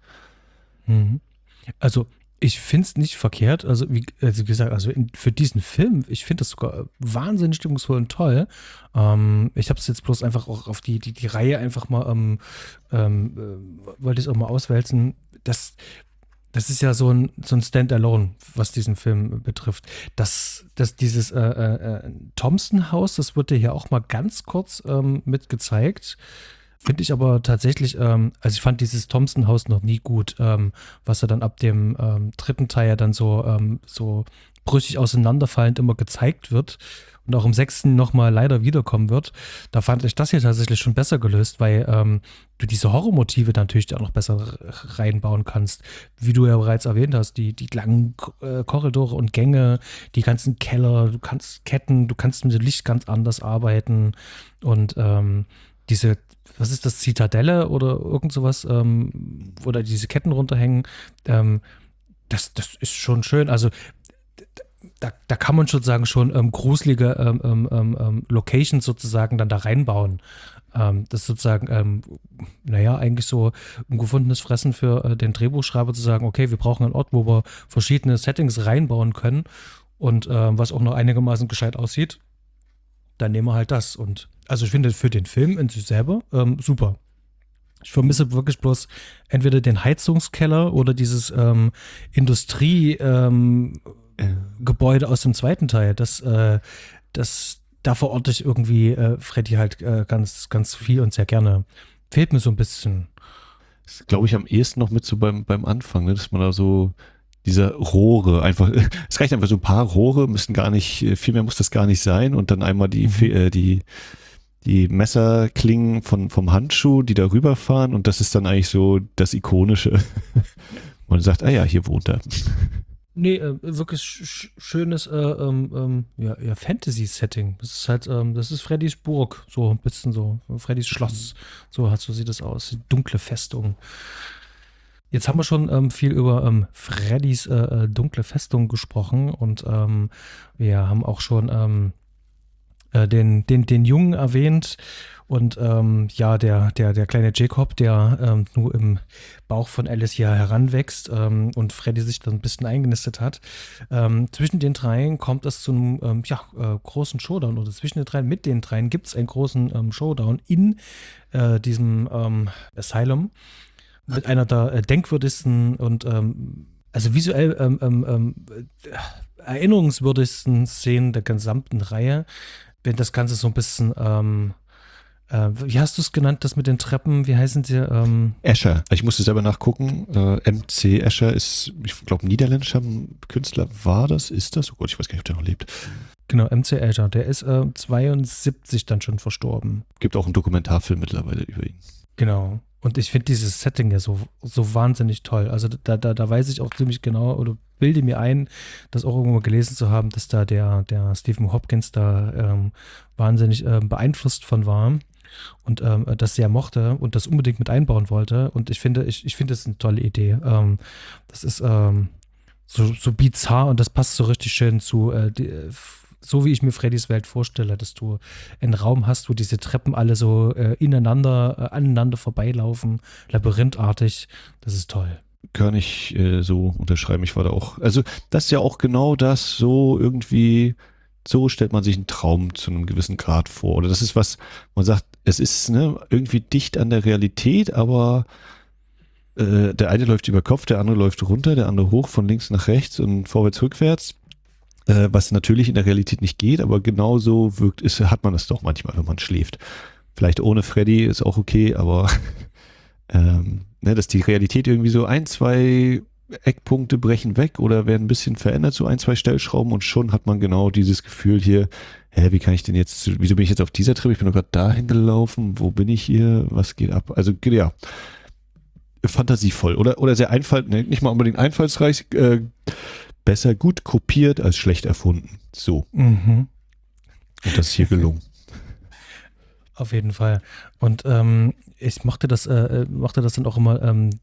Also ich finde es nicht verkehrt, also wie gesagt, für diesen Film, ich finde das sogar wahnsinnig stimmungsvoll und toll. Ich habe es jetzt bloß einfach auch auf die Reihe einfach mal, wollte ich es auch mal auswälzen. Das ist ja so ein Standalone, was diesen Film betrifft. Dieses Thompson-Haus, das wird ja hier auch mal ganz kurz mit gezeigt. Finde ich aber tatsächlich, also ich fand dieses Thompson-Haus noch nie gut, was ja dann ab dem dritten Teil ja dann so brüchig auseinanderfallend immer gezeigt wird und auch im 6. nochmal leider wiederkommen wird. Da fand ich das hier tatsächlich schon besser gelöst, weil du diese Horrormotive natürlich auch noch besser reinbauen kannst. Wie du ja bereits erwähnt hast, die langen Korridore und Gänge, die ganzen Keller, du kannst Ketten, du kannst mit dem Licht ganz anders arbeiten, und was ist das, Zitadelle oder irgend sowas, oder diese Ketten runterhängen, das ist schon schön. Also da kann man schon sagen, schon gruselige Locations sozusagen dann da reinbauen. Das ist sozusagen, eigentlich so ein gefundenes Fressen für den Drehbuchschreiber zu sagen, okay, wir brauchen einen Ort, wo wir verschiedene Settings reinbauen können und was auch noch einigermaßen gescheit aussieht. Dann nehmen wir halt das. Und also ich finde für den Film in sich selber super. Ich vermisse wirklich bloß entweder den Heizungskeller oder dieses Industriegebäude aus dem zweiten Teil. Da verorte ich irgendwie Freddy halt ganz, ganz viel und sehr gerne. Fehlt mir so ein bisschen. Das glaube ich am ehesten noch mit so beim Anfang, ne? Dass man da so diese Rohre einfach, es reicht einfach so ein paar Rohre, müssen gar nicht, viel mehr muss das gar nicht sein, und dann einmal die Messerklingen vom Handschuh, die da rüberfahren, und das ist dann eigentlich so das Ikonische. Man sagt, hier wohnt er. Nee, wirklich schönes Fantasy-Setting. Das ist halt, das ist Freddys Burg, so ein bisschen so, Freddys Schloss, so sieht das aus, die dunkle Festung. Jetzt haben wir schon viel über Freddys dunkle Festung gesprochen, und wir haben auch schon den Jungen erwähnt, und der kleine Jacob, der nur im Bauch von Alice hier heranwächst, und Freddy sich dann ein bisschen eingenistet hat. Zwischen den dreien kommt es zu einem großen Showdown, oder zwischen den dreien, mit den dreien gibt es einen großen Showdown in diesem Asylum mit einer der denkwürdigsten und also visuell erinnerungswürdigsten Szenen der gesamten Reihe. Wenn das Ganze so ein bisschen, wie hast du es genannt, das mit den Treppen, wie heißen sie? Escher. Ich musste selber nachgucken. MC Escher ist, ich glaube, ein niederländischer Künstler. Ist das? Oh Gott, ich weiß gar nicht, ob der noch lebt. Genau, MC Escher. Der ist 72 dann schon verstorben. Gibt auch einen Dokumentarfilm mittlerweile über ihn. Genau. Und ich finde dieses Setting ja so wahnsinnig toll. Also da weiß ich auch ziemlich genau, oder bilde mir ein, das auch irgendwo gelesen zu haben, dass da der Stephen Hopkins da wahnsinnig beeinflusst von war und das sehr mochte und das unbedingt mit einbauen wollte. Und ich finde, das ist eine tolle Idee. Das ist so bizarr, und das passt so richtig schön zu so wie ich mir Freddys Welt vorstelle, dass du einen Raum hast, wo diese Treppen alle so aneinander vorbeilaufen, labyrinthartig. Das ist toll. Kann ich so unterschreiben. Ich war da auch. Also, das ist ja auch genau das, so irgendwie, so stellt man sich einen Traum zu einem gewissen Grad vor. Oder das ist was, man sagt, es ist irgendwie dicht an der Realität, aber der eine läuft über Kopf, der andere läuft runter, der andere hoch, von links nach rechts und vorwärts, rückwärts. Was natürlich in der Realität nicht geht, aber genauso hat man es doch manchmal, wenn man schläft. Vielleicht ohne Freddy ist auch okay, aber dass die Realität irgendwie so 1, 2 Eckpunkte brechen weg oder werden ein bisschen verändert, so 1, 2 Stellschrauben und schon hat man genau dieses Gefühl hier, wie kann ich denn jetzt, wieso bin ich jetzt auf dieser Treppe? Ich bin doch gerade dahin gelaufen, wo bin ich hier? Was geht ab? Also ja, fantasievoll oder sehr nicht mal unbedingt einfallsreich, besser gut kopiert als schlecht erfunden. So. Mhm. Und das ist hier gelungen. Auf jeden Fall. Und ich mochte das dann auch immer,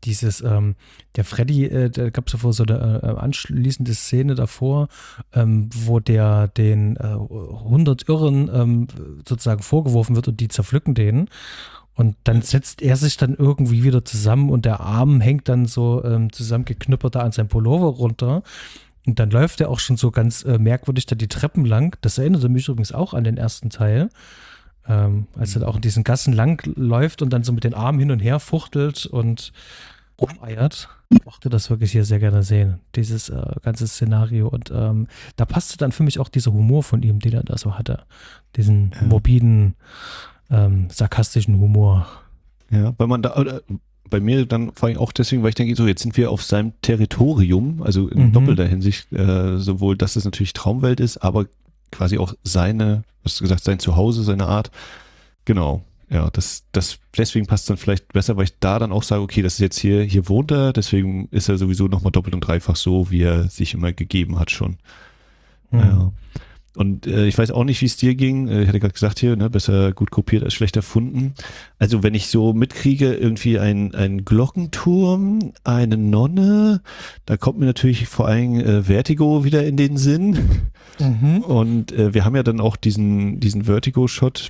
der Freddy, da gab es ja so eine anschließende Szene davor, wo der den 100 Irren sozusagen vorgeworfen wird und die zerpflücken den. Und dann setzt er sich dann irgendwie wieder zusammen und der Arm hängt dann so zusammengeknüppert da an seinem Pullover runter. Und dann läuft er auch schon so ganz merkwürdig da die Treppen lang. Das erinnerte mich übrigens auch an den ersten Teil. Als er da auch in diesen Gassen lang läuft und dann so mit den Armen hin und her fuchtelt und rumeiert. Ich mochte das wirklich hier sehr gerne sehen, dieses ganze Szenario. Und da passte dann für mich auch dieser Humor von ihm, den er da so hatte. Diesen morbiden, sarkastischen Humor. Ja, weil man da, bei mir dann vor allem auch deswegen, weil ich denke, so jetzt sind wir auf seinem Territorium, also in doppelter Hinsicht, sowohl, dass es natürlich Traumwelt ist, aber quasi auch sein Zuhause, seine Art. Genau. Ja, deswegen passt es dann vielleicht besser, weil ich da dann auch sage, okay, das ist jetzt hier wohnt er, deswegen ist er sowieso nochmal doppelt und dreifach so, wie er sich immer gegeben hat schon. Ja. Und ich weiß auch nicht, wie es dir ging. Ich hatte gerade gesagt hier, besser gut kopiert als schlecht erfunden. Also wenn ich so mitkriege, irgendwie ein Glockenturm, eine Nonne, da kommt mir natürlich vor allem Vertigo wieder in den Sinn. Und wir haben ja dann auch diesen Vertigo-Shot,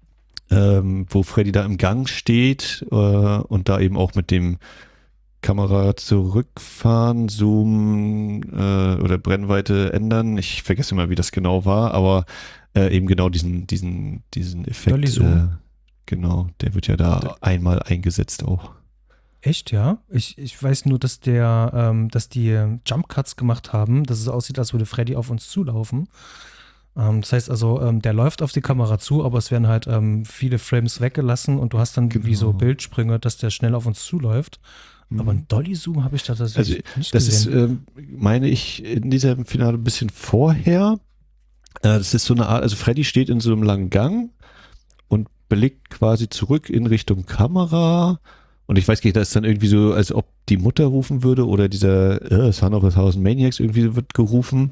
wo Freddy da im Gang steht und da eben auch mit dem Kamera zurückfahren, zoomen oder Brennweite ändern. Ich vergesse immer, wie das genau war, aber eben genau diesen Effekt. Genau, der wird ja da einmal eingesetzt auch. Echt, ja? Ich weiß nur, dass die Jump Cuts gemacht haben, dass es aussieht, als würde Freddy auf uns zulaufen. Das heißt also, der läuft auf die Kamera zu, aber es werden halt viele Frames weggelassen und du hast dann wie so Bildsprünge, dass der schnell auf uns zuläuft. Aber ein Dolly-Zoom habe ich da tatsächlich nicht gesehen. Das ist, meine ich, in diesem Finale ein bisschen vorher. Das ist so eine Art, also Freddy steht in so einem langen Gang und blickt quasi zurück in Richtung Kamera. Und ich weiß gar nicht, da ist dann irgendwie so, als ob die Mutter rufen würde oder dieser Son of a Thousand Maniacs irgendwie wird gerufen.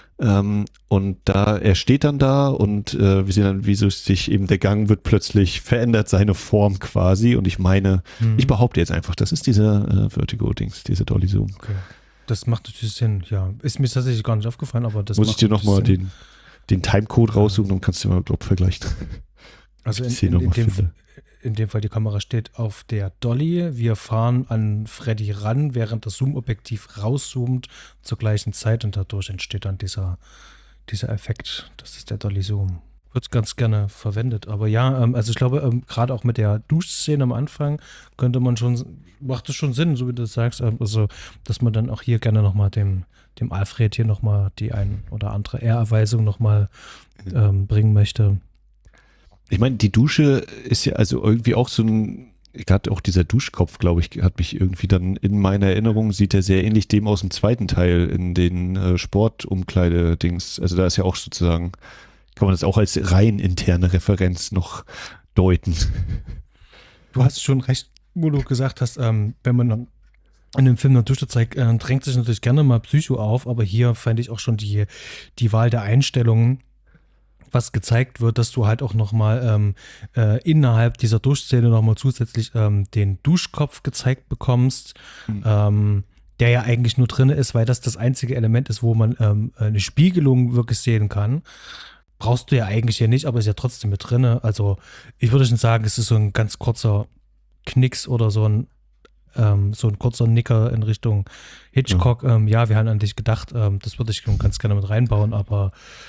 Und er steht dann da und wir sehen dann, wie so sich eben der Gang wird plötzlich verändert, seine Form quasi. Und ich meine, ich behaupte jetzt einfach, das ist dieser Vertigo-Dings, dieser Dolly Zoom. Okay. Das macht natürlich Sinn, ja. Ist mir tatsächlich gar nicht aufgefallen, aber das muss ich dir nochmal den Timecode raussuchen und kannst du mal dort vergleichen. Also in dem Fall, die Kamera steht auf der Dolly. Wir fahren an Freddy ran, während das Zoom-Objektiv rauszoomt zur gleichen Zeit und dadurch entsteht dann dieser Effekt. Das ist der Dolly-Zoom. Wird ganz gerne verwendet. Aber ja, also ich glaube, gerade auch mit der Duschszene am Anfang macht es schon Sinn, so wie du das sagst. Also, dass man dann auch hier gerne nochmal dem Alfred hier nochmal die ein oder andere Ehrerweisung nochmal bringen möchte. Ich meine, die Dusche ist ja also irgendwie auch so gerade auch dieser Duschkopf, glaube ich, hat mich irgendwie dann in meiner Erinnerung, sieht er sehr ähnlich dem aus dem zweiten Teil in den Sportumkleide-Dings. Also da ist ja auch sozusagen, kann man das auch als rein interne Referenz noch deuten. Du hast schon recht, wo du gesagt hast, wenn man in dem Film eine Dusche zeigt, drängt sich natürlich gerne mal Psycho auf, aber hier fand ich auch schon die Wahl der Einstellungen, was gezeigt wird, dass du halt auch nochmal innerhalb dieser Duschszene nochmal zusätzlich den Duschkopf gezeigt bekommst, der ja eigentlich nur drin ist, weil das einzige Element ist, wo man eine Spiegelung wirklich sehen kann. Brauchst du ja eigentlich hier nicht, aber ist ja trotzdem mit drin. Also ich würde schon sagen, es ist so ein ganz kurzer Knicks oder so ein kurzer Nicker in Richtung Hitchcock. Ja, wir haben an dich gedacht, das würde ich ganz gerne mit reinbauen, aber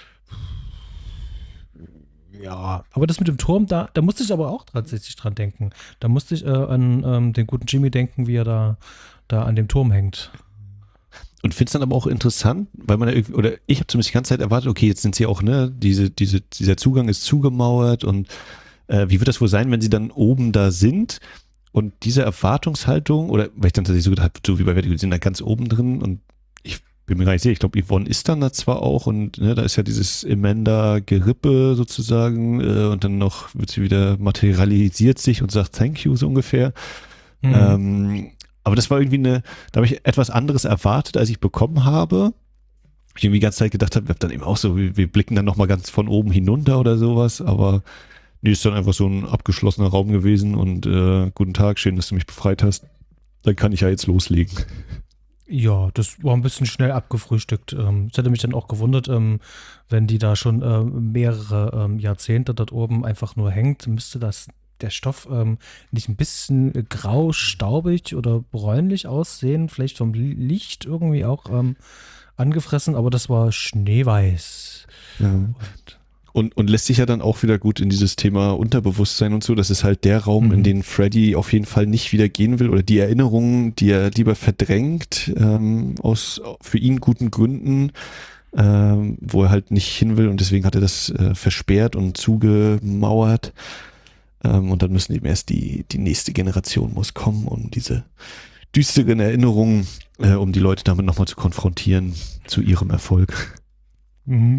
ja, aber das mit dem Turm, da musste ich aber auch tatsächlich dran denken. Da musste ich an den guten Jimmy denken, wie er da an dem Turm hängt. Und finde es dann aber auch interessant, weil man ja irgendwie, oder ich habe zumindest die ganze Zeit erwartet, okay, jetzt sind sie auch, ne, dieser Zugang ist zugemauert und wie wird das wohl sein, wenn sie dann oben da sind? Und diese Erwartungshaltung, oder weil ich dann tatsächlich so gedacht habe, so wie bei Vertigo, die sind da ganz oben drin und ich bin mir gar nicht sicher, ich glaube, Yvonne ist dann da zwar auch und ne, da ist ja dieses Amanda-Gerippe sozusagen und dann noch wird sie wieder materialisiert sich und sagt Thank you so ungefähr. Aber das war irgendwie da habe ich etwas anderes erwartet, als ich bekommen habe. Ich irgendwie die ganze Zeit gedacht habe, dann eben auch so, wir blicken dann nochmal ganz von oben hinunter oder sowas, aber nee, ist dann einfach so ein abgeschlossener Raum gewesen und guten Tag, schön, dass du mich befreit hast. Dann kann ich ja jetzt loslegen. Ja, das war ein bisschen schnell abgefrühstückt. Es hätte mich dann auch gewundert, wenn die da schon mehrere Jahrzehnte dort oben einfach nur hängt, müsste der Stoff nicht ein bisschen grau, staubig oder bräunlich aussehen, vielleicht vom Licht irgendwie auch angefressen, aber das war schneeweiß. Ja. Und lässt sich ja dann auch wieder gut in dieses Thema Unterbewusstsein und so, das ist halt der Raum, in den Freddy auf jeden Fall nicht wieder gehen will oder die Erinnerungen, die er lieber verdrängt, aus für ihn guten Gründen, wo er halt nicht hin will und deswegen hat er das versperrt und zugemauert. Und dann müssen eben erst die nächste Generation muss kommen, um diese düsteren Erinnerungen, um die Leute damit nochmal zu konfrontieren, zu ihrem Erfolg. Mhm.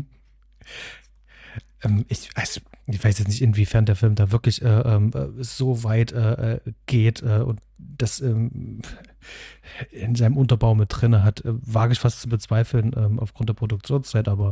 Ich weiß jetzt nicht, inwiefern der Film da wirklich so weit geht und das in seinem Unterbau mit drin hat, wage ich fast zu bezweifeln aufgrund der Produktionszeit, aber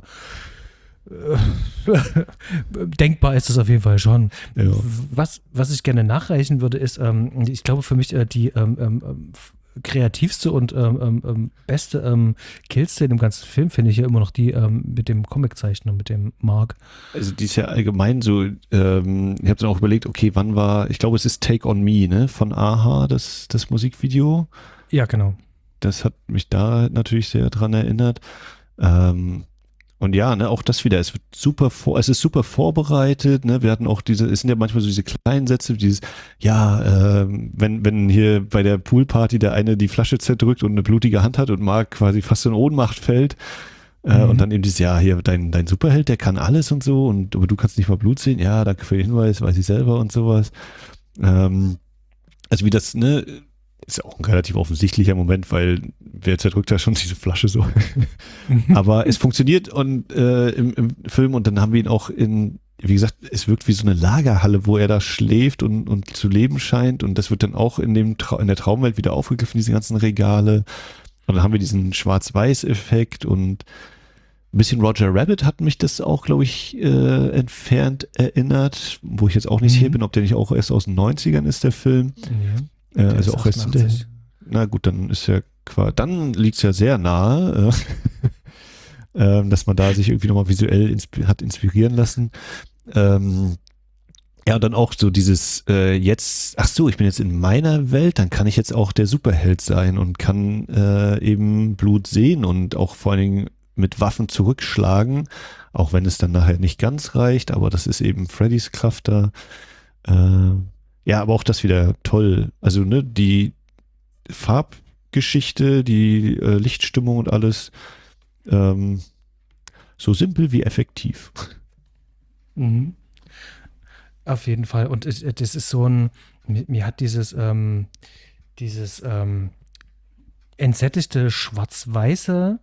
denkbar ist es auf jeden Fall schon. Ja. Was ich gerne nachreichen würde, ist, ich glaube für mich die kreativste und beste Killszene im ganzen Film finde ich ja immer noch die mit dem Comiczeichner, mit dem Mark. Also die ist ja allgemein so, ich habe dann auch überlegt, okay, wann war, ich glaube es ist Take On Me, ne, von A-ha, das Musikvideo. Ja, genau. Das hat mich da natürlich sehr dran erinnert. Und ja, ne, auch das wieder, es ist super vorbereitet, ne, wir hatten auch es sind ja manchmal so diese kleinen Sätze, dieses, ja, wenn hier bei der Poolparty der eine die Flasche zerdrückt und eine blutige Hand hat und Mark quasi fast in Ohnmacht fällt, und dann eben dieses, ja, hier, dein Superheld, der kann alles und so, aber du kannst nicht mal Blut sehen, ja, danke für den Hinweis, weiß ich selber und sowas. Also wie das, ne, ist auch ein relativ offensichtlicher Moment, weil wer zerdrückt da schon diese Flasche so. Aber es funktioniert und im Film und dann haben wir ihn auch wie gesagt, es wirkt wie so eine Lagerhalle, wo er da schläft und zu leben scheint und das wird dann auch in der Traumwelt wieder aufgegriffen, diese ganzen Regale. Und dann haben wir diesen Schwarz-Weiß-Effekt und ein bisschen Roger Rabbit hat mich das auch, glaube ich, entfernt erinnert, wo ich jetzt auch nicht sicher bin, ob der nicht auch erst aus den 90ern ist, der Film. Ja. Also auch erst na gut, dann ist ja dann liegt es ja sehr nahe, dass man da sich irgendwie nochmal visuell hat inspirieren lassen. Ja, und dann auch so dieses jetzt, ach so, ich bin jetzt in meiner Welt, dann kann ich jetzt auch der Superheld sein und kann eben Blut sehen und auch vor allen Dingen mit Waffen zurückschlagen, auch wenn es dann nachher nicht ganz reicht, aber das ist eben Freddys Kraft da. Ja, aber auch das wieder toll. Also, ne, die Farbgeschichte, die Lichtstimmung und alles so simpel wie effektiv. Mhm. Auf jeden Fall. Und das ist so mir hat dieses entsättigte Schwarz-Weiße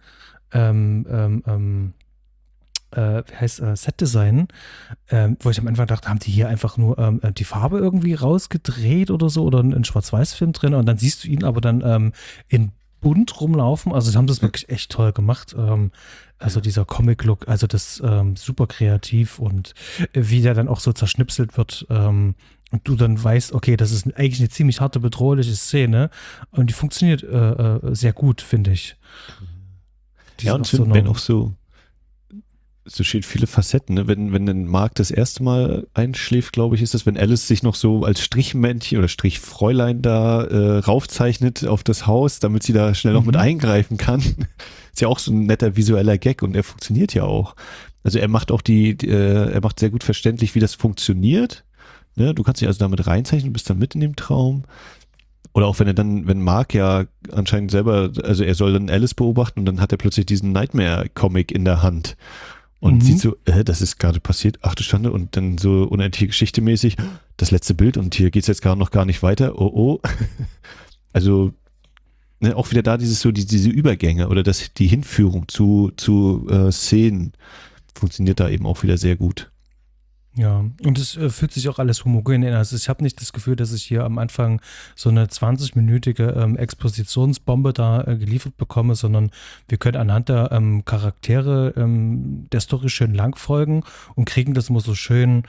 Set-Design, wo ich am Anfang dachte, haben die hier einfach nur die Farbe irgendwie rausgedreht oder so oder einen Schwarz-Weiß-Film drin und dann siehst du ihn aber dann in bunt rumlaufen, also sie haben das wirklich echt toll gemacht, also dieser Comic-Look, also das super kreativ und wie der dann auch so zerschnipselt wird und du dann weißt, okay, das ist eigentlich eine ziemlich harte, bedrohliche Szene und die funktioniert sehr gut, finde ich. Die Ja, ist und auf so wenn einer- auch so steht viele Facetten, ne? Wenn dann Mark das erste Mal einschläft, glaube ich, ist das, wenn Alice sich noch so als Strichmännchen oder Strichfräulein da raufzeichnet auf das Haus, damit sie da schnell noch mit eingreifen kann. Ist ja auch so ein netter visueller Gag und er funktioniert ja auch. Also er macht auch er macht sehr gut verständlich, wie das funktioniert. Ne? Du kannst dich also damit reinzeichnen, bist dann mit in dem Traum. Oder auch wenn Mark ja anscheinend selber, also er soll dann Alice beobachten und dann hat er plötzlich diesen Nightmare-Comic in der Hand und sieht so, das ist gerade passiert, ach du Schande, und dann so unendliche Geschichte mäßig, das letzte Bild und hier geht's jetzt noch gar nicht weiter, oh. Also ne, auch wieder da diese Übergänge oder die Hinführung zu Szenen funktioniert da eben auch wieder sehr gut. Ja, und es fühlt sich auch alles homogen an. Also ich habe nicht das Gefühl, dass ich hier am Anfang so eine 20-minütige Expositionsbombe da geliefert bekomme, sondern wir können anhand der Charaktere der Story schön lang folgen und kriegen das immer so schön,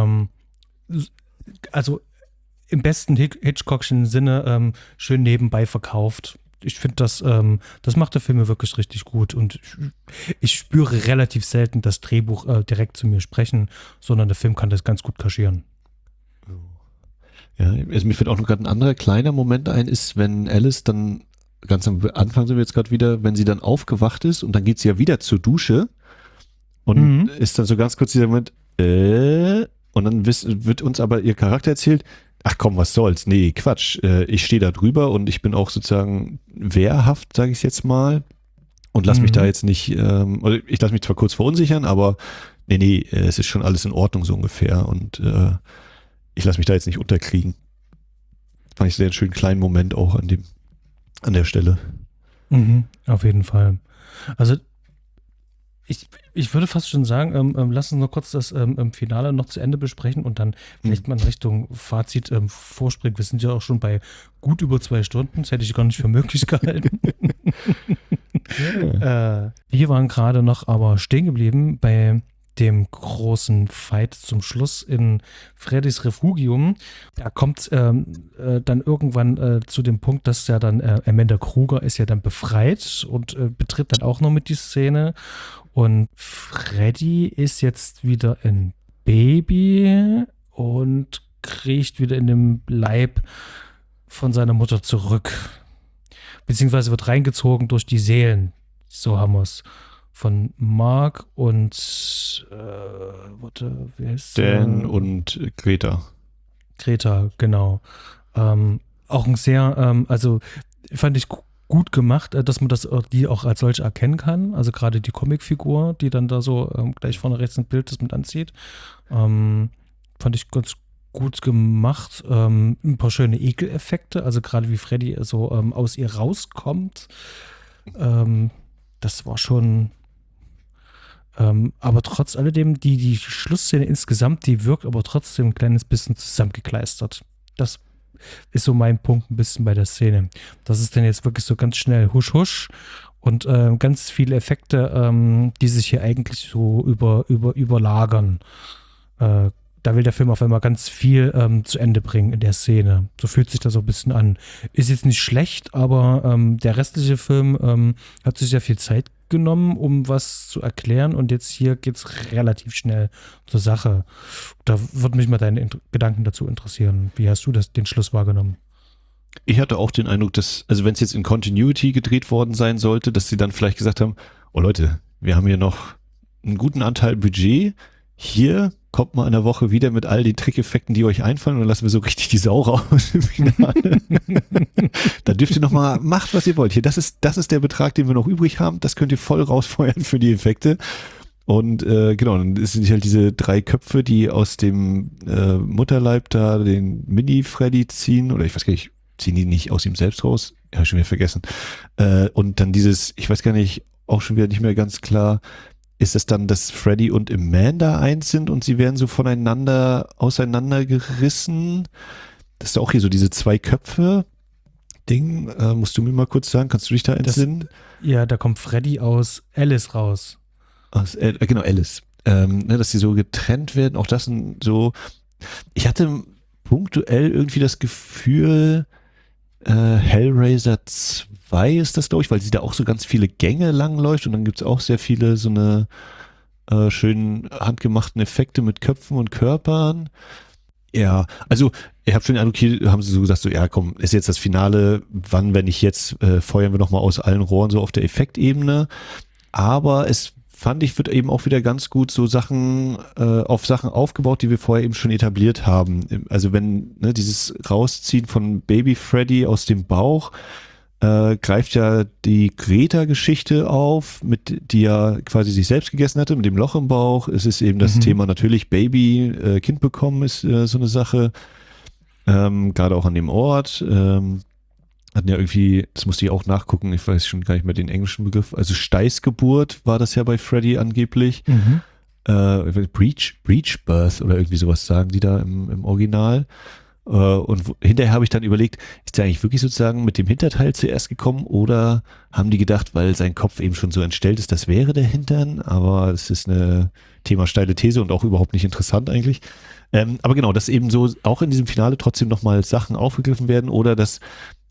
also im besten Hitchcockschen Sinne schön nebenbei verkauft. Ich finde, das macht der Film wirklich richtig gut und ich spüre relativ selten das Drehbuch direkt zu mir sprechen, sondern der Film kann das ganz gut kaschieren. Ja, also mir fällt auch noch gerade ein anderer kleiner Moment ein, ist, wenn Alice dann, ganz am Anfang sind wir jetzt gerade wieder, wenn sie dann aufgewacht ist und dann geht sie ja wieder zur Dusche und ist dann so ganz kurz dieser Moment, und dann wird uns aber ihr Charakter erzählt, ach komm, was soll's, nee, Quatsch, ich stehe da drüber und ich bin auch sozusagen wehrhaft, sage ich jetzt mal, und lass mich da jetzt nicht, oder ich lasse mich zwar kurz verunsichern, aber nee, es ist schon alles in Ordnung so ungefähr und ich lasse mich da jetzt nicht unterkriegen. Fand ich sehr einen schönen kleinen Moment auch an der Stelle. Auf jeden Fall. Also ich würde fast schon sagen, lass uns noch kurz das Finale noch zu Ende besprechen und dann vielleicht mal in Richtung Fazit vorspringen. Wir sind ja auch schon bei gut über 2 Stunden. Das hätte ich gar nicht für möglich gehalten. Wir waren gerade noch aber stehen geblieben bei dem großen Fight zum Schluss in Freddys Refugium. Da kommt dann irgendwann zu dem Punkt, dass ja dann Amanda Kruger ist ja dann befreit und betritt dann auch noch mit die Szene. Und Freddy ist jetzt wieder ein Baby und kriecht wieder in den Leib von seiner Mutter zurück. Beziehungsweise wird reingezogen durch die Seelen. So haben wir es. Von Mark und wie heißt Dan und Greta. Greta, genau. Auch ein sehr, also fand ich gut gemacht, dass man die auch als solche erkennen kann. Also gerade die Comicfigur, die dann da so gleich vorne rechts ein Bild das mit anzieht. Fand ich ganz gut gemacht. Ein paar schöne Ekeleffekte, also gerade wie Freddy so aus ihr rauskommt. Das war schon. Aber trotz alledem, die Schlussszene insgesamt, die wirkt aber trotzdem ein kleines bisschen zusammengekleistert. Das ist so mein Punkt ein bisschen bei der Szene. Das ist dann jetzt wirklich so ganz schnell husch husch und ganz viele Effekte, die sich hier eigentlich so überlagern. Da will der Film auf einmal ganz viel zu Ende bringen in der Szene. So fühlt sich das so ein bisschen an. Ist jetzt nicht schlecht, aber der restliche Film hat sich sehr viel Zeit genommen, um was zu erklären und jetzt hier geht es relativ schnell zur Sache. Da würde mich mal deine Gedanken dazu interessieren. Wie hast du den Schluss wahrgenommen? Ich hatte auch den Eindruck, dass, also wenn es jetzt in Continuity gedreht worden sein sollte, dass sie dann vielleicht gesagt haben, oh Leute, wir haben hier noch einen guten Anteil Budget, hier kommt mal in der Woche wieder mit all den Trickeffekten, die euch einfallen und dann lassen wir so richtig die Sau raus im Finale. Da dürft ihr nochmal, macht was ihr wollt. Hier, das ist der Betrag, den wir noch übrig haben, das könnt ihr voll rausfeuern für die Effekte. Und genau, dann sind halt diese 3 Köpfe, die aus dem Mutterleib da den Mini-Freddy ziehen, oder ich weiß gar nicht, ziehen die nicht aus ihm selbst raus? Ja, schon wieder vergessen. Und dann dieses, ich weiß gar nicht, auch schon wieder nicht mehr ganz klar, ist es dann, dass Freddy und Amanda eins sind und sie werden so voneinander auseinandergerissen? Das ist auch hier so diese 2 Köpfe Ding. Musst du mir mal kurz sagen, kannst du dich da entsinnen? Ja, da kommt Freddy aus Alice raus. Genau, Alice. Dass sie so getrennt werden, auch das sind so, ich hatte punktuell irgendwie das Gefühl, Hellraiser 2 ist das, glaube ich, weil sie da auch so ganz viele Gänge langläuft und dann gibt es auch sehr viele so eine schön handgemachten Effekte mit Köpfen und Körpern. Ja, also ich habe schon den Eindruck, hier haben sie so gesagt, so ja komm, ist jetzt das Finale, wann, wenn nicht jetzt, feuern wir nochmal aus allen Rohren so auf der Effektebene. Aber es fand ich, wird eben auch wieder ganz gut so Sachen, auf Sachen aufgebaut, die wir vorher eben schon etabliert haben. Also wenn, ne, dieses Rausziehen von Baby Freddy aus dem Bauch, greift ja die Greta-Geschichte auf, die ja quasi sich selbst gegessen hatte, mit dem Loch im Bauch. Es ist eben das Thema natürlich Baby, Kind bekommen ist so eine Sache. Gerade auch an dem Ort. Hatten ja irgendwie, das musste ich auch nachgucken, ich weiß schon gar nicht mehr den englischen Begriff, also Steißgeburt war das ja bei Freddy angeblich. Breech Birth oder irgendwie sowas sagen die da im Original. Und hinterher habe ich dann überlegt, ist der eigentlich wirklich sozusagen mit dem Hinterteil zuerst gekommen oder haben die gedacht, weil sein Kopf eben schon so entstellt ist, das wäre der Hintern, aber es ist eine Thema steile These und auch überhaupt nicht interessant eigentlich. Aber genau, dass eben so auch in diesem Finale trotzdem nochmal Sachen aufgegriffen werden oder dass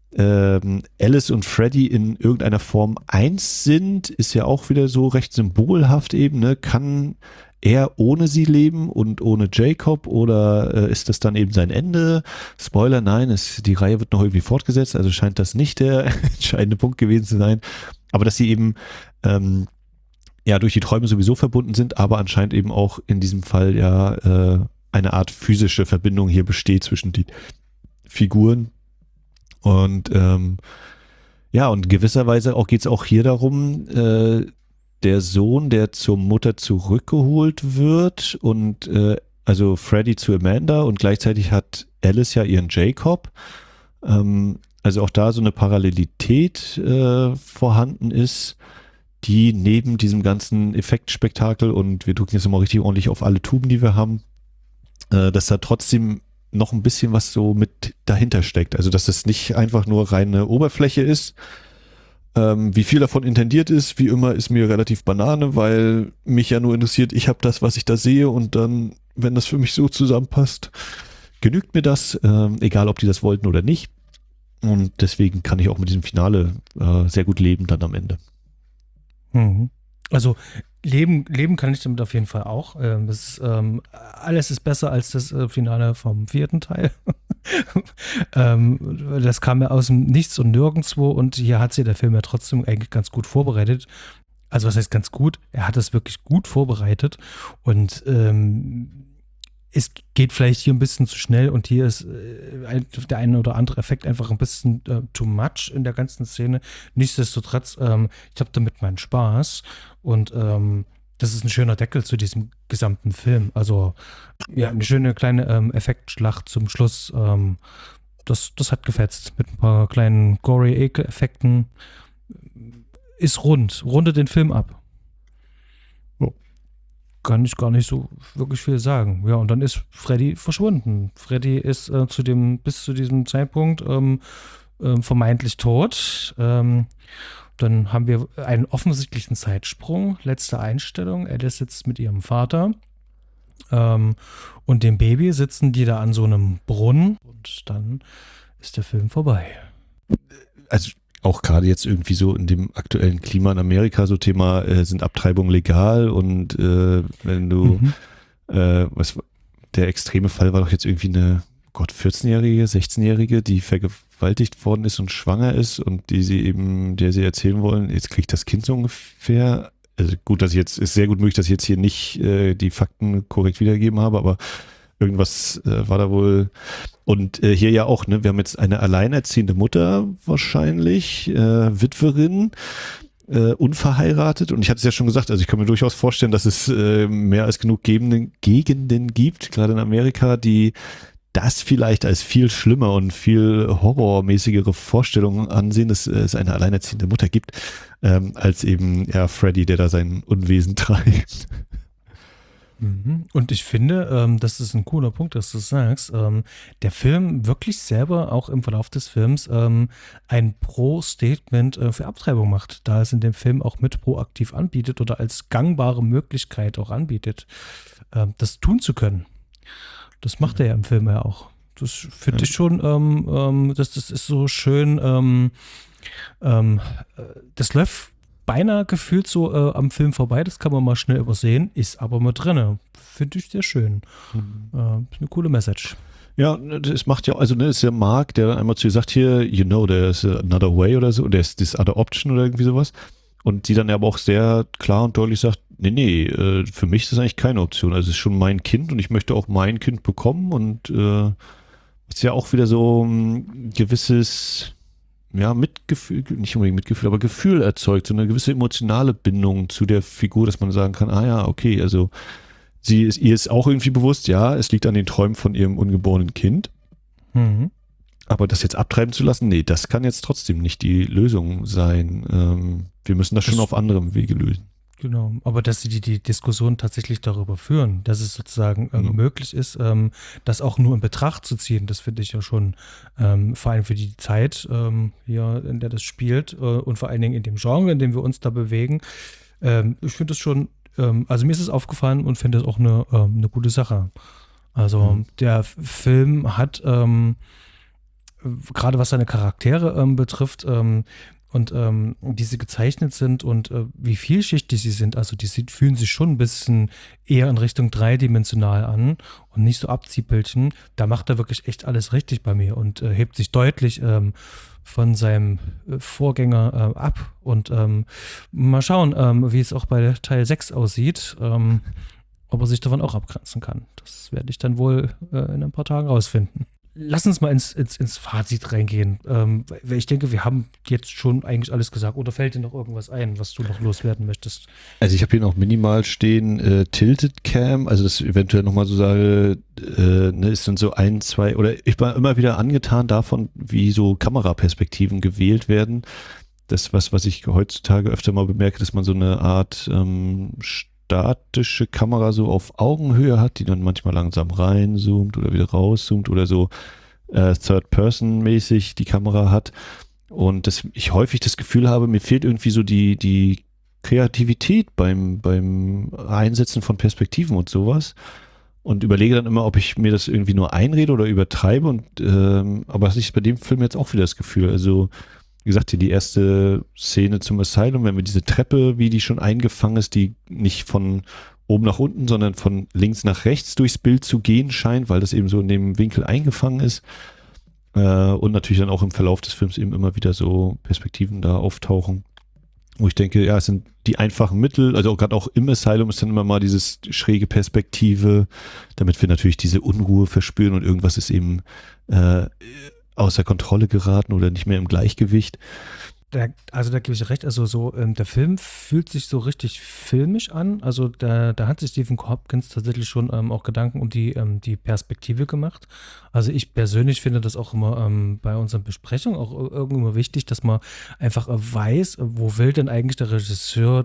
Alice und Freddy in irgendeiner Form eins sind, ist ja auch wieder so recht symbolhaft eben, ne? Kann er ohne sie leben und ohne Jacob oder ist das dann eben sein Ende? Spoiler, nein, die Reihe wird noch irgendwie fortgesetzt, also scheint das nicht der entscheidende Punkt gewesen zu sein. Aber dass sie eben ja durch die Träume sowieso verbunden sind, aber anscheinend eben auch in diesem Fall ja eine Art physische Verbindung hier besteht zwischen die Figuren. Und ja, und gewisserweise auch geht es auch hier darum, der Sohn, der zur Mutter zurückgeholt wird und also Freddy zu Amanda und gleichzeitig hat Alice ja ihren Jacob. Also auch da so eine Parallelität vorhanden ist, die neben diesem ganzen Effektspektakel und wir drücken jetzt nochmal richtig ordentlich auf alle Tuben, die wir haben, dass da trotzdem noch ein bisschen was so mit dahinter steckt. Also dass es nicht einfach nur reine Oberfläche ist. Wie viel davon intendiert ist, wie immer, ist mir relativ Banane, weil mich ja nur interessiert, ich habe das, was ich da sehe und dann, wenn das für mich so zusammenpasst, genügt mir das, egal ob die das wollten oder nicht. Und deswegen kann ich auch mit diesem Finale sehr gut leben dann am Ende. Also leben kann ich damit auf jeden Fall auch. Alles ist besser als das Finale vom 4. Teil. Das kam ja aus dem Nichts und Nirgendwo und hier hat sich der Film ja trotzdem eigentlich ganz gut vorbereitet. Also was heißt ganz gut? Er hat das wirklich gut vorbereitet und es geht vielleicht hier ein bisschen zu schnell und hier ist der eine oder andere Effekt einfach ein bisschen too much in der ganzen Szene. Nichtsdestotrotz, ich habe damit meinen Spaß und das ist ein schöner Deckel zu diesem gesamten Film. Also ja, eine schöne kleine Effektschlacht zum Schluss. Das hat gefetzt mit ein paar kleinen Gory-Ekel-Effekten. Ist rundet den Film ab. Kann ich gar nicht so wirklich viel sagen. Ja, und dann ist Freddy verschwunden. Freddy ist bis zu diesem Zeitpunkt vermeintlich tot. Dann haben wir einen offensichtlichen Zeitsprung. Letzte Einstellung. Alice sitzt mit ihrem Vater und dem Baby sitzen die da an so einem Brunnen und dann ist der Film vorbei. Also auch gerade jetzt irgendwie so in dem aktuellen Klima in Amerika so Thema, sind Abtreibungen legal und wenn du, der extreme Fall war doch jetzt irgendwie eine 14-Jährige, 16-Jährige, die vergewaltigt worden ist und schwanger ist und der sie erzählen wollen, jetzt kriegt das Kind so ungefähr, also gut, ist sehr gut möglich, dass ich jetzt hier nicht die Fakten korrekt wiedergegeben habe, aber irgendwas war da wohl. Und hier ja auch, ne? Wir haben jetzt eine alleinerziehende Mutter wahrscheinlich, Witwerin, unverheiratet. Und ich hatte es ja schon gesagt, also ich kann mir durchaus vorstellen, dass es mehr als genug Gegenden gibt, gerade in Amerika, die das vielleicht als viel schlimmer und viel horrormäßigere Vorstellungen ansehen, dass es eine alleinerziehende Mutter gibt, als eben ja Freddy, der da sein Unwesen treibt. Und ich finde, das ist ein cooler Punkt, dass du sagst, der Film wirklich selber auch im Verlauf des Films ein Pro-Statement für Abtreibung macht, da es in dem Film auch mit proaktiv anbietet oder als gangbare Möglichkeit auch anbietet, das tun zu können. Das macht er ja im Film ja auch. Das finde ich schon, das ist so schön, das läuft beinahe gefühlt so am Film vorbei, das kann man mal schnell übersehen, ist aber mal drin. Finde ich sehr schön. Ist eine coole Message. Ja, das macht ja, also ist ja Mark, der dann einmal zu ihr sagt, hier, there's another way oder so, there's this other option oder irgendwie sowas. Und die dann aber auch sehr klar und deutlich sagt, nee, für mich ist das eigentlich keine Option. Also es ist schon mein Kind und ich möchte auch mein Kind bekommen und ist ja auch wieder so ein gewisses, ja, Mitgefühl, nicht unbedingt Mitgefühl, aber Gefühl erzeugt, so eine gewisse emotionale Bindung zu der Figur, dass man sagen kann, okay, also ihr ist auch irgendwie bewusst, ja, es liegt an den Träumen von ihrem ungeborenen Kind. Mhm. Aber das jetzt abtreiben zu lassen, nee, das kann jetzt trotzdem nicht die Lösung sein. Wir müssen das schon auf anderem Wege lösen. Genau, aber dass sie die Diskussion tatsächlich darüber führen, dass es sozusagen möglich ist, das auch nur in Betracht zu ziehen, das finde ich ja schon vor allem für die Zeit hier, in der das spielt und vor allen Dingen in dem Genre, in dem wir uns da bewegen. Ich finde das schon, also mir ist es aufgefallen und finde es auch eine gute Sache. Also der Film hat gerade was seine Charaktere betrifft und wie sie gezeichnet sind und wie vielschichtig sie sind, also fühlen sich schon ein bisschen eher in Richtung dreidimensional an und nicht so Abziehbildchen. Da macht er wirklich echt alles richtig bei mir und hebt sich deutlich von seinem Vorgänger ab. Und mal schauen, wie es auch bei Teil 6 aussieht, ob er sich davon auch abgrenzen kann. Das werde ich dann wohl in ein paar Tagen rausfinden. Lass uns mal ins Fazit reingehen, weil ich denke, wir haben jetzt schon eigentlich alles gesagt. Oder fällt dir noch irgendwas ein, was du noch loswerden möchtest? Also ich habe hier noch minimal stehen, Tilted Cam, also das eventuell nochmal so sage, ist dann so ein, zwei, oder ich war immer wieder angetan davon, wie so Kameraperspektiven gewählt werden. Das, was ich heutzutage öfter mal bemerke, dass man so eine Art statische Kamera so auf Augenhöhe hat, die dann manchmal langsam reinzoomt oder wieder rauszoomt oder so Third-Person-mäßig die Kamera hat. Und dass ich häufig das Gefühl habe, mir fehlt irgendwie so die Kreativität beim Einsetzen von Perspektiven und sowas. Und überlege dann immer, ob ich mir das irgendwie nur einrede oder übertreibe. Und aber hatte ich bei dem Film jetzt auch wieder das Gefühl. Also wie gesagt, hier die erste Szene zum Asylum, wenn wir diese Treppe, wie die schon eingefangen ist, die nicht von oben nach unten, sondern von links nach rechts durchs Bild zu gehen scheint, weil das eben so in dem Winkel eingefangen ist. Und natürlich dann auch im Verlauf des Films eben immer wieder so Perspektiven da auftauchen, wo ich denke, ja, es sind die einfachen Mittel, also gerade auch im Asylum ist dann immer mal dieses schräge Perspektive, damit wir natürlich diese Unruhe verspüren und irgendwas ist eben außer Kontrolle geraten oder nicht mehr im Gleichgewicht. Da gebe ich recht, also so, der Film fühlt sich so richtig filmisch an, also da hat sich Stephen Hopkins tatsächlich schon auch Gedanken um die Perspektive gemacht. Also ich persönlich finde das auch immer bei unseren Besprechungen auch irgendwie immer wichtig, dass man einfach weiß, wo will denn eigentlich der Regisseur,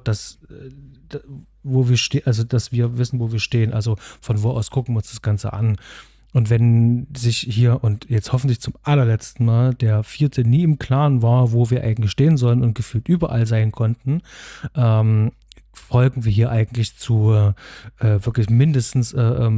wo wir stehen, also dass wir wissen, wo wir stehen, also von wo aus gucken wir uns das Ganze an. Und wenn sich hier und jetzt hoffentlich zum allerletzten Mal der Vierte nie im Klaren war, wo wir eigentlich stehen sollen und gefühlt überall sein konnten, folgen wir hier eigentlich zu wirklich mindestens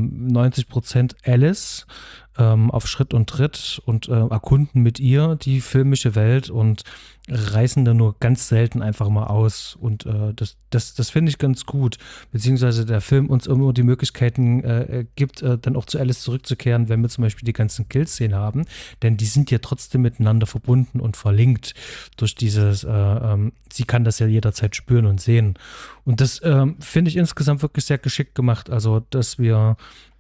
90% Alice auf Schritt und Tritt und erkunden mit ihr die filmische Welt und reißen da nur ganz selten einfach mal aus. Und das finde ich ganz gut. Beziehungsweise der Film uns immer die Möglichkeiten gibt, dann auch zu Alice zurückzukehren, wenn wir zum Beispiel die ganzen Kill-Szenen haben. Denn die sind ja trotzdem miteinander verbunden und verlinkt durch dieses, sie kann das ja jederzeit spüren und sehen. Und das finde ich insgesamt wirklich sehr geschickt gemacht. Also, dass wir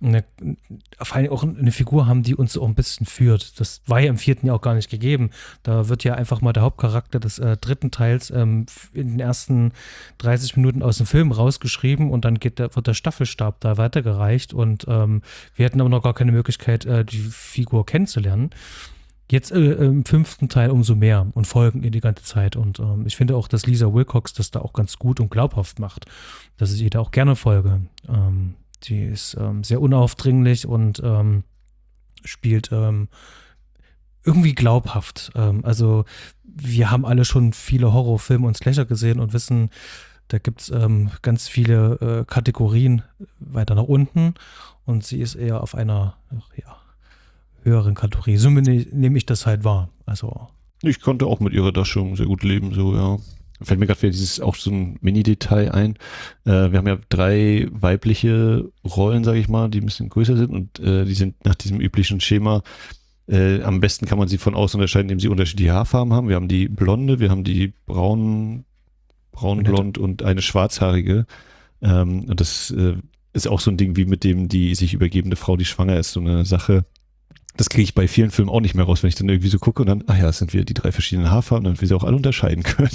vor allem auch eine Figur haben, die uns so ein bisschen führt. Das war ja im 4. ja auch gar nicht gegeben. Da wird ja einfach mal der Hauptcharakter des 3. Teils in den ersten 30 Minuten aus dem Film rausgeschrieben und dann wird der Staffelstab da weitergereicht und wir hatten aber noch gar keine Möglichkeit, die Figur kennenzulernen. Jetzt im 5. Teil umso mehr und folgen ihr die ganze Zeit. Und ich finde auch, dass Lisa Wilcox das da auch ganz gut und glaubhaft macht, dass ich ihr da auch gerne folge. Die ist sehr unaufdringlich und spielt irgendwie glaubhaft. Also wir haben alle schon viele Horrorfilme und Slasher gesehen und wissen, da gibt es ganz viele Kategorien weiter nach unten und sie ist eher auf einer höheren Kategorie. So nehme ich das halt wahr. Also. Ich konnte auch mit ihrer Darstellung sehr gut leben, so, ja. Fällt mir gerade wieder dieses auch so ein Mini-Detail ein. Wir haben ja 3 weibliche Rollen, sage ich mal, die ein bisschen größer sind und die sind nach diesem üblichen Schema. Am besten kann man sie von außen unterscheiden, indem sie unterschiedliche Haarfarben haben. Wir haben die blonde, wir haben die braunblond und eine schwarzhaarige. Und das ist auch so ein Ding wie mit dem die sich übergebende Frau, die schwanger ist, so eine Sache. Das kriege ich bei vielen Filmen auch nicht mehr raus, wenn ich dann irgendwie so gucke und dann, es sind wieder die 3 verschiedenen Haarfarben, damit wir sie auch alle unterscheiden können.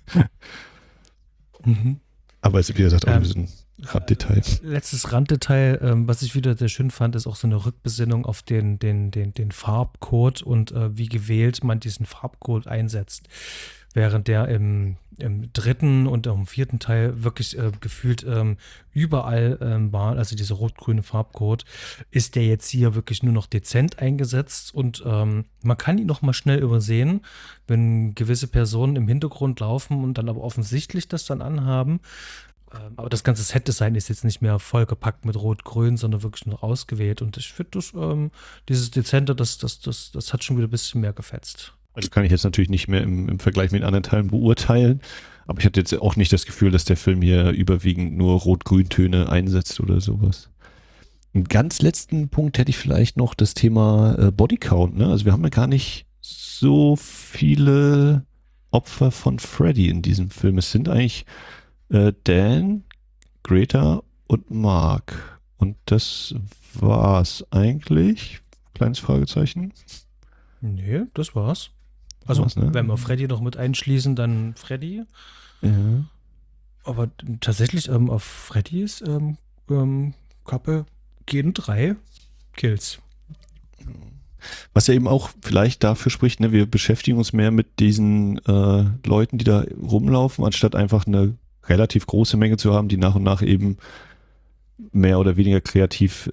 Aber es ist, wie gesagt, auch ein bisschen Randdetail. Letztes Randdetail, was ich wieder sehr schön fand, ist auch so eine Rückbesinnung auf den Farbcode und wie gewählt man diesen Farbcode einsetzt. Während der im 3. und im 4. Teil wirklich gefühlt überall war, also dieser rot-grüne Farbcode, ist der jetzt hier wirklich nur noch dezent eingesetzt und man kann ihn noch mal schnell übersehen, wenn gewisse Personen im Hintergrund laufen und dann aber offensichtlich das dann anhaben. Aber das ganze Set-Design ist jetzt nicht mehr vollgepackt mit Rot-Grün, sondern wirklich nur ausgewählt. Und ich finde, dieses Dezente, das hat schon wieder ein bisschen mehr gefetzt. Also kann ich jetzt natürlich nicht mehr im Vergleich mit den anderen Teilen beurteilen, aber ich hatte jetzt auch nicht das Gefühl, dass der Film hier überwiegend nur Rot-Grün-Töne einsetzt oder sowas. Einen ganz letzten Punkt hätte ich vielleicht noch das Thema Bodycount, ne? Also wir haben ja gar nicht so viele Opfer von Freddy in diesem Film. Es sind eigentlich Dan, Greta und Mark. Und das war's eigentlich. Kleines Fragezeichen. Nee, das war's. Also, ne? Wenn wir Freddy noch mit einschließen, dann Freddy. Ja. Aber tatsächlich auf Freddys Kappe gehen 3 Kills. Was ja eben auch vielleicht dafür spricht, ne, wir beschäftigen uns mehr mit diesen Leuten, die da rumlaufen, anstatt einfach eine relativ große Menge zu haben, die nach und nach eben mehr oder weniger kreativ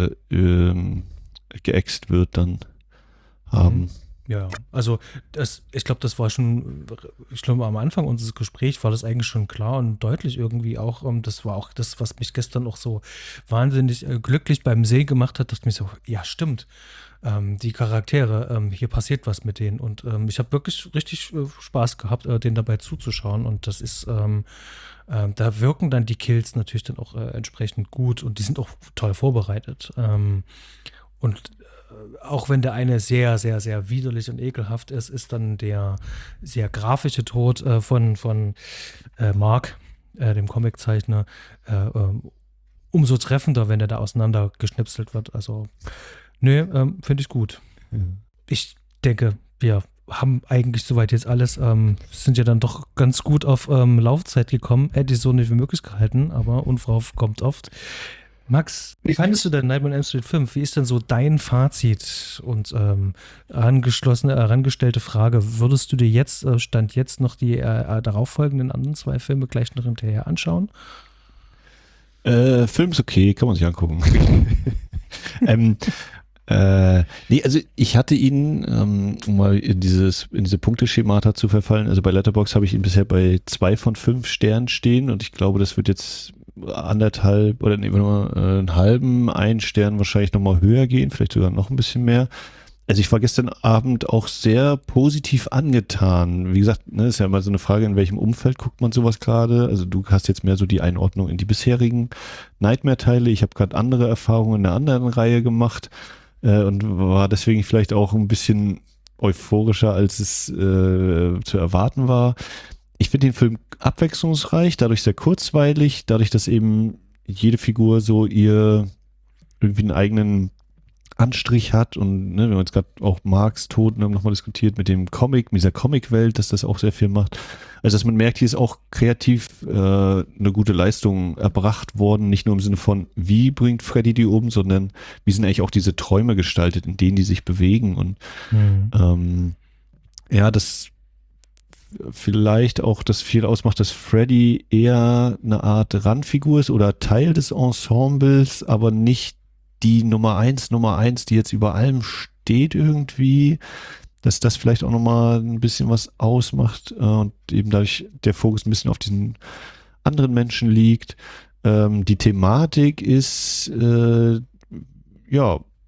geäxt wird dann haben. Ja, also ich glaube, das war schon, ich glaube, am Anfang unseres Gesprächs war das eigentlich schon klar und deutlich irgendwie auch. Das war auch das, was mich gestern auch so wahnsinnig glücklich beim Sehen gemacht hat, dass mich so, ja, stimmt. Die Charaktere, hier passiert was mit denen. Und ich habe wirklich richtig Spaß gehabt, denen dabei zuzuschauen. Und das ist, da wirken dann die Kills natürlich dann auch entsprechend gut und die sind auch toll vorbereitet. Und auch wenn der eine sehr, sehr, sehr widerlich und ekelhaft ist, ist dann der sehr grafische Tod von Mark, dem Comiczeichner, umso treffender, wenn der da auseinandergeschnipselt wird. Also, finde ich gut. Ja. Ich denke, wir haben eigentlich soweit jetzt alles, sind ja dann doch ganz gut auf Laufzeit gekommen. Hätte ich so nicht wie möglich gehalten, aber Unfrau kommt oft. Max, wie fandest du denn Nightmare on Elm Street 5? Wie ist denn so dein Fazit? Und herangestellte Frage, würdest du dir jetzt, Stand jetzt, noch die darauffolgenden anderen 2 Filme gleich noch hinterher anschauen? Film ist okay, kann man sich angucken. Nee, also ich hatte ihn, um mal in diese Punkteschemata zu verfallen, also bei Letterboxd habe ich ihn bisher bei 2 von 5 Sternen stehen und ich glaube, das wird jetzt 1,5 oder einen halben, 1 Stern wahrscheinlich nochmal höher gehen, vielleicht sogar noch ein bisschen mehr. Also ich war gestern Abend auch sehr positiv angetan. Wie gesagt, ne, ist ja immer so eine Frage, in welchem Umfeld guckt man sowas gerade. Also du hast jetzt mehr so die Einordnung in die bisherigen Nightmare-Teile. Ich habe gerade andere Erfahrungen in einer anderen Reihe gemacht und war deswegen vielleicht auch ein bisschen euphorischer, als es zu erwarten war. Ich finde den Film abwechslungsreich, dadurch sehr kurzweilig, dadurch, dass eben jede Figur so irgendwie einen eigenen Anstrich hat und ne, wir haben jetzt gerade auch Marks Tod nochmal diskutiert mit dem Comic, mit dieser Comic-Welt, dass das auch sehr viel macht. Also dass man merkt, hier ist auch kreativ eine gute Leistung erbracht worden, nicht nur im Sinne von, wie bringt Freddy die um, sondern wie sind eigentlich auch diese Träume gestaltet, in denen die sich bewegen und das vielleicht auch das viel ausmacht, dass Freddy eher eine Art Randfigur ist oder Teil des Ensembles, aber nicht die Nummer 1, die jetzt über allem steht irgendwie, dass das vielleicht auch nochmal ein bisschen was ausmacht und eben dadurch der Fokus ein bisschen auf diesen anderen Menschen liegt. Die Thematik ist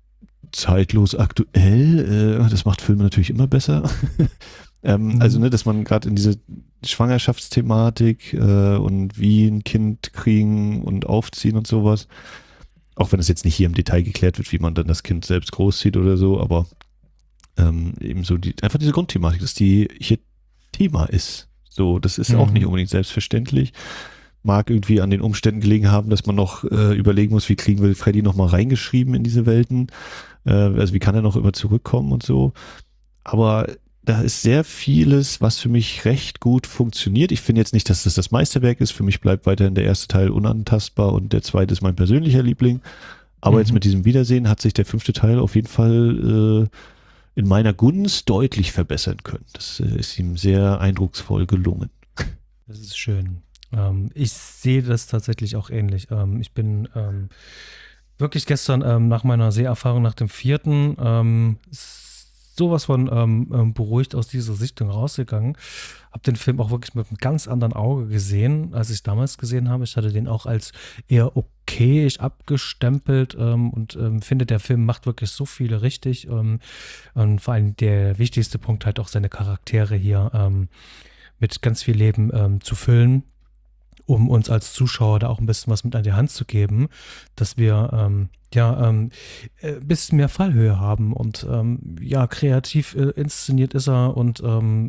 zeitlos aktuell. Das macht Filme natürlich immer besser. Also, dass man gerade in diese Schwangerschaftsthematik und wie ein Kind kriegen und aufziehen und sowas, auch wenn es jetzt nicht hier im Detail geklärt wird, wie man dann das Kind selbst großzieht oder so, aber eben so einfach diese Grundthematik, dass die hier Thema ist. So, das ist auch nicht unbedingt selbstverständlich. Mag irgendwie an den Umständen gelegen haben, dass man noch überlegen muss, wie kriegen wir Freddy noch mal reingeschrieben in diese Welten. Also wie kann er noch immer zurückkommen und so. Aber da ist sehr vieles, was für mich recht gut funktioniert. Ich finde jetzt nicht, dass das Meisterwerk ist. Für mich bleibt weiterhin der erste Teil unantastbar und der zweite ist mein persönlicher Liebling. Aber jetzt mit diesem Wiedersehen hat sich der 5. Teil auf jeden Fall in meiner Gunst deutlich verbessern können. Das ist ihm sehr eindrucksvoll gelungen. Das ist schön. Ich sehe das tatsächlich auch ähnlich. Ich bin wirklich gestern nach meiner Seherfahrung nach dem 4. sowas von beruhigt aus dieser Sichtung rausgegangen. Habe den Film auch wirklich mit einem ganz anderen Auge gesehen, als ich es damals gesehen habe. Ich hatte den auch als eher okayisch abgestempelt und finde, der Film macht wirklich so viele richtig. Und vor allem der wichtigste Punkt halt auch seine Charaktere hier mit ganz viel Leben zu füllen, um uns als Zuschauer da auch ein bisschen was mit an die Hand zu geben, dass wir ein bisschen mehr Fallhöhe haben und kreativ inszeniert ist er und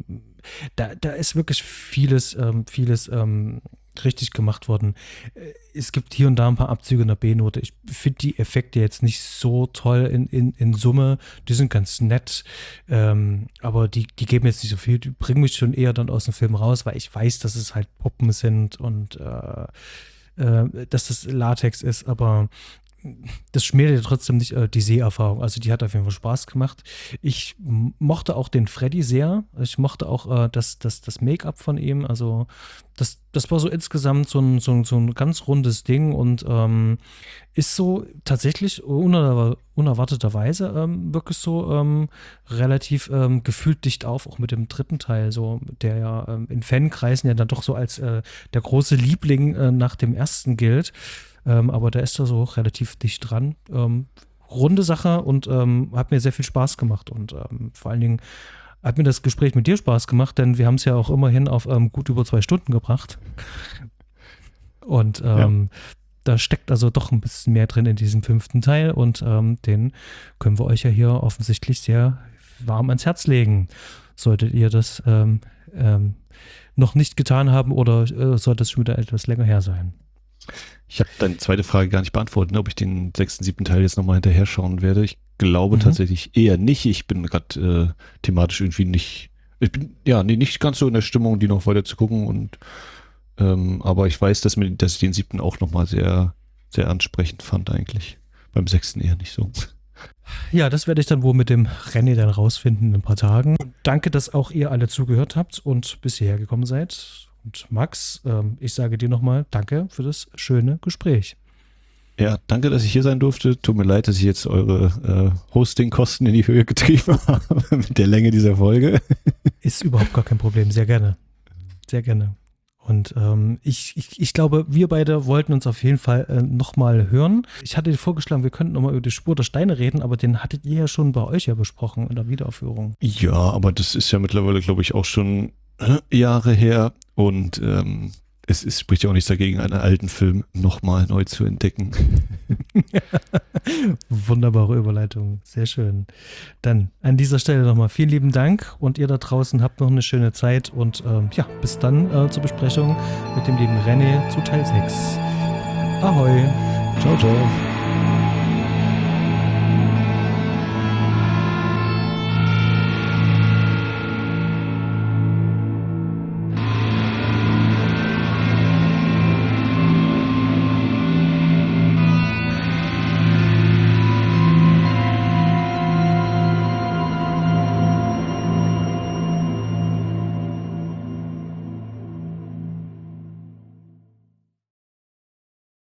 da ist wirklich vieles richtig gemacht worden. Es gibt hier und da ein paar Abzüge in der B-Note. Ich finde die Effekte jetzt nicht so toll in Summe. Die sind ganz nett, aber die geben jetzt nicht so viel. Die bringen mich schon eher dann aus dem Film raus, weil ich weiß, dass es halt Puppen sind und dass das Latex ist, aber das schmälert ja trotzdem nicht die Seherfahrung. Also die hat auf jeden Fall Spaß gemacht. Ich mochte auch den Freddy sehr. Ich mochte auch das Make-up von ihm. Also das war so insgesamt so ein ganz rundes Ding und ist so tatsächlich unerwarteterweise wirklich so relativ gefühlt dicht auf, auch mit dem 3. Teil, so der ja in Fankreisen ja dann doch so als der große Liebling nach dem 1. gilt. Aber da ist er so relativ dicht dran. Runde Sache und hat mir sehr viel Spaß gemacht. Und vor allen Dingen hat mir das Gespräch mit dir Spaß gemacht, denn wir haben es ja auch immerhin auf gut über 2 Stunden gebracht. Und da steckt also doch ein bisschen mehr drin in diesem 5. Teil und den können wir euch ja hier offensichtlich sehr warm ans Herz legen. Solltet ihr das noch nicht getan haben oder sollte es schon wieder etwas länger her sein. Ich habe deine zweite Frage gar nicht beantwortet, ob ich den 6., 7. Teil jetzt nochmal hinterher schauen werde. Ich glaube tatsächlich eher nicht. Ich bin gerade thematisch irgendwie nicht ganz so in der Stimmung, die noch weiter zu gucken. Und aber ich weiß, dass ich den 7. auch nochmal sehr, sehr ansprechend fand eigentlich. Beim 6. eher nicht so. Ja, das werde ich dann wohl mit dem René dann rausfinden in ein paar Tagen. Danke, dass auch ihr alle zugehört habt und bis hierher gekommen seid. Und Max, ich sage dir nochmal danke für das schöne Gespräch. Ja, danke, dass ich hier sein durfte. Tut mir leid, dass ich jetzt eure Hostingkosten in die Höhe getrieben habe mit der Länge dieser Folge. Ist überhaupt gar kein Problem, sehr gerne. Sehr gerne. Und ich glaube, wir beide wollten uns auf jeden Fall nochmal hören. Ich hatte dir vorgeschlagen, wir könnten nochmal über die Spur der Steine reden, aber den hattet ihr ja schon bei euch ja besprochen in der Wiederaufführung. Ja, aber das ist ja mittlerweile, glaube ich, auch schon Jahre her und es spricht ja auch nichts dagegen, einen alten Film nochmal neu zu entdecken. Wunderbare Überleitung, sehr schön. Dann an dieser Stelle nochmal vielen lieben Dank und ihr da draußen habt noch eine schöne Zeit und bis dann zur Besprechung mit dem lieben René zu Teil 6. Ahoi. Ciao, ciao.